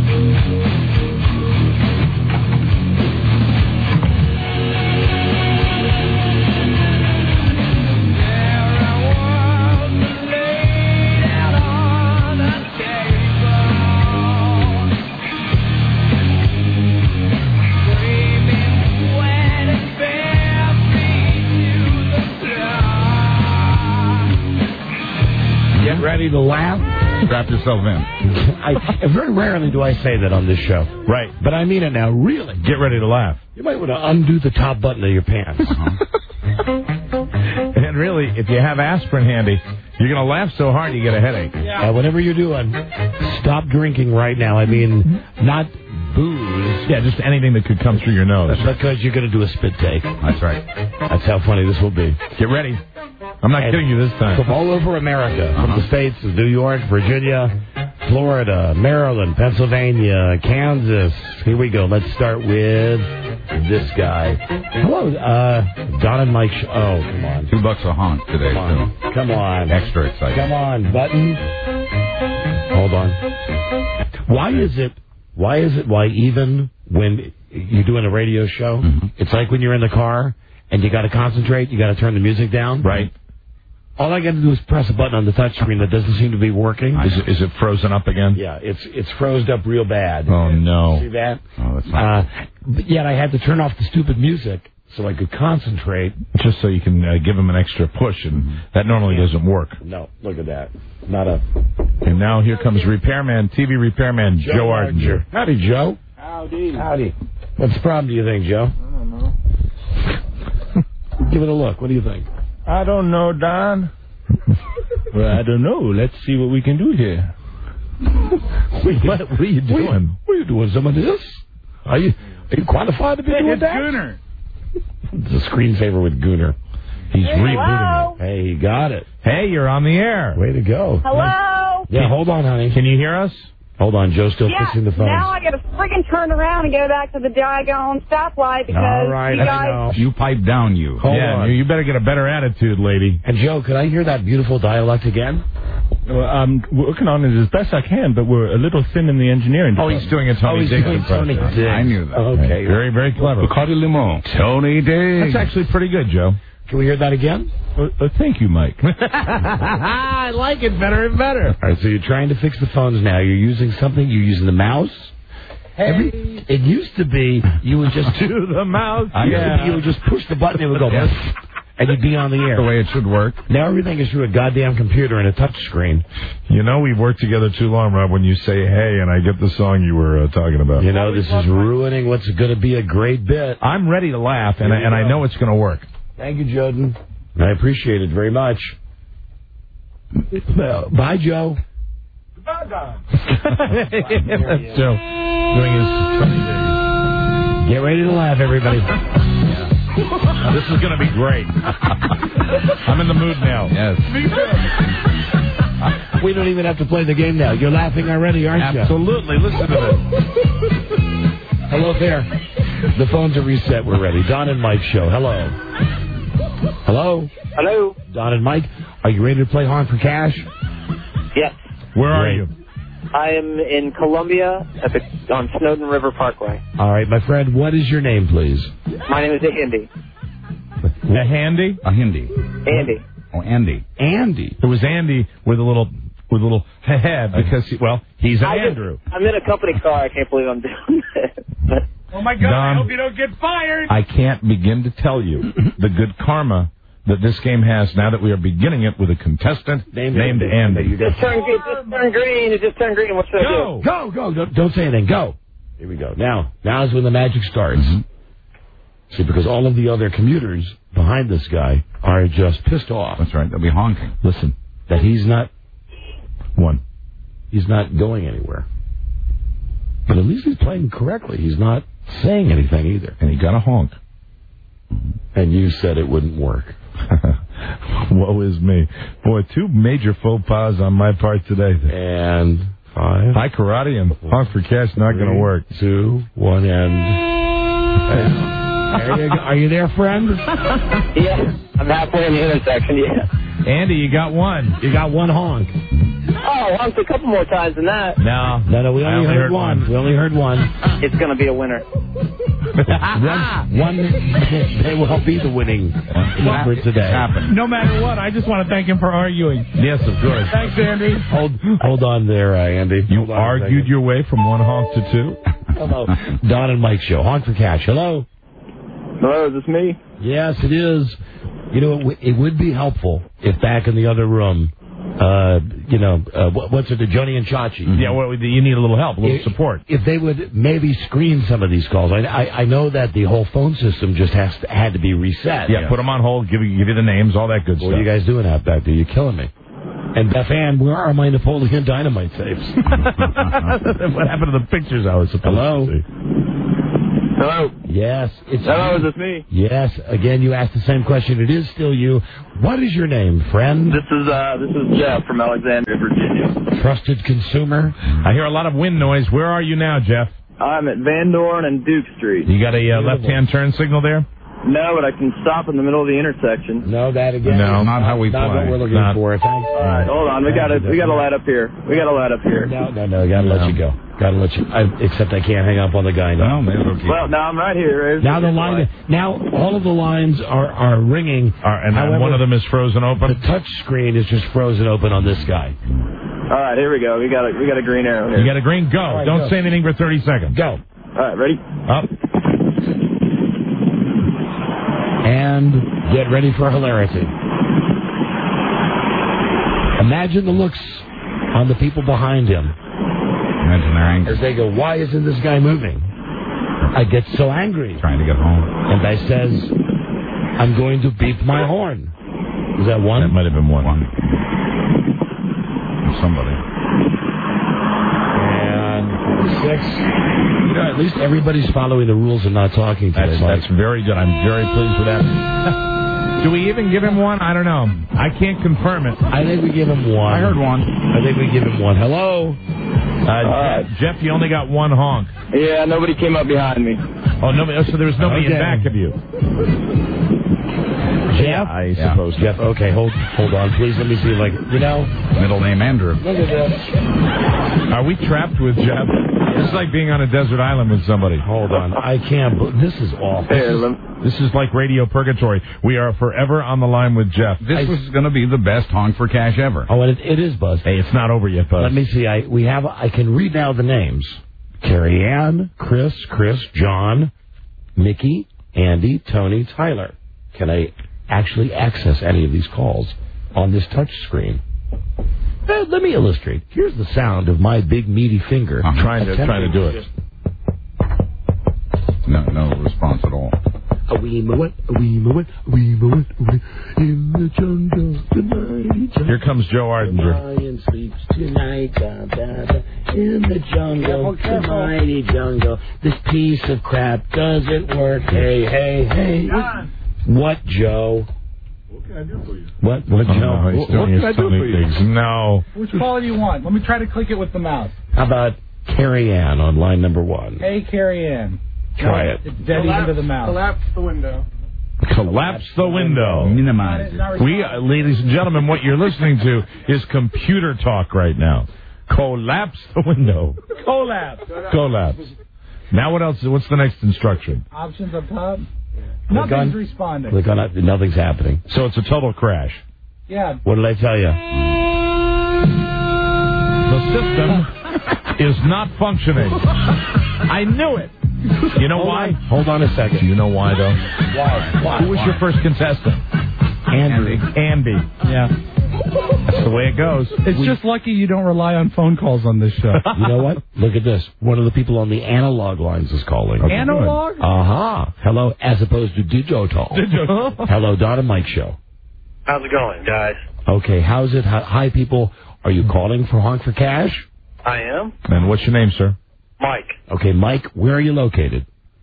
Ready to laugh? Strap yourself in. Very rarely do I say that on this show. Right. But I mean it now, really. Get ready to laugh. You might want to undo the top button of your pants. And really, if you have aspirin handy, you're going to laugh so hard you get a headache. Whatever you're doing, stop drinking right now. I mean, not booze. Yeah, just anything that could come through your nose. Because you're going to do a spit take. That's right. That's how funny this will be. Get ready. I'm not kidding you this time. From all over America, from the states of New York, Virginia, Florida, Maryland, Pennsylvania, Kansas. Here we go. Let's start with this guy. Hello, Don and Mike. Oh, come on. $2 a honk today. Come on. Extra exciting. Come on, button. Hold on. Why even when you're doing a radio show, it's like when you're in the car and you got to concentrate, you got to turn the music down. Right. All I got to do is press a button on the touchscreen that doesn't seem to be working. Is it frozen up again? Yeah, it's froze up real bad. Oh, no. See that? Oh, that's not but yet I had to turn off the stupid music so I could concentrate. Just so you can give them an extra push, and that normally doesn't work. No, look at that. Not a... And now here comes repairman, TV repairman, Joe Ardinger. Howdy, Joe. Howdy. What's the problem, do you think, Joe? I don't know. Give it a look. What do you think? I don't know, Don. Well, I don't know. Let's see what we can do here. What are you doing? What are you doing? Some of this? Are you qualified to be doing that? Gooner. It's a screensaver with Gooner. He's rebooting it. Hey, he got it. Hey, you're on the air. Way to go. Hello? Yeah, hold on, honey. Can you hear us? Hold on, Joe's still fixing the phones. Now I got to friggin' turn around and go back to the daggone stoplight because all right, you guys... You pipe down, you. Hold on. You better get a better attitude, lady. And Joe, could I hear that beautiful dialect again? Well, I'm working on it as best I can, but we're a little thin in the engineering department. He's doing a Tony Diggs impression. I knew that. Okay. Very, very clever. Bacardi Limon. Tony Diggs. That's actually pretty good, Joe. Can we hear that again? Thank you, Mike. I like it better and better. All right, so you're trying to fix the phones now. You're using something. You're using the mouse. Hey. It used to be you would just do the mouse. You would just push the button. It would go, and you'd be on the air. The way it should work. Now everything is through a goddamn computer and a touch screen. You know we've worked together too long, Rob, when you say hey and I get the song you were talking about. You know, this is ruining what's going to be a great bit. I'm ready to laugh, and I know it's going to work. Thank you, Jordan. I appreciate it very much. Bye, Joe. Bye, Don. That's Joe doing his funny days. Get ready to laugh, everybody. Now, this is going to be great. I'm in the mood now. Yes. We don't even have to play the game now. You're laughing already, aren't you? Absolutely. Listen to this. Hello there. The phones are reset. We're ready. Don and Mike show. Hello. Hello. Hello. Don and Mike, are you ready to play Honk for Cash? Yes. Where are you? I am in Columbia on Snowden River Parkway. All right, my friend, what is your name, please? My name is Andy. A Handy? A Hindi. Andy. Oh, Andy. Andy. It was Andy with a little head because, he's an Andrew. I'm in a company car. I can't believe I'm doing this. But, oh, my God. Don, I hope you don't get fired. I can't begin to tell you the good karma that this game has now that we are beginning it with a contestant named Andy. It just turned green. It just turned green. What should I do? Go. Don't say anything. Go. Here we go. Now is when the magic starts. See, because all of the other commuters behind this guy are just pissed off. That's right. They'll be honking. Listen, that he's not going anywhere. But at least he's playing correctly. He's not saying anything either. And he got a honk. And you said it wouldn't work. Woe is me. Boy, 2 major faux pas on my part today. And 5. High karate and honk for cash not going to work. 2, 1, and... Are you there, friend? Yeah, I'm halfway in the intersection, yeah. Andy, you got one. You got one honk. Oh, honked a couple more times than that. No, we only heard one. We only heard one. It's going to be a winner. one they will be the winning number today. No matter what, I just want to thank him for arguing. Yes, of course. Thanks, Andy. Hold on there, Andy. You argued your way from 1 honk to 2? Hello. Don and Mike show. Honk for cash. Hello. Hello, is this me? Yes, it is. You know, it would be helpful if back in the other room, what's it, the Johnny and Chachi? Mm-hmm. Yeah, well, you need a little help, a little support. If they would maybe screen some of these calls. I know that the whole phone system just had to be reset. Yeah, put them on hold, give you the names, all that good stuff. What are you guys doing out back there? You're killing me. And Beth Ann, where are my Napoleon Dynamite tapes? What happened to the pictures I was supposed to see? Hello. Yes, it's Hello, you. is this me? Yes. Again, you asked the same question. It is still you. What is your name, friend? This is Jeff from Alexandria, Virginia. Trusted consumer. I hear a lot of wind noise. Where are you now, Jeff? I'm at Van Dorn and Duke Street. You got a left-hand turn signal there? No, but I can stop in the middle of the intersection. No, that again. No, not how we play. Not what we're looking for. Thanks. All right, hold on. We got to light up here. No, gotta let you go. Except I can't hang up on the guy now. No, man. Well, now I'm right here. Now the line. Now all of the lines are ringing. And however, one of them is frozen open. The touch screen is just frozen open on this guy. All right, here we go. We got a green arrow here. You got a green? Go. Right, Don't say anything for 30 seconds. Go. All right, ready? Up. And get ready for hilarity. Imagine the looks on the people behind him. Imagine their anger. As they go, why isn't this guy moving? I get so angry. Trying to get home. And I says, I'm going to beep my horn. Is that one? That might have been one. Somebody. And 6. You know, at least everybody's following the rules and not talking to us. That's very good. I'm very pleased with that. Do we even give him one? I don't know. I can't confirm it. I think we give him one. I heard one. I think we give him one. Hello? Jeff, you only got one honk. Yeah, nobody came up behind me. Oh, nobody. So there was nobody in back of you. Jeff? I suppose. Jeff, okay, hold on, please. Let me see if I can, Middle name Andrew. Look at this. Are we trapped with Jeff? It's like being on a desert island with somebody. Hold on. I can't. This is awful. This is like radio purgatory. We are forever on the line with Jeff. This was going to be the best honk for cash ever. Oh, and it is, Buzz. Hey, it's not over yet, Buzz. Let me see. I can read now the names. Carrie Ann, Chris, John, Mickey, Andy, Tony, Tyler. Can I actually access any of these calls on this touch screen? Let me illustrate. Here's the sound of my big meaty finger trying to do it. No response at all. A wee mo-what, in the jungle tonight. Here comes Joe Ardinger. Lion sleeps tonight, in the jungle, the mighty jungle. This piece of crap doesn't work. Hey. What, Joe? What can I do for you? What, Joe? What can I do for you? No. Which caller do you want? Let me try to click it with the mouse. How about Carrie Ann on line number 1? Hey, Carrie Ann. Try it. It's dead into the mouth. Collapse the window. Collapse the window. Minimize it. We, ladies and gentlemen, what you're listening to is computer talk right now. Collapse the window. Collapse. Collapse. Now what else? What's the next instruction? Options up top. Click Nothing's on- responding. Click on it. Nothing's happening. So it's a total crash. Yeah. What did I tell you? The system is not functioning. I knew it. You know why? Hold on a second. Do you know why, though? Why? Who was your first contestant? Andy. Yeah. That's the way it goes. It's just lucky you don't rely on phone calls on this show. You know what? Look at this. One of the people on the analog lines is calling. Analog? Uh-huh. Hello, as opposed to digital. Hello, Don and Mike Show. How's it going, guys? Okay, how's it? Hi, people. Are you calling for Honk for Cash? I am. And what's your name, sir? Mike. Okay, Mike, where are you located?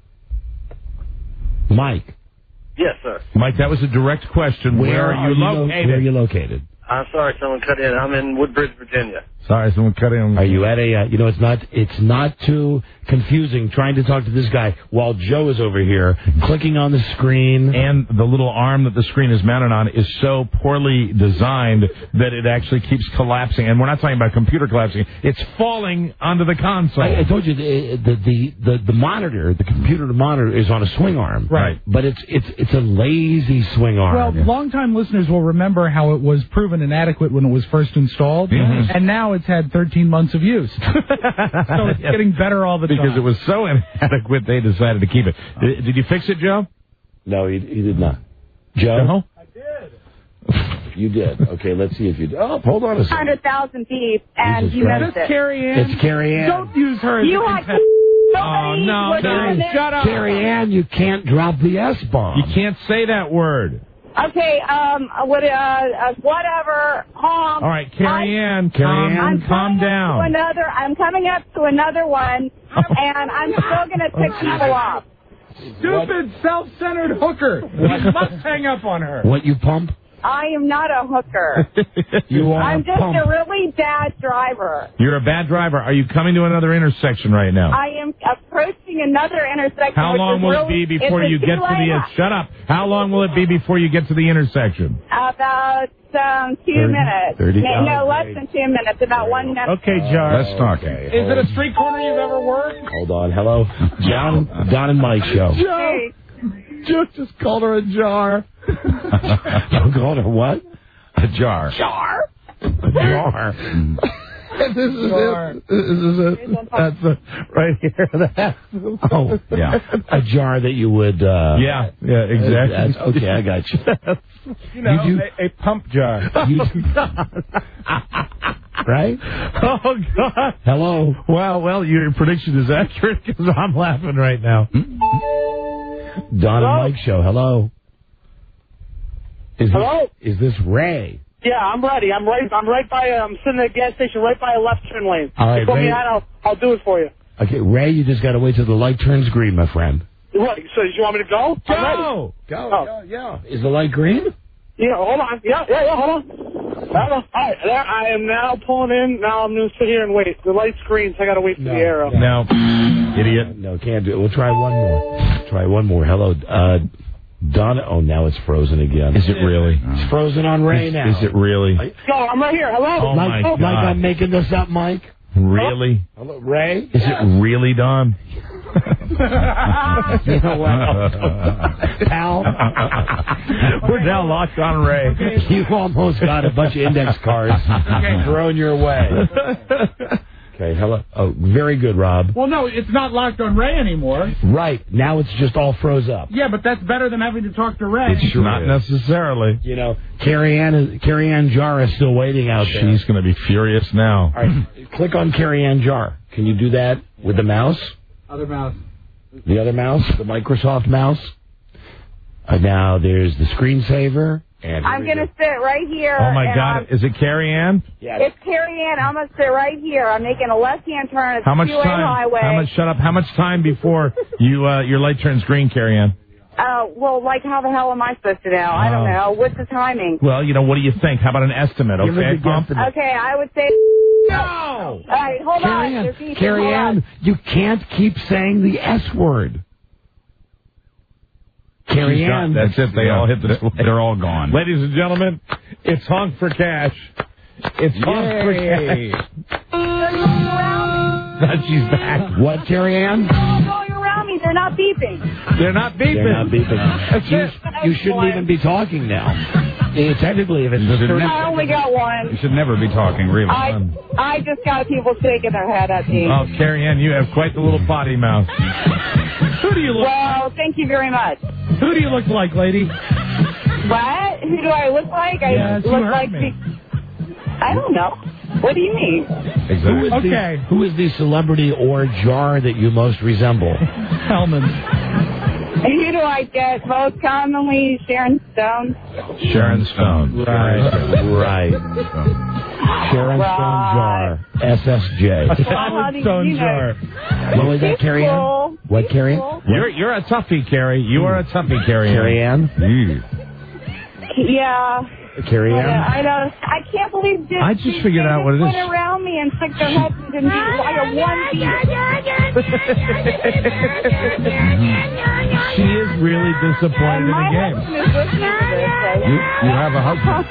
Mike. Yes, sir. Mike, that was a direct question. Where are you located? Where are you located? I'm sorry, someone cut in. I'm in Woodbridge, Virginia. Sorry, someone cut in. Are you at a, it's not too confusing trying to talk to this guy while Joe is over here clicking on the screen. And the little arm that the screen is mounted on is so poorly designed that it actually keeps collapsing. And we're not talking about computer collapsing. It's falling onto the console. I told you the monitor, the computer monitor is on a swing arm. Right. But it's a lazy swing arm. Well, longtime listeners will remember how it was proven inadequate when it was first installed, and now it's had 13 months of use. So it's getting better all the time. Because it was so inadequate, they decided to keep it. Did you fix it, Joe? No, he did not. Joe? No? I did. You did. Okay, let's see if you did. Oh, hold on a second. 100,000 beep, and Jesus you Christ. missed it. Carrie Ann? It's Carrie Ann. Don't use her as You a had contestant. Oh, no. Shut up. Carrie Ann, you can't drop the S-bomb. You can't say that word. Okay, whatever. All right, Carrie Ann, I'm calm down. I'm coming up to another one, and I'm still going to tick people off. Stupid, self-centered hooker. You must hang up on her. What, you pump? I am not a hooker. You are I'm a just pump. a really bad driver. You're a bad driver. Are you coming to another intersection right now? I am approaching another intersection. How long will it be before you get to the... Shut up. How long will it be before you get to the intersection? About 2 minutes. 30 no, less than 2 minutes. About 1 minute. Okay, Jar. Let's talk. Okay. Is it a street corner you've ever worked? Hold on. Hello. Don and Mike Show. Hey. Joe just called her a jar. You called her what? A jar. Jar. A jar. This is it. That's right here. Oh, yeah. A jar that you would... yeah, exactly. Okay, I got you. You know, You do- a pump jar. Right? Oh, God. Hello. Wow, well, your prediction is accurate because I'm laughing right now. Don and Mike Show. Hello. Hello? Is this Ray? Yeah, I'm ready. I'm right by. I'm sitting at a gas station right by a left turn lane. All right, you put me Ray. out, I'll do it for you. Okay, Ray, you just got to wait till the light turns green, my friend. What? So you want me to go? I'm ready. Go. Yeah. Is the light green? Yeah, hold on. Yeah, hold on. All right, there, I am now pulling in. Now I'm going to sit here and wait. The light's green, so I got to wait for the arrow. No, idiot. No, can't do it. We'll try one more. Hello, Donna. Oh, now it's frozen again. Is it really? It's frozen on Ray now. Is it really? Go, I'm right here. Hello. Oh, my God. Mike, I'm making this up, Mike. Really? Hello, Ray. Is it really, Don? You know what, pal? We're now locked on Ray. You almost got a bunch of index cards thrown your way. Okay, hello. Oh, very good, Rob. Well, no, it's not locked on Ray anymore. Right. Now it's just all froze up. Yeah, but that's better than having to talk to Ray. It sure Not is. necessarily. You know, Carrie Ann Jar is still waiting out there. She's going to be furious now. All right, click on Carrie Ann Jar. Can you do that with the mouse? Other mouse. The other mouse? The Microsoft mouse? Now there's the screensaver. And I'm going to sit right here. Oh, my and God. Is it Carrie Ann? Yeah. It's Carrie Ann. I'm going to sit right here. I'm making a left-hand turn. It's How much a two-way time? highway. Shut up. How much time before your light turns green, Carrie Ann? Well, like, how the hell am I supposed to know? I don't know. What's the timing? Well, what do you think? How about an estimate? Give us Okay, a Pump? guesstimate. Okay, I would say... No! All right, hold on. There's Ethan. Carrie Hold on. Ann, you can't keep saying the S word. Carrie Ann. That's it. They all hit the display. They're all gone. Ladies and gentlemen, it's Honk for Cash. It's Honk for Cash. She's back. What, Carrie Ann? Going around me, they're not beeping. They're not beeping. They're not beeping. You shouldn't even be talking now. Technically, if it's I only got one. You should never be talking, really. I just got people shaking their head at me. Oh, Carrie Ann, you have quite the little potty mouth. Who do you look Well, thank you very much. Who do you look like, lady? What? Who do I look like? I look like I don't know. What do you mean? Exactly. Who is the celebrity or jar that you most resemble? Hellman. Who do I get most commonly? Sharon Stone. Sharon Stone. Right. Sharon Stone jar. SSJ. Sharon Stone jar. What was that, Carrie Ann? What, Carrie Ann? You're a toughie, Carrie. You are a toughie, Carrie Ann. Carrie Ann? Yeah. Carrie Ann? I know. I can't believe this. I just figured out what it is. Went around me and stuck their heads into me like a onesie. She is really disappointed in the game. You have a husband.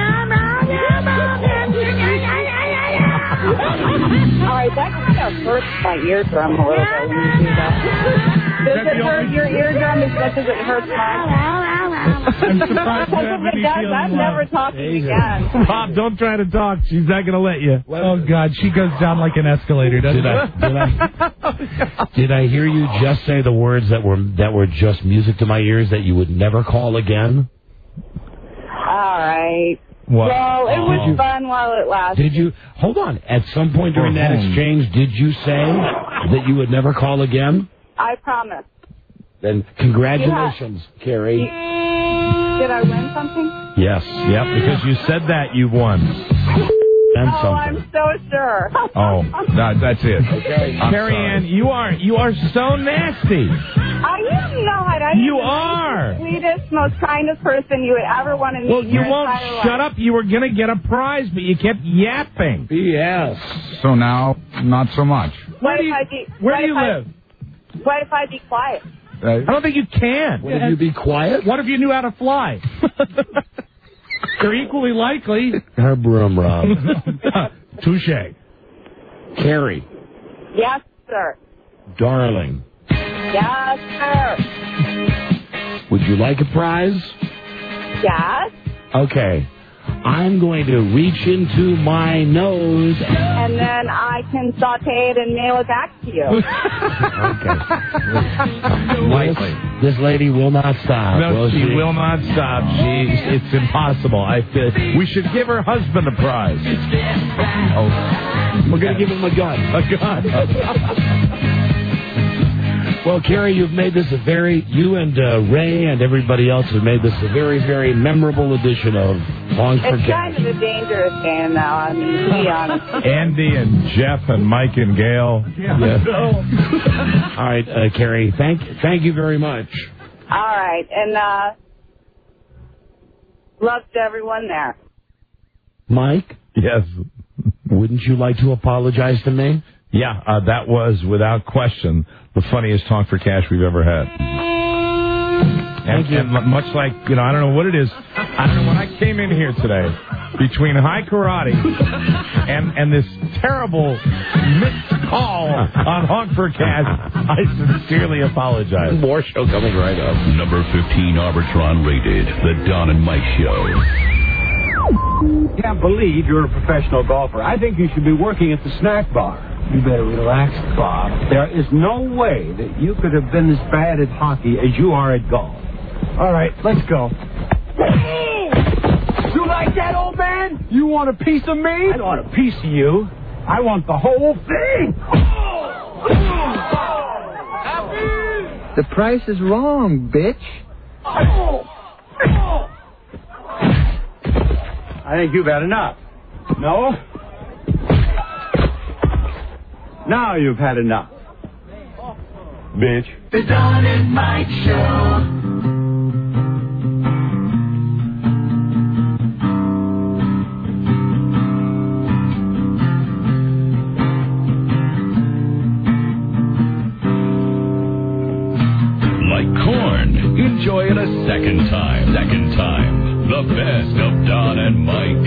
All right, that kind of hurts my eardrum a little bit when you do that. Does it hurt your eardrum as much as it hurts mine? I'm surprised you have any feeling. I'm never talking again. Bob, don't try to talk. She's not going to let you. Oh, God. She goes down like an escalator, doesn't Did I hear you just say the words that were just music to my ears that you would never call again? All right. What? Well, it was fun while it lasted. Did you... Hold on. At some point during that exchange, did you say that you would never call again? I promise. Then congratulations, Carrie. Did I win something? Yes. Yep, because you said that, you won. And something. I'm so sure. Oh, that's it. Okay. Carrie Ann, you are so nasty. I am not. You are. The sweetest, most kindest person you would ever want to meet. Well, you won't shut up. You were going to get a prize, but you kept yapping. Yes. So now, not so much. Where do you live? What if I be quiet? I don't think you can. What if you be quiet? What if you knew how to fly? They're equally likely. Her broom, Rob. Touche. Carrie. Yes, sir. Darling. Yes, sir. Would you like a prize? Yes. Okay. I'm going to reach into my nose. And then I can saute it and mail it back to you. Okay. This lady will not stop. No, she will not stop. It's impossible. I feel we should give her husband a prize. Oh, we're going to give him a gun. A gun. Well, Carrie, you and Ray and everybody else have made this a very, very memorable edition of Honk for Cash. It's kind of a dangerous game now, I mean, to be honest. Andy and Jeff and Mike and Gail. Yeah. All right, Carrie, thank you very much. All right, and love to everyone there. Mike? Yes. Wouldn't you like to apologize to me? Yeah, that was, without question, the funniest Honk for Cash we've ever had. Thank you. And much like, I don't know what it is. I don't know, when I came in here today, between high karate and this terrible missed call on Honk for Cash, I sincerely apologize. More show coming right up. Number 15 Arbitron rated, The Don and Mike Show. Can't believe you're a professional golfer. I think you should be working at the snack bar. You better relax, Bob. There is no way that you could have been as bad at hockey as you are at golf. All right, let's go. You like that, old man? You want a piece of me? I don't want a piece of you. I want the whole thing. The price is wrong, bitch. I think you've had enough. No? Now you've had enough. Bitch. The Don and Mike Show. Like corn, enjoy it a second time. The best of Don and Mike.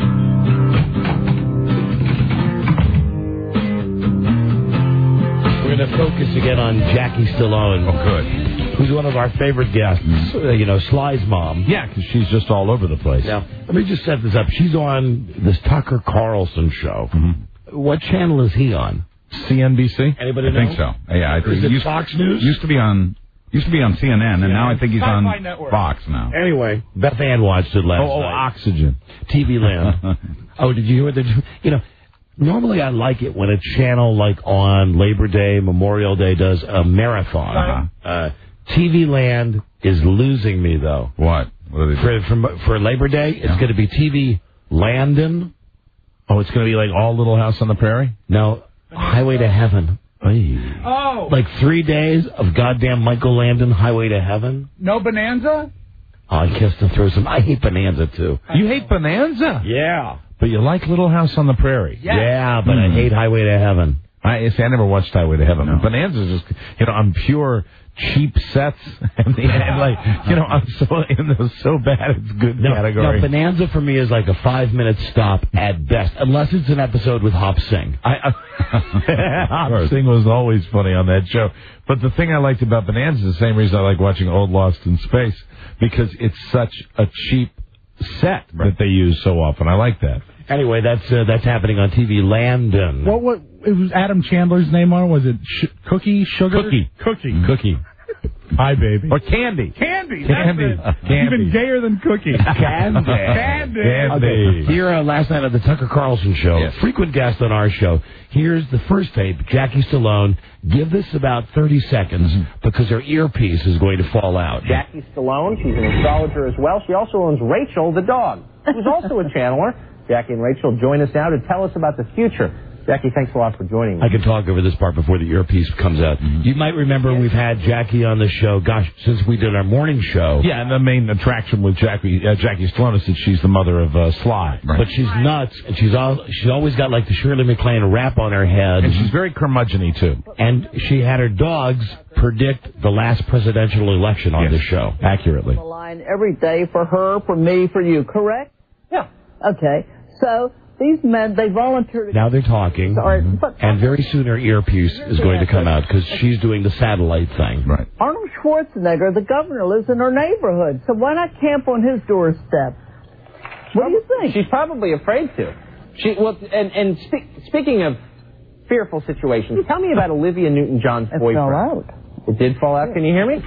We're going to focus again on Jackie Stallone. Oh, good. Who's one of our favorite guests. Sly's mom. Yeah, because she's just all over the place. Now, let me just set this up. She's on this Tucker Carlson show. Mm-hmm. What channel is he on? CNBC? Anybody know? I think so. Yeah, Is it Fox News? Used to be on CNN, and now I think he's on Network. Fox now. Anyway, Beth Ann watched it last night. Oxygen. TV Land. Oh, did you hear what they're doing? Normally I like it when a channel like on Labor Day, Memorial Day does a marathon. TV Land is losing me, though. What? What are they doing? For Labor Day, it's going to be TV Landon. Oh, it's going to be like all Little House on the Prairie? No, Highway to Heaven. Oh. Like 3 days of goddamn Michael Landon, Highway to Heaven. No Bonanza? Oh, I kissed and threw some. I hate Bonanza, too. You hate Bonanza? Yeah. But you like Little House on the Prairie? Yes. Yeah, but I hate Highway to Heaven. I never watched Highway to Heaven. No. Bonanza's just, on pure cheap sets. I'm so bad it's good category. No, Bonanza for me is like a 5-minute stop at best, unless it's an episode with Hop Singh. Hop Singh was always funny on that show. But the thing I liked about Bonanza is the same reason I like watching Old Lost in Space, because it's such a cheap set that they use so often. I like that. Anyway, that's happening on TV Landon. What? It was Adam Chandler's name on it? Was it Cookie? Sugar? Cookie. Hi, baby. Or Candy. Candy. Candy. Even gayer than Cookie. Candy. Here last night at the Tucker Carlson show, frequent guest on our show. Here's the first tape, Jackie Stallone. Give this about 30 seconds because her earpiece is going to fall out. Jackie Stallone, she's an astrologer as well. She also owns Rachel the dog, who's also a channeler. Jackie and Rachel join us now to tell us about the future. Jackie, thanks a lot for joining me. I can talk over this part before the earpiece comes out. You might remember we've had Jackie on the show, since we did our morning show. Yeah, and the main attraction with Jackie Stallone is that she's the mother of Sly. Right. But she's nuts, and she's always got like the Shirley MacLaine wrap on her head. And she's very curmudgeon-y, too. And she had her dogs predict the last presidential election on this show. Accurately. The line every day for her, for me, for you, correct? Yeah. Okay, so these men, they volunteered. Now they're talking, and very soon her earpiece is going to come out because she's doing the satellite thing. Right. Arnold Schwarzenegger, the governor, lives in her neighborhood, so why not camp on his doorstep? What do you think? She's probably afraid to. Speaking of fearful situations, tell me about Olivia Newton-John's boyfriend. It fell out. It did fall out. Can you hear me?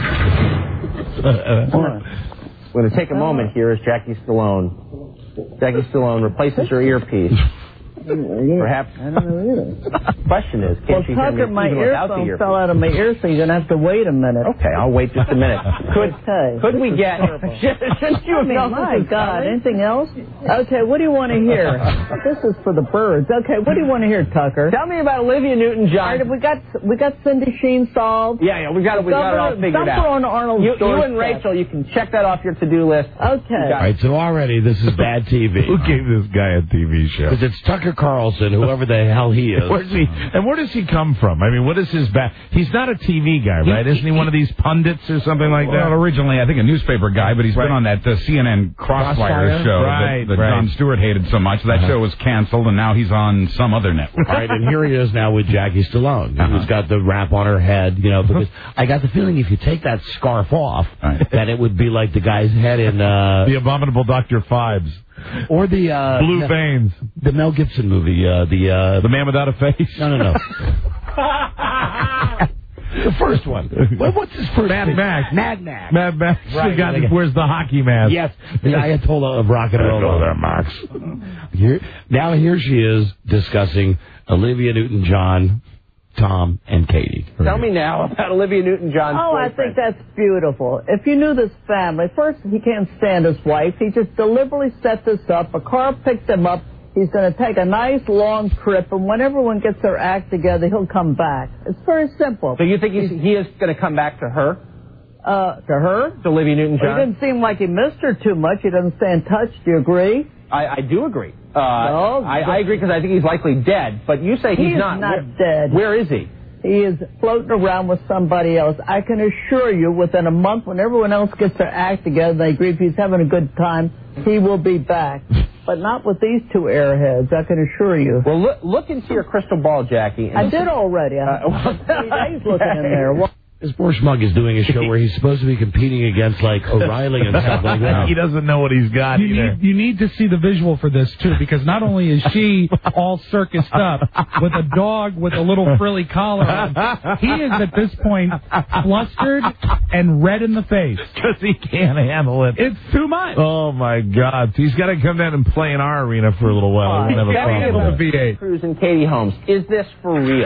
We're going to take a moment here as Jackie Stallone replaces her earpiece. Perhaps. I don't know either. Question is, can she hear me my even without the earpiece? fell out of my ear, so you're going to have to wait a minute. Okay, I'll wait just a minute. Could we get... Shouldn't you have known my God, anything else? Okay, what do you want to hear? This is for the birds. Okay, what do you want to hear, Tucker? Tell me about Olivia Newton-John. We got Cindy Sheen solved. Yeah, we got it all figured out. Dump her on Arnold's you doorstep. and Rachel, you can check that off your to-do list. Okay. All right, so already this is bad TV. Who gave this guy a TV show? Because it's Tucker Carlson, whoever the hell he is. Where does he come from? I mean, what is his back? He's not a TV guy, right? Isn't he one of these pundits or something like that? Well, originally, I think a newspaper guy, but he's been on that CNN Crossfire show that Jon Stewart hated so much. That show was canceled, and now he's on some other network. All right, and here he is now with Jackie Stallone, who's got the wrap on her head, because I got the feeling if you take that scarf off, that it would be like the guy's head in... The Abominable Dr. Phibes. Or the... Blue Veins. The Mel Gibson movie, The Man Without a Face? No. The first one. What's his first Mad name? Max. Mad Max. Mad Max. Right. The guy that wears the hockey mask. Yes. The Ayatollah of rock and roll. Hello there, Max. Here she is discussing Olivia Newton-John, Tom, and Katie. Tell me now about Olivia Newton-John's boyfriend. I think that's beautiful. If you knew this family, first, he can't stand his wife. He just deliberately set this up. A car picked him up. He's going to take a nice long trip, and when everyone gets their act together, he'll come back. It's very simple. So you think he is going to come back to her? To her? To Olivia Newton-John? Well, he didn't seem like he missed her too much. He doesn't stay in touch. Do you agree? I do agree. I agree because I think he's likely dead, but you say he's not. He's not dead. Where is he? He is floating around with somebody else. I can assure you, within a month, when everyone else gets their act together and they agree if he's having a good time, he will be back. But not with these two airheads, I can assure you. Well, look into your crystal ball, Jackie. I did already. I'm 3 days looking in there. Well, this poor schmuck is doing a show where he's supposed to be competing against, like, O'Reilly and stuff like that. He doesn't know what he's got either. You need to see the visual for this, too, because not only is she all circused up with a dog with a little frilly collar on, he is, at this point, flustered and red in the face. Because he can't handle it. It's too much. Oh, my God. He's got to come down and play in our arena for a little while. We won't have a problem with V8. Cruz and Katie Holmes, is this for real?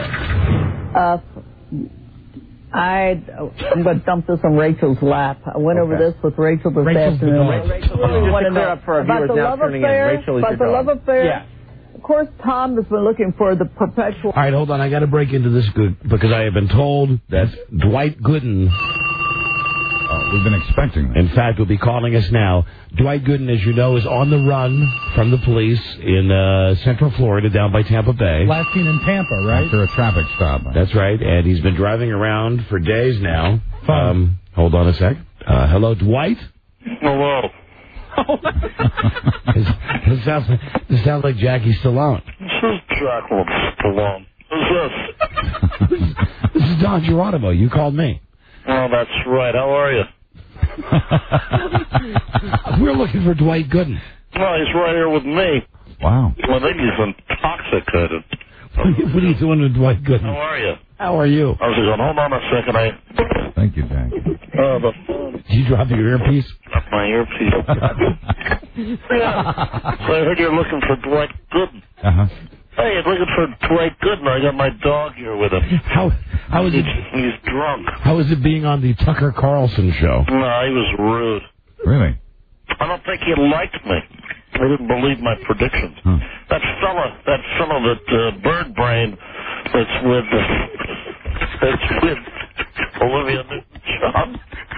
I'm going to dump this on Rachel's lap. I went over this with Rachel this afternoon. Rachel really wanted to know about the love affair. About the love affair. Yeah. Of course, Tom has been looking for the perpetual. All right, hold on. I got to break into this because I have been told that Dwight Gooden. We've been expecting that. In fact, will be calling us now. Dwight Gooden, as you know, is on the run from the police in Central Florida, down by Tampa Bay. Last seen in Tampa, right? After a traffic stop. That's right, and he's been driving around for days now. Hold on a sec. Hello, Dwight? Hello. This sounds like Jackie Stallone. This is Jacqueline Stallone. Who's this? This is Don Geronimo. You called me. Oh, that's right. How are you? We're looking for Dwight Gooden. Well, he's right here with me. Wow. Well, I think he's intoxicated. What are you doing with Dwight Gooden? How are you? How are you? I was going, hold on a second. Thank you, Jack. The phone. Did you drop your earpiece? Not my earpiece. Yeah. So I heard you're looking for Dwight Gooden. Uh-huh. Hey, you're looking for Dwight Gooden. I got my dog here with him. How is it? He's drunk. How is it being on the Tucker Carlson show? No, he was rude. Really? I don't think he liked me. I didn't believe my predictions. That fella, that Bird Brain, that's with Olivia Newton-John.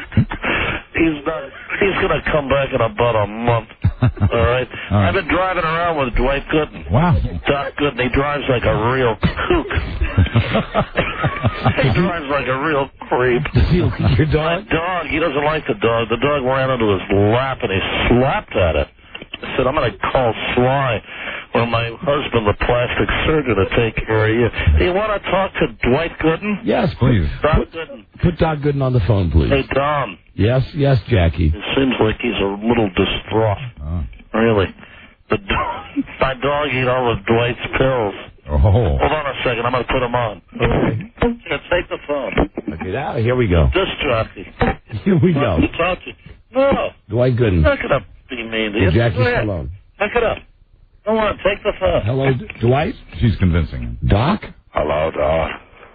He's going to come back in about a month. All right? I've been driving around with Dwight Gooden. Wow. Doc Gooden, he drives like a real kook. He drives like a real creep. Your dog? My dog, he doesn't like the dog. The dog ran into his lap and he slapped at it. I said, I'm going to call Sly or my husband, the plastic surgeon, to take care of you. Do you want to talk to Dwight Gooden? Yes, please. Doc Gooden. Put Doc Gooden on the phone, please. Hey, Don. Yes, Jackie. It seems like he's a little distraught. Really. My dog ate all of Dwight's pills. Oh. Hold on a second. I'm going to put him on. Here, take the phone. Okay, now, here we go. This jockey. Here we go. No. Dwight Gooden. Not going to be mean to you. Jackie Stallone. Pick it up. Go on, take the phone. Hello, Dwight? She's convincing him. Doc? Hello, Doc.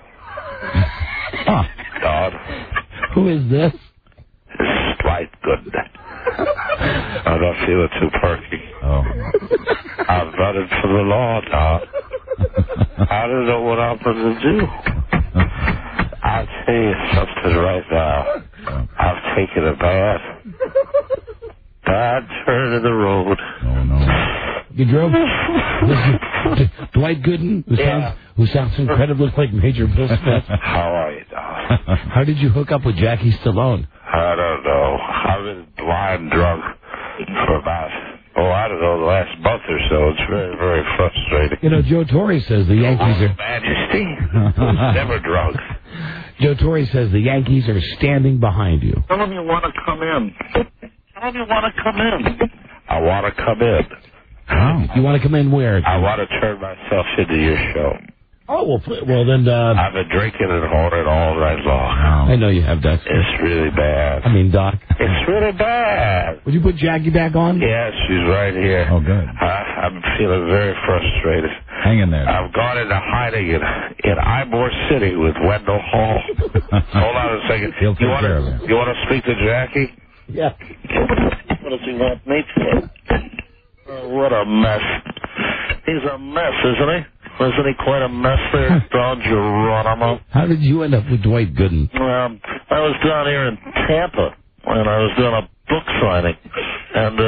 Doc. Who is this? It's Dwight Gooden. I don't feel it too perky. Oh. I've voted for the law, Doc. I don't know what I'm going to do. I'll tell you something right now. I've taken a bad turn in the road. Oh, no. You drove? Dwight Gooden, who sounds incredibly like Major Bill Smith. How are you, Doc? How did you hook up with Jackie Stallone? I don't know. I've been blind drunk for about, I don't know, the last month or so. It's very, very frustrating. You know, Joe Torre says the Yankees are... Majesty. Never drunk. Joe Torre says the Yankees are standing behind you. Tell them you want to come in. Tell them you want to come in. I want to come in. Oh. You want to come in where? I want to turn myself into your show. Oh, well then... I've been drinking and whoring all night long. I know you have that. It's really bad. I mean, Doc. It's really bad. Would you put Jackie back on? Yes, she's right here. Oh, good. I'm feeling very frustrated. Hang in there. I've gone into hiding in Ybor City with Wendell Hall. Hold on a second. He'll take care of you. You want to speak to Jackie? Yeah. What does he want me to? Oh, what a mess. He's a mess, isn't he? Isn't he quite a mess there, Don Geronimo? How did you end up with Dwight Gooden? I was down here in Tampa, and I was doing a book signing, and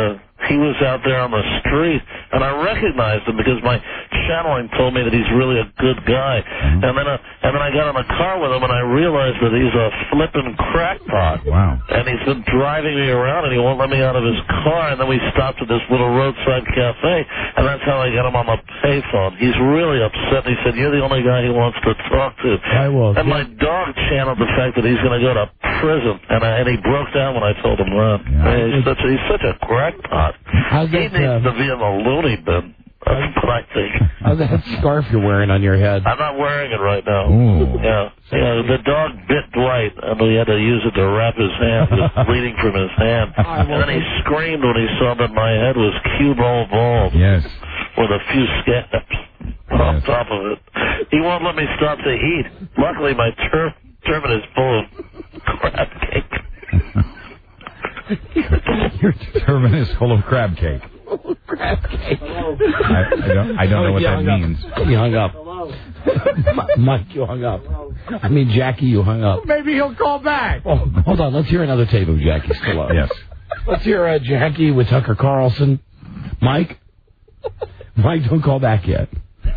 he was out there on the street, and I recognized him because my channeling told me that he's really a good guy. And then I got in a car with him, and I realized that he's a flippin' crackpot. Wow. And he's been driving me around, and he won't let me out of his car. And then we stopped at this little roadside cafe, and that's how I got him on the payphone. He's really upset. He said, "You're the only guy he wants to talk to." I will. And my dog channeled the fact that he's going to go to prison, and he broke down when I told him that. Yeah. He's such a crackpot. He needs to be in the loony bin. That's what I think. How's that scarf you're wearing on your head? I'm not wearing it right now. Ooh. Yeah. The dog bit Dwight, and we had to use it to wrap his hand. It was bleeding from his hand. And then he screamed when he saw that my head was cue ball bald. Yes. With a few scabs on top of it. He won't let me stop the heat. Luckily, my turban is full of crab cake. Your turban is full of crab cake. Crab cake. I don't know what that means. You hung up. Mike, you hung up. I mean, Jackie, you hung up. Maybe he'll call back. Oh, hold on. Let's hear another tape of Jackie Stallone. Yes. Let's hear Jackie with Tucker Carlson. Mike, don't call back yet.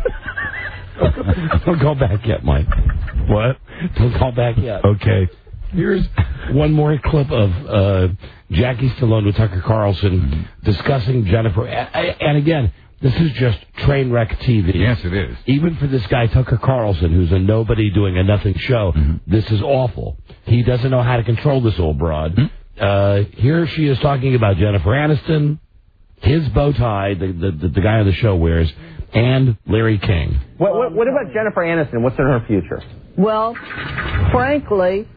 Don't call back yet, Mike. What? Don't call back yet. Okay. Here's one more clip of Jackie Stallone with Tucker Carlson discussing Jennifer. And again, this is just train wreck TV. Yes, it is. Even for this guy, Tucker Carlson, who's a nobody doing a nothing show, this is awful. He doesn't know how to control this old broad. Here she is talking about Jennifer Aniston, his bow tie, the guy on the show wears, and Larry King. What about Jennifer Aniston? What's in her future? Well, frankly,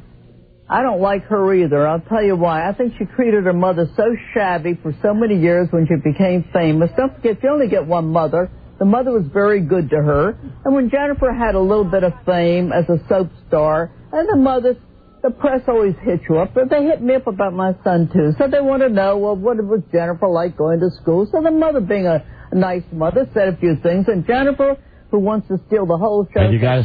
I don't like her either. I'll tell you why. I think she treated her mother so shabby for so many years when she became famous. Don't forget, you only get one mother. The mother was very good to her. And when Jennifer had a little bit of fame as a soap star, and the press always hit you up. But they hit me up about my son, too. So they want to know, well, what was Jennifer like going to school? So the mother, being a nice mother, said a few things. And Jennifer, who wants to steal the whole show. And you guys,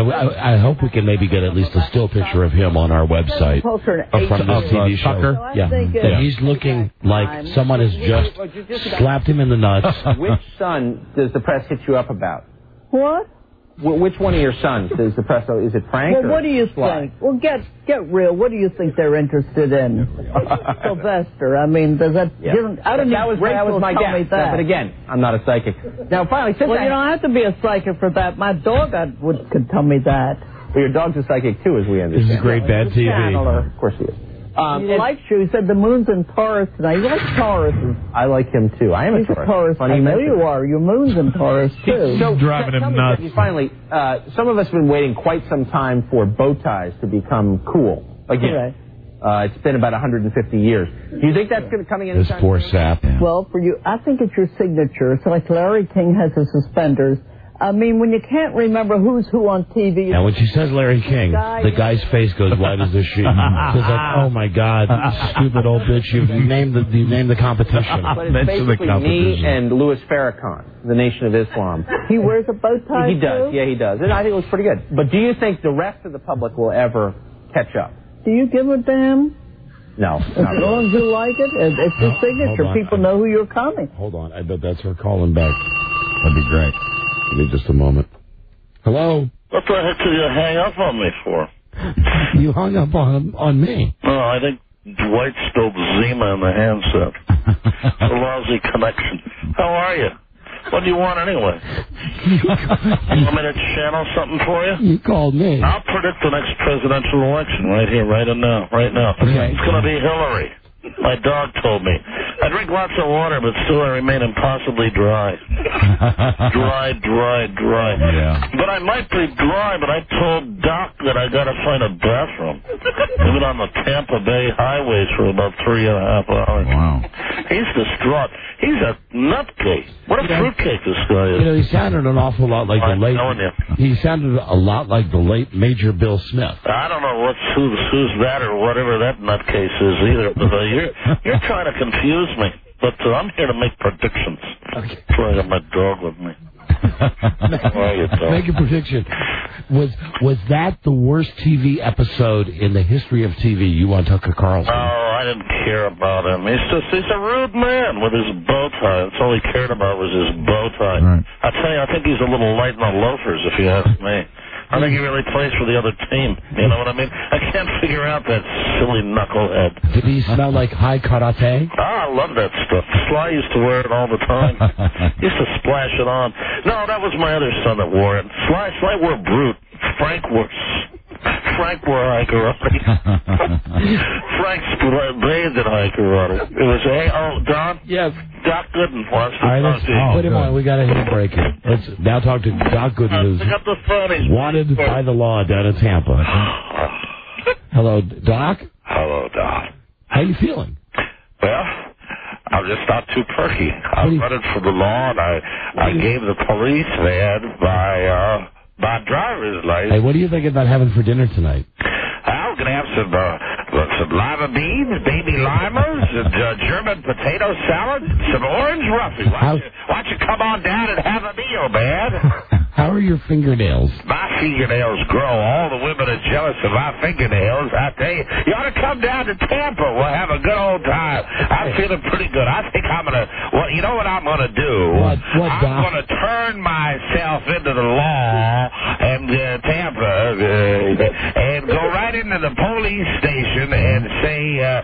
I hope we can maybe get at least a still picture of him on our website from this TV show. Tucker? Yeah, he's looking like someone has just slapped him in the nuts. Which son does the press hit you up about? What? Which one of your sons does the press? Is it Frank? Well, what do you think? Well, get real. What do you think they're interested in? Sylvester. I mean, does that? Yeah. I don't know. That was my guess. But again, I'm not a psychic. Now, finally, you don't have to be a psychic for that. My dog could tell me that. Well, your dog's a psychic too, as we understand. This is great bad TV. Channeler. Of course he is. He likes you. He said the moon's in Taurus tonight. You like Tauruses. I like him too. I am a Taurus. I know you are. Your moon's in Taurus too. So, driving him nuts. Finally, some of us have been waiting quite some time for bow ties to become cool again. It's been about 150 years. Do you think that's going to come in? This poor sap. Well, for you, I think it's your signature. It's like Larry King has his suspenders. I mean, when you can't remember who's who on TV. Now, when she says Larry King, the guy's face goes white as a sheet. He's like, oh, my God, stupid old bitch, you've named the competition. But it's basically me and Louis Farrakhan, the Nation of Islam. He wears a bow tie, He does, too? yeah, he does. And I think it looks pretty good. But do you think the rest of the public will ever catch up? Do you give a damn? No. As long as you like it, it's your signature. People know who you're coming. Hold on, I bet that's her calling back. That'd be great. Give me just a moment. Hello? What the heck did you hang up on me for? You hung up on me. No, I think Dwight spilled Zima in the handset. It's a lousy connection. How are you? What do you want anyway? You want me to channel something for you? You called me. I'll predict the next presidential election right here, right now. Okay. It's going to be Hillary. My dog told me. I drink lots of water, but still I remain impossibly dry. Dry. Yeah. But I might be dry, but I told Doc that I got to find a bathroom. I've been on the Tampa Bay highways for about 3.5 hours. Wow. He's distraught. He's a nutcase. What a fruitcake this guy is. He sounded an awful lot like the late. He sounded a lot like the late Major Bill Smith. I don't know who's that or whatever that nutcase is either. But you're trying to confuse me. But I'm here to make predictions. Okay. That's why I got my dog with me. Make a prediction. Was that the worst TV episode in the history of TV? You want Tucker Carlson? Oh, I didn't care about him. He's a rude man with his bow tie. That's all he cared about was his bow tie. Right. I tell you, I think he's a little light on the loafers, if you ask me. I think he really plays for the other team. You know what I mean? I can't figure out that silly knucklehead. Did he smell like high karate? I love that stuff. Sly used to wear it all the time. He used to splash it on. No, that was my other son that wore it. Sly wore Brute. Frank wore high karate. Frank bathed in high karate. It was, Don? Yes. Doc Gooden wants to All right, talk to you. put him on. We got to hit a break here. Let's now talk to Doc Gooden, who's Pick up the phone. He's wanted by the law down in Tampa. Hello, Doc. Hello, Doc. How you feeling? Well, I'm just not too perky. I'm running for the law, and I gave the police man my driver's license. Hey, what do you think about having for dinner tonight? I'm going to have some lima beans, baby limas, and German potato salad, some orange roughy. Why don't you come on down and have a meal, man? How are your fingernails? My fingernails grow. All the women are jealous of my fingernails. I tell you, you ought to come down to Tampa. We'll have a good old time. I'm feeling pretty good. I think I'm going to, well, you know what I'm going to do? What, I'm going to turn myself into the law and Tampa and go right into the police station and say,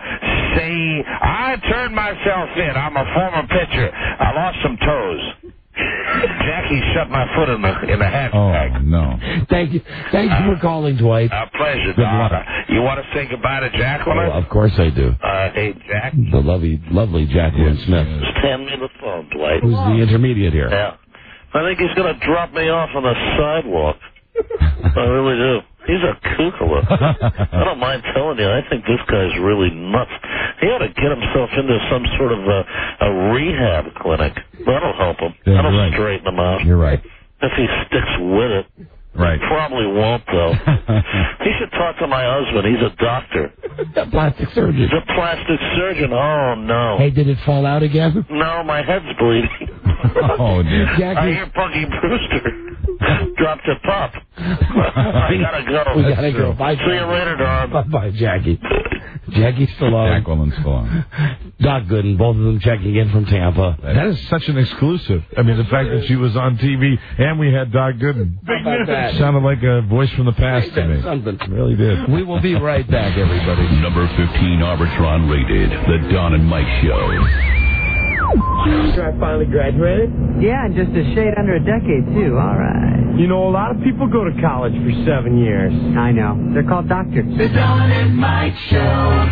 I turned myself in. I'm a former pitcher. I lost some toes. Jackie shut my foot in the hat. Oh, no. Thank you for calling, Dwight. A pleasure, Don. You want to say goodbye to Jacqueline? Of course I do. Hey, Jack. The lovely Jacqueline Smith. Just hand me the phone, Dwight. Who's the intermediate here? Yeah. I think he's going to drop me off on the sidewalk. I really do. He's a kookawa. I don't mind telling you, I think this guy's really nuts. He ought to get himself into some sort of a rehab clinic. That'll help him. Yeah, That'll right. straighten him out. You're right. If he sticks with it. Right. Probably won't, though. He should talk to my husband. He's a doctor. A plastic surgeon. He's a plastic surgeon. Oh, no. Hey, did it fall out again? No, my head's bleeding. Oh, dear. I hear Punky Brewster dropped a pup. I gotta go. We gotta go. Bye, See you later, Don. Bye-bye, Jackie. Jackie's still on. Jacqueline's still on. Doc Gooden, both of them checking in from Tampa. That is such an exclusive. I mean, the fact that she was on TV and we had Doc Gooden. How about that? Sounded like a voice from the past to me. Something. Really did. We will be right back, everybody. Number 15 Arbitron rated, The Don and Mike Show. I finally graduated? Yeah, just a shade under a decade, too. All right. You know, a lot of people go to college for 7 years. I know. They're called doctors. The Don and Mike Show.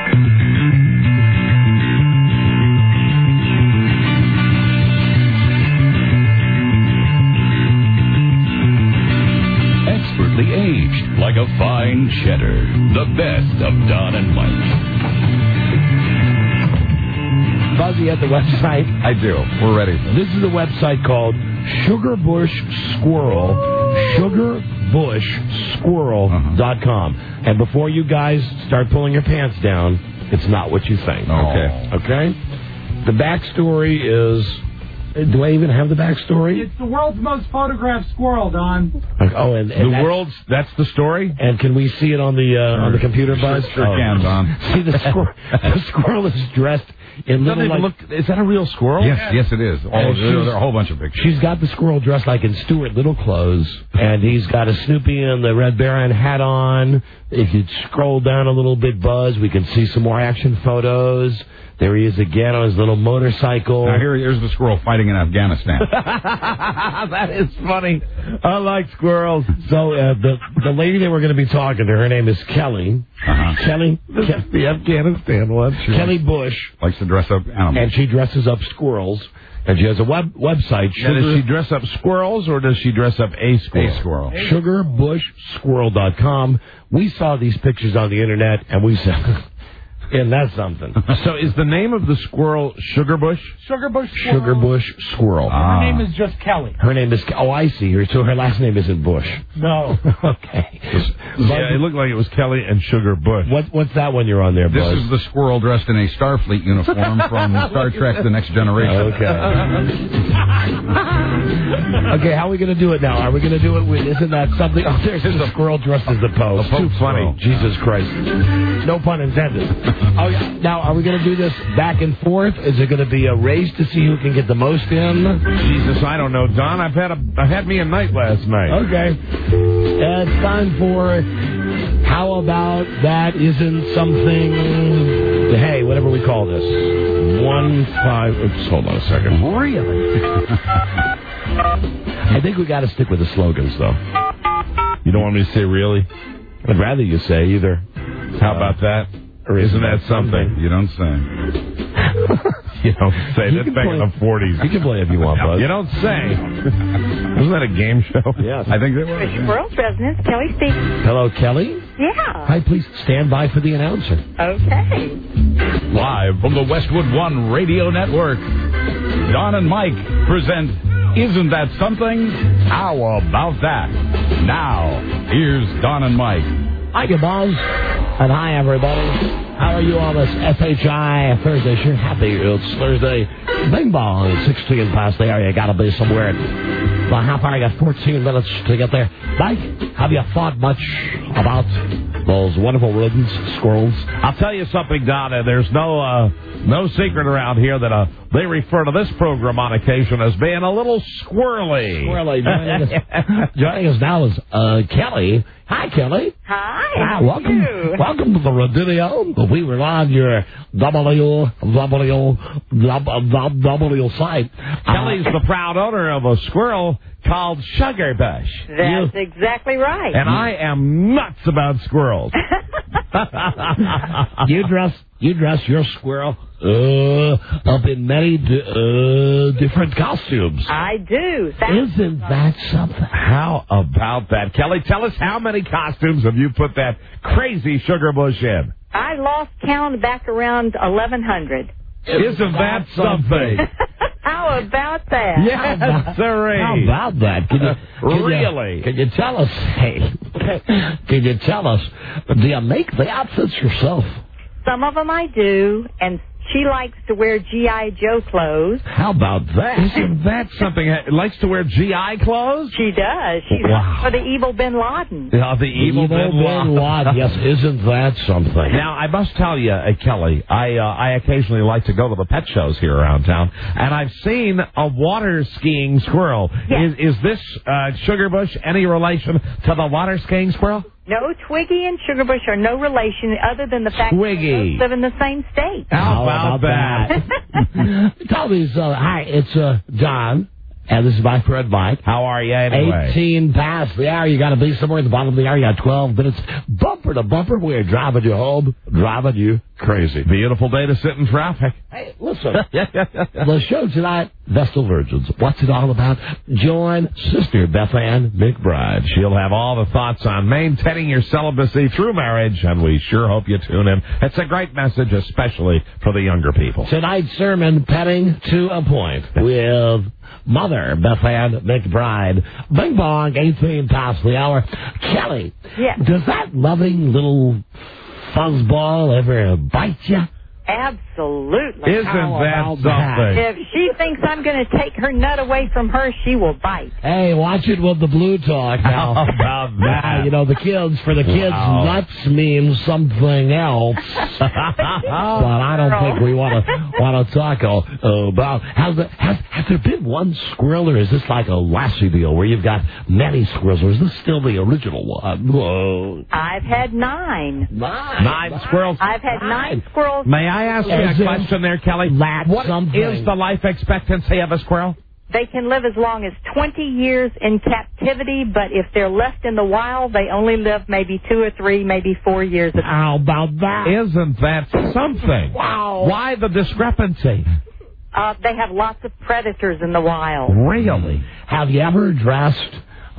Expertly aged like a fine cheddar. The best of Don and Mike. Buzzy at the website. I do. We're ready. This is a website called Sugar Bush Squirrel. SugarBushSquirrel.com. And before you guys start pulling your pants down, it's not what you think. Okay. Okay? The backstory is... Do I even have the backstory? It's the world's most photographed squirrel, Don. Oh, and that's the story? And can we see it on the computer, Buzz? Sure can, Don. See, the squirrel is dressed in little is that a real squirrel? Yes, it is. There are a whole bunch of pictures. She's got the squirrel dressed like in Stuart Little clothes, and he's got a Snoopy and the Red Baron hat on. If you scroll down a little bit, Buzz, we can see some more action photos. There he is again on his little motorcycle. Now here's the squirrel fighting in Afghanistan. That is funny. I like squirrels. So the lady that we're going to be talking to, her name is Kelly. Kelly? This is the Afghanistan one. Kelly Bush. Likes to dress up animals. And she dresses up squirrels. And she has a website. Now, does she dress up squirrels or does she dress up a squirrel? SugarBushSquirrel.com. We saw these pictures on the internet and we said... And that's something. So is the name of the squirrel Sugarbush? Sugarbush Squirrel. Sugarbush Squirrel. Her name is just Kelly. Her name is... Oh, I see. So her last name isn't Bush. No. Okay. Yeah, it looked like it was Kelly and Sugar Bush. What's that one you're on there, Buzz? This is the squirrel dressed in a Starfleet uniform from Star Trek The Next Generation. Okay. Okay, how are we going to do it now? Are we going to do it with... Isn't that something... Oh, there's a squirrel dressed as the Pope. The Pope's funny. Jesus Christ. No pun intended. Oh, yeah. Now, are we going to do this back and forth? Is it going to be a race to see who can get the most in? Jesus, I don't know, Don. I had me a night last night. Okay. It's time for How About That Isn't Something... Hey, whatever we call this. 1-5... Oops, hold on a second. Really? I think we got to stick with the slogans, though. You don't want me to say really? I'd rather you say either. How about that? Or isn't that something? You don't say. You don't say. That's back in the 40s. You can play if you want, Buzz. You don't say. Wasn't that a game show? Yes. I think that was. Squirrels Residence, Kelly speaking. Hello, Kelly? Yeah. Hi, please stand by for the announcer. Okay. Live from the Westwood One Radio Network, Don and Mike present Isn't That Something? How About That? Now, here's Don and Mike. Hi, Buzz. And hi, everybody. How are you on this SHI Thursday? Sure happy it's Thursday. Bing bong, 16 past the hour. You got to be somewhere. Well, how far? I got 14 minutes to get there. Mike, have you thought much about those wonderful rodents, squirrels? I'll tell you something, Donna. There's no secret around here that they refer to this program on occasion as being a little squirrely. Joining us now is Kelly. Hi, Kelly. Hi. Welcome to the radio. We were on your WWW site. Kelly's the proud owner of a squirrel called Sugarbush. That's exactly right. And I am nuts about squirrels. You dress your squirrel up in many different costumes. I do. Isn't that something? How about that? Kelly, tell us how many costumes have you put that crazy Sugarbush in? I lost count back around 1,100. Isn't that something? How about that? Yes, sirree. How about that? Can you tell us, can you tell us, do you make the outfits yourself? Some of them I do, and she likes to wear G.I. Joe clothes. How about that? Isn't that something? Likes to wear G.I. clothes? She does. She's for the evil Bin Laden. Yeah, the evil Bin Laden. Yes, isn't that something? Now, I must tell you, Kelly, I occasionally like to go to the pet shows here around town, and I've seen a water skiing squirrel. Yes. Is this Sugarbush any relation to the water skiing squirrel? No, Twiggy and Sugarbush are no relation other than the fact that they live in the same state. How about that? Tell me, hi, it's John, and this is my friend Mike. How are you anyway? 18 past the hour. You got to be somewhere at the bottom of the hour. You got 12 minutes. Bumper to bumper, we're driving you home, driving you crazy. Beautiful day to sit in traffic. Hey, listen. The show tonight, Vestal Virgins. What's it all about? Join Sister Beth Ann McBride. She'll have all the thoughts on maintaining your celibacy through marriage, and we sure hope you tune in. It's a great message, especially for the younger people. Tonight's sermon, Petting to a Point, with Mother Beth Ann McBride. Bing bong, 18 past the hour. Kelly, does that loving little fuzzball ever bite you? Absolutely. Isn't that something? If she thinks I'm going to take her nut away from her, she will bite. Hey, watch it with the blue talk now. How about that? You know, the kids, nuts means something else. But I don't think we want to talk about. Has there been one squirrel, or is this like a Lassie deal where you've got many squirrels, or is this still the original one? Whoa. I've had 9. 9 squirrels? I've had 9 squirrels. May I ask you a question there, Kelly? What is the life expectancy of a squirrel? They can live as long as 20 years in captivity, but if they're left in the wild, they only live maybe 2 or 3, maybe 4 years. How about that? Isn't that something? Wow. Why the discrepancy? They have lots of predators in the wild. Really? Have you ever dressed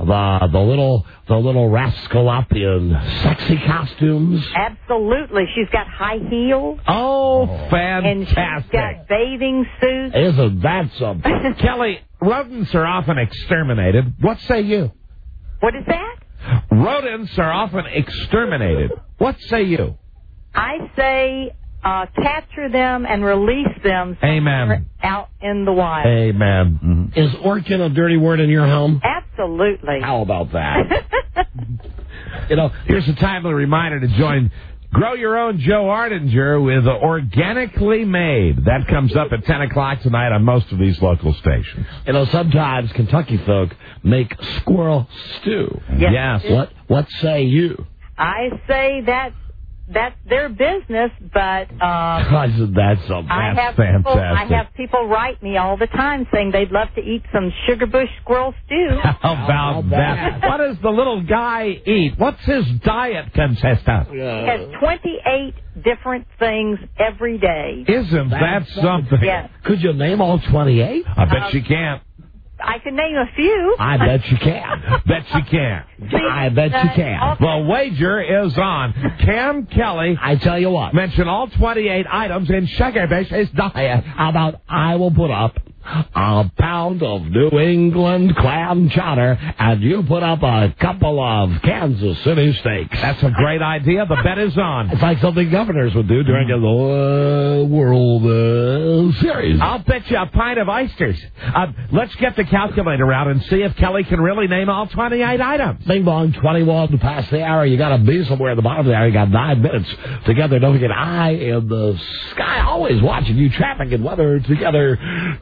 the little rascal up in sexy costumes? Absolutely. She's got high heels. Oh, fantastic. And she's got bathing suits. Isn't that something? Kelly, rodents are often exterminated. What say you? What is that? Rodents are often exterminated. What say you? I say capture them and release them out in the wild. Amen. Is orchid a dirty word in your home? Absolutely. How about that? You know, here's a timely reminder to join Grow your own Joe Ardinger with Organically Made. That comes up at 10 o'clock tonight on most of these local stations. You know, sometimes Kentucky folk make squirrel stew. Yes. What say you? I say that's their business, but that's fantastic. I have people write me all the time saying they'd love to eat some Sugar Bush squirrel stew. How about that? What does the little guy eat? What's his diet consist of? He has 28 different things every day. Isn't that something? Yes. Could you name all 28? I bet you can't. I can name a few. I bet you can. Bet you can. I bet you can. Okay. The wager is on. Can Kelly, I tell you what, mention all 28 items in Sugar Bush's diet? How about I will put up a pound of New England clam chowder, and you put up a couple of Kansas City steaks. That's a great idea. The bet is on. It's like something governors would do during the World Series. I'll bet you a pint of oysters. Let's get the calculator out and see if Kelly can really name all 28 items. Bing bong, 21 past the hour. You got to be somewhere at the bottom of the hour. You got 9 minutes together. Don't forget, I in the sky, always watching you, traffic and weather together.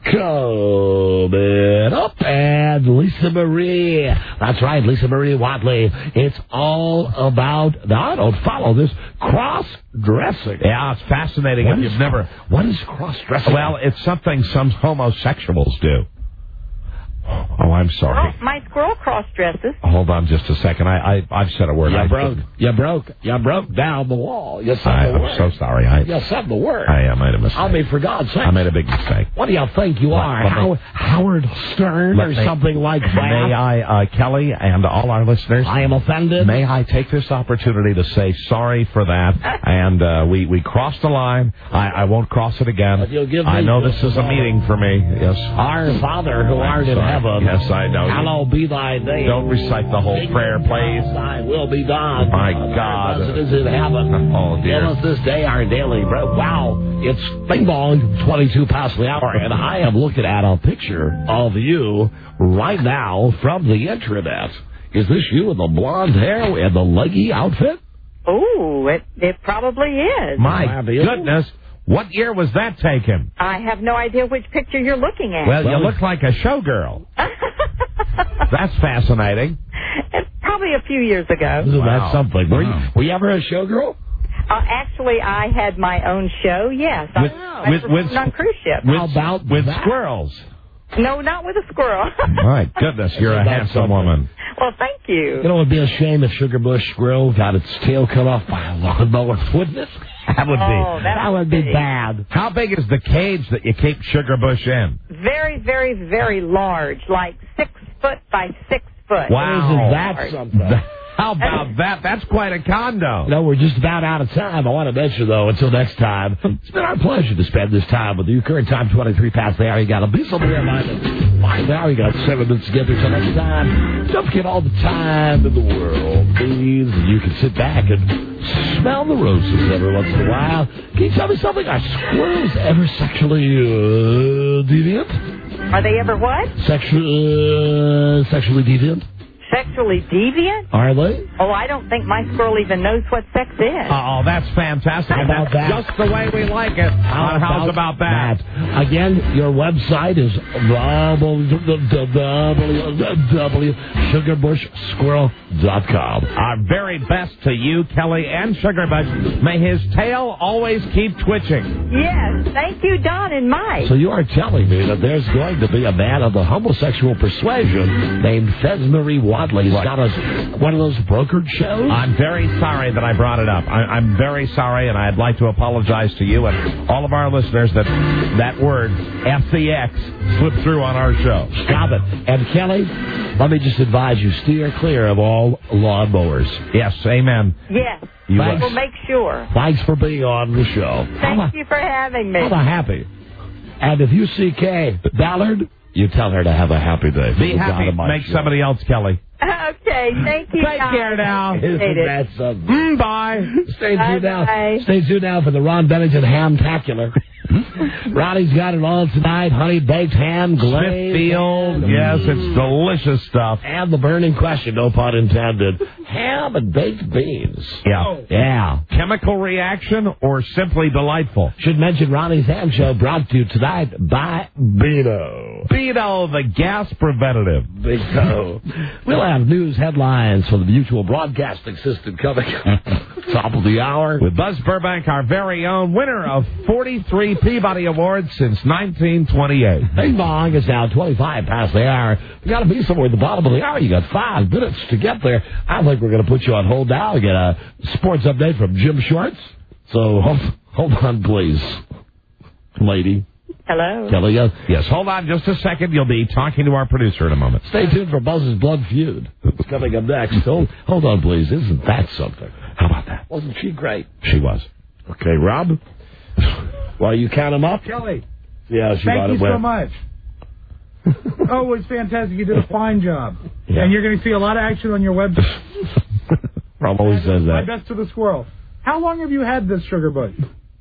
Coming up, and Lisa Marie. That's right, Lisa Marie Watley. It's all about, now I don't follow this, cross-dressing. Yeah, it's fascinating if you've never... What is cross-dressing? Well, it's something some homosexuals do. Oh, I'm sorry. Well, my squirrel cross dresses. Hold on just a second. I've said a word. You broke down the wall. You said the word. I'm so sorry. You said the word. I made a mistake. I mean, for God's sake. I made a big mistake. What do you think you are? Howard Stern or something like that? May I, Kelly, and all our listeners? I am offended. May I take this opportunity to say sorry for that? And we crossed the line. I won't cross it again. I know this is a meeting for me. Yes. Our Father who art in heaven. Yes, I know. Hallowed be thy name. Don't recite the whole prayer, please. Thy will be done. My God. As it is in heaven. Oh, dear. Give us this day our daily bread. Wow. It's Bing Bong, 22 past the hour, and I am looking at a picture of you right now from the intranet. Is this you with the blonde hair and the leggy outfit? Oh, it probably is. My goodness. What year was that taken? I have no idea which picture you're looking at. Well, you look like a showgirl. That's fascinating. It's probably a few years ago. Isn't that something? Were you ever a showgirl? Actually, I had my own show, yes. I was on cruise ship. With squirrels? No, not with a squirrel. My goodness, you're a handsome woman. Well, thank you. You know, it would be a shame if Sugar Bush Squirrel got its tail cut off by a lawnmower, wouldn't it? That would be bad. How big is the cage that you keep Sugar Bush in? Very, very, very large, like 6 foot by 6 foot. Wow. Isn't that something? How about that? That's quite a condo. No, we're just about out of time. I want to mention, though, until next time, it's been our pleasure to spend this time with you. Current time, 23 past the hour. You got to be somewhere by now. You got 7 minutes to get there. Till next time, don't forget all the time in the world, please. You can sit back and smell the roses every once in a while. Can you tell me something? Are squirrels ever sexually deviant? Are they ever what? Sexually deviant? Sexually deviant? Are they? Oh, I don't think my squirrel even knows what sex is. Oh, that's fantastic. How about that? Just the way we like it. How's about that? Again, your website is www.sugarbushsquirrel.com. Our very best to you, Kelly, and Sugar Bush. May his tail always keep twitching. Yes, thank you, Don and Mike. So you are telling me that there's going to be a man of the homosexual persuasion named Fez Marie Watley. He's got one of those brokered shows? I'm very sorry that I brought it up. I'm very sorry, and I'd like to apologize to you and all of our listeners that word, FCX, slipped through on our show. Stop it. And Kelly, let me just advise you, steer clear of all lawnmowers. Yes, amen. Yes. We'll make sure. Thanks for being on the show. Thank you for having me. I'm happy. And if you see Kay Ballard, you tell her to have a happy day. Be happy. Make somebody else, Kelly. Okay, thank you. Take care now. Isn't that something? Bye. Stay tuned now. Stay tuned now for the Ron Bennington Ham-tacular. Ronnie's got it all tonight. Honey baked ham, glazed. Smithfield. Yes, it's delicious stuff. And the burning question, no pun intended. Ham and baked beans. Yeah. Yeah. Chemical reaction or simply delightful? Should mention Ronnie's Ham Show brought to you tonight by Beano. Beano, the gas preventative. Beano. We'll have news headlines for the Mutual Broadcasting System coming up. Top of the hour. With Buzz Burbank, our very own winner of 43 Peabody Awards since 1928. Bing bong, it's now 25 past the hour. We got to be somewhere at the bottom of the hour. You got 5 minutes to get there. I think we're going to put you on hold now and get a sports update from Jim Shorts. So hold on, please, lady. Hello. Kelly, yes, hold on just a second. You'll be talking to our producer in a moment. Stay tuned for Buzz's Blood Feud. It's coming up next. Hold on, please. Isn't that something? How about that? Wasn't she great? She was. Okay, Rob? While you count them up? Kelly. Yeah, she Thank you so much. Oh, it was fantastic. You did a fine job. Yeah. And you're going to see a lot of action on your website. Rob always says that. My best to the squirrel. How long have you had this, Sugar Bush?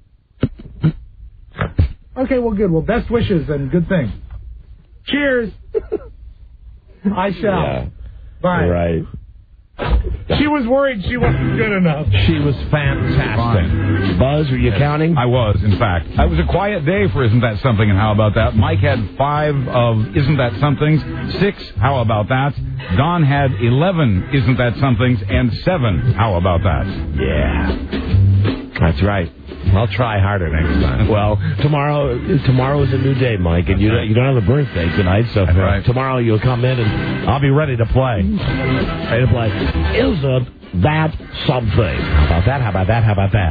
Okay, well, good. Well, best wishes and good things. Cheers. I shall. Yeah. Bye. Right. She was worried she wasn't good enough. She was fantastic. Buzz, were you counting? I was, in fact. It was a quiet day for Isn't That Something, and how about that? Mike had 5 of Isn't That Somethings, 6, how about that? Don had 11 Isn't That Somethings, and 7, how about that? Yeah. That's right. I'll try harder next time. Well, tomorrow is a new day, Mike, and you don't have a birthday tonight, so tomorrow you'll come in and I'll be ready to play. Ready to play. Isn't that something? How about that? How about that? How about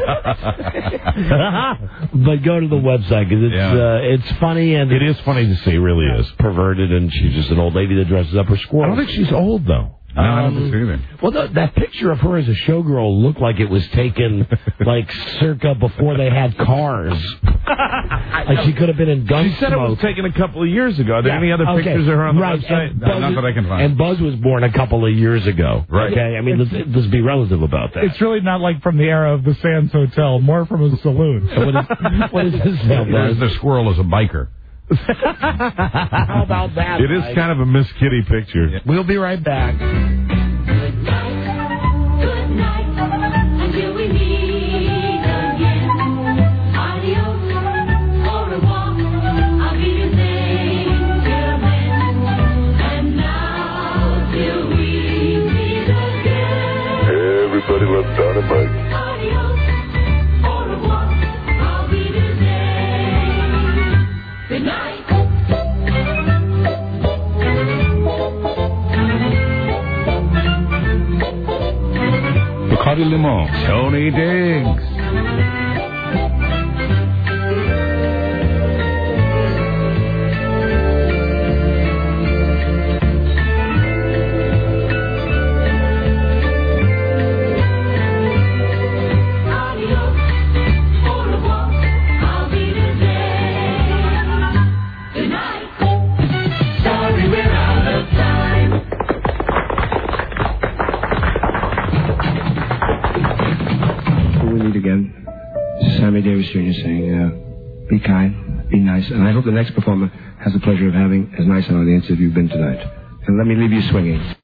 that? But go to the website because it's funny and it is funny to see. It really is perverted, and she's just an old lady that dresses up her squirrel. I don't think she's old though. No, I don't think so either. Well, that picture of her as a showgirl looked like it was taken, like, circa before they had cars. Like she could have been in Gunsmoke. She said it was taken a couple of years ago. Are there any other pictures of her on the website? Not that I can find. And Buzz was born a couple of years ago. Right. Okay? I mean, let's be relative about that. It's really not like from the era of the Sands Hotel, more from a saloon. What is this now, Buzz? The squirrel is a biker. How about that? It is kind of a Miss Kitty picture. Yeah. We'll be right back. Everybody loves Dynamite. Bacardi Limon. Tony Diggs. Sammy Davis Jr. saying, be kind, be nice, and I hope the next performer has the pleasure of having as nice an audience as you've been tonight. And let me leave you swinging.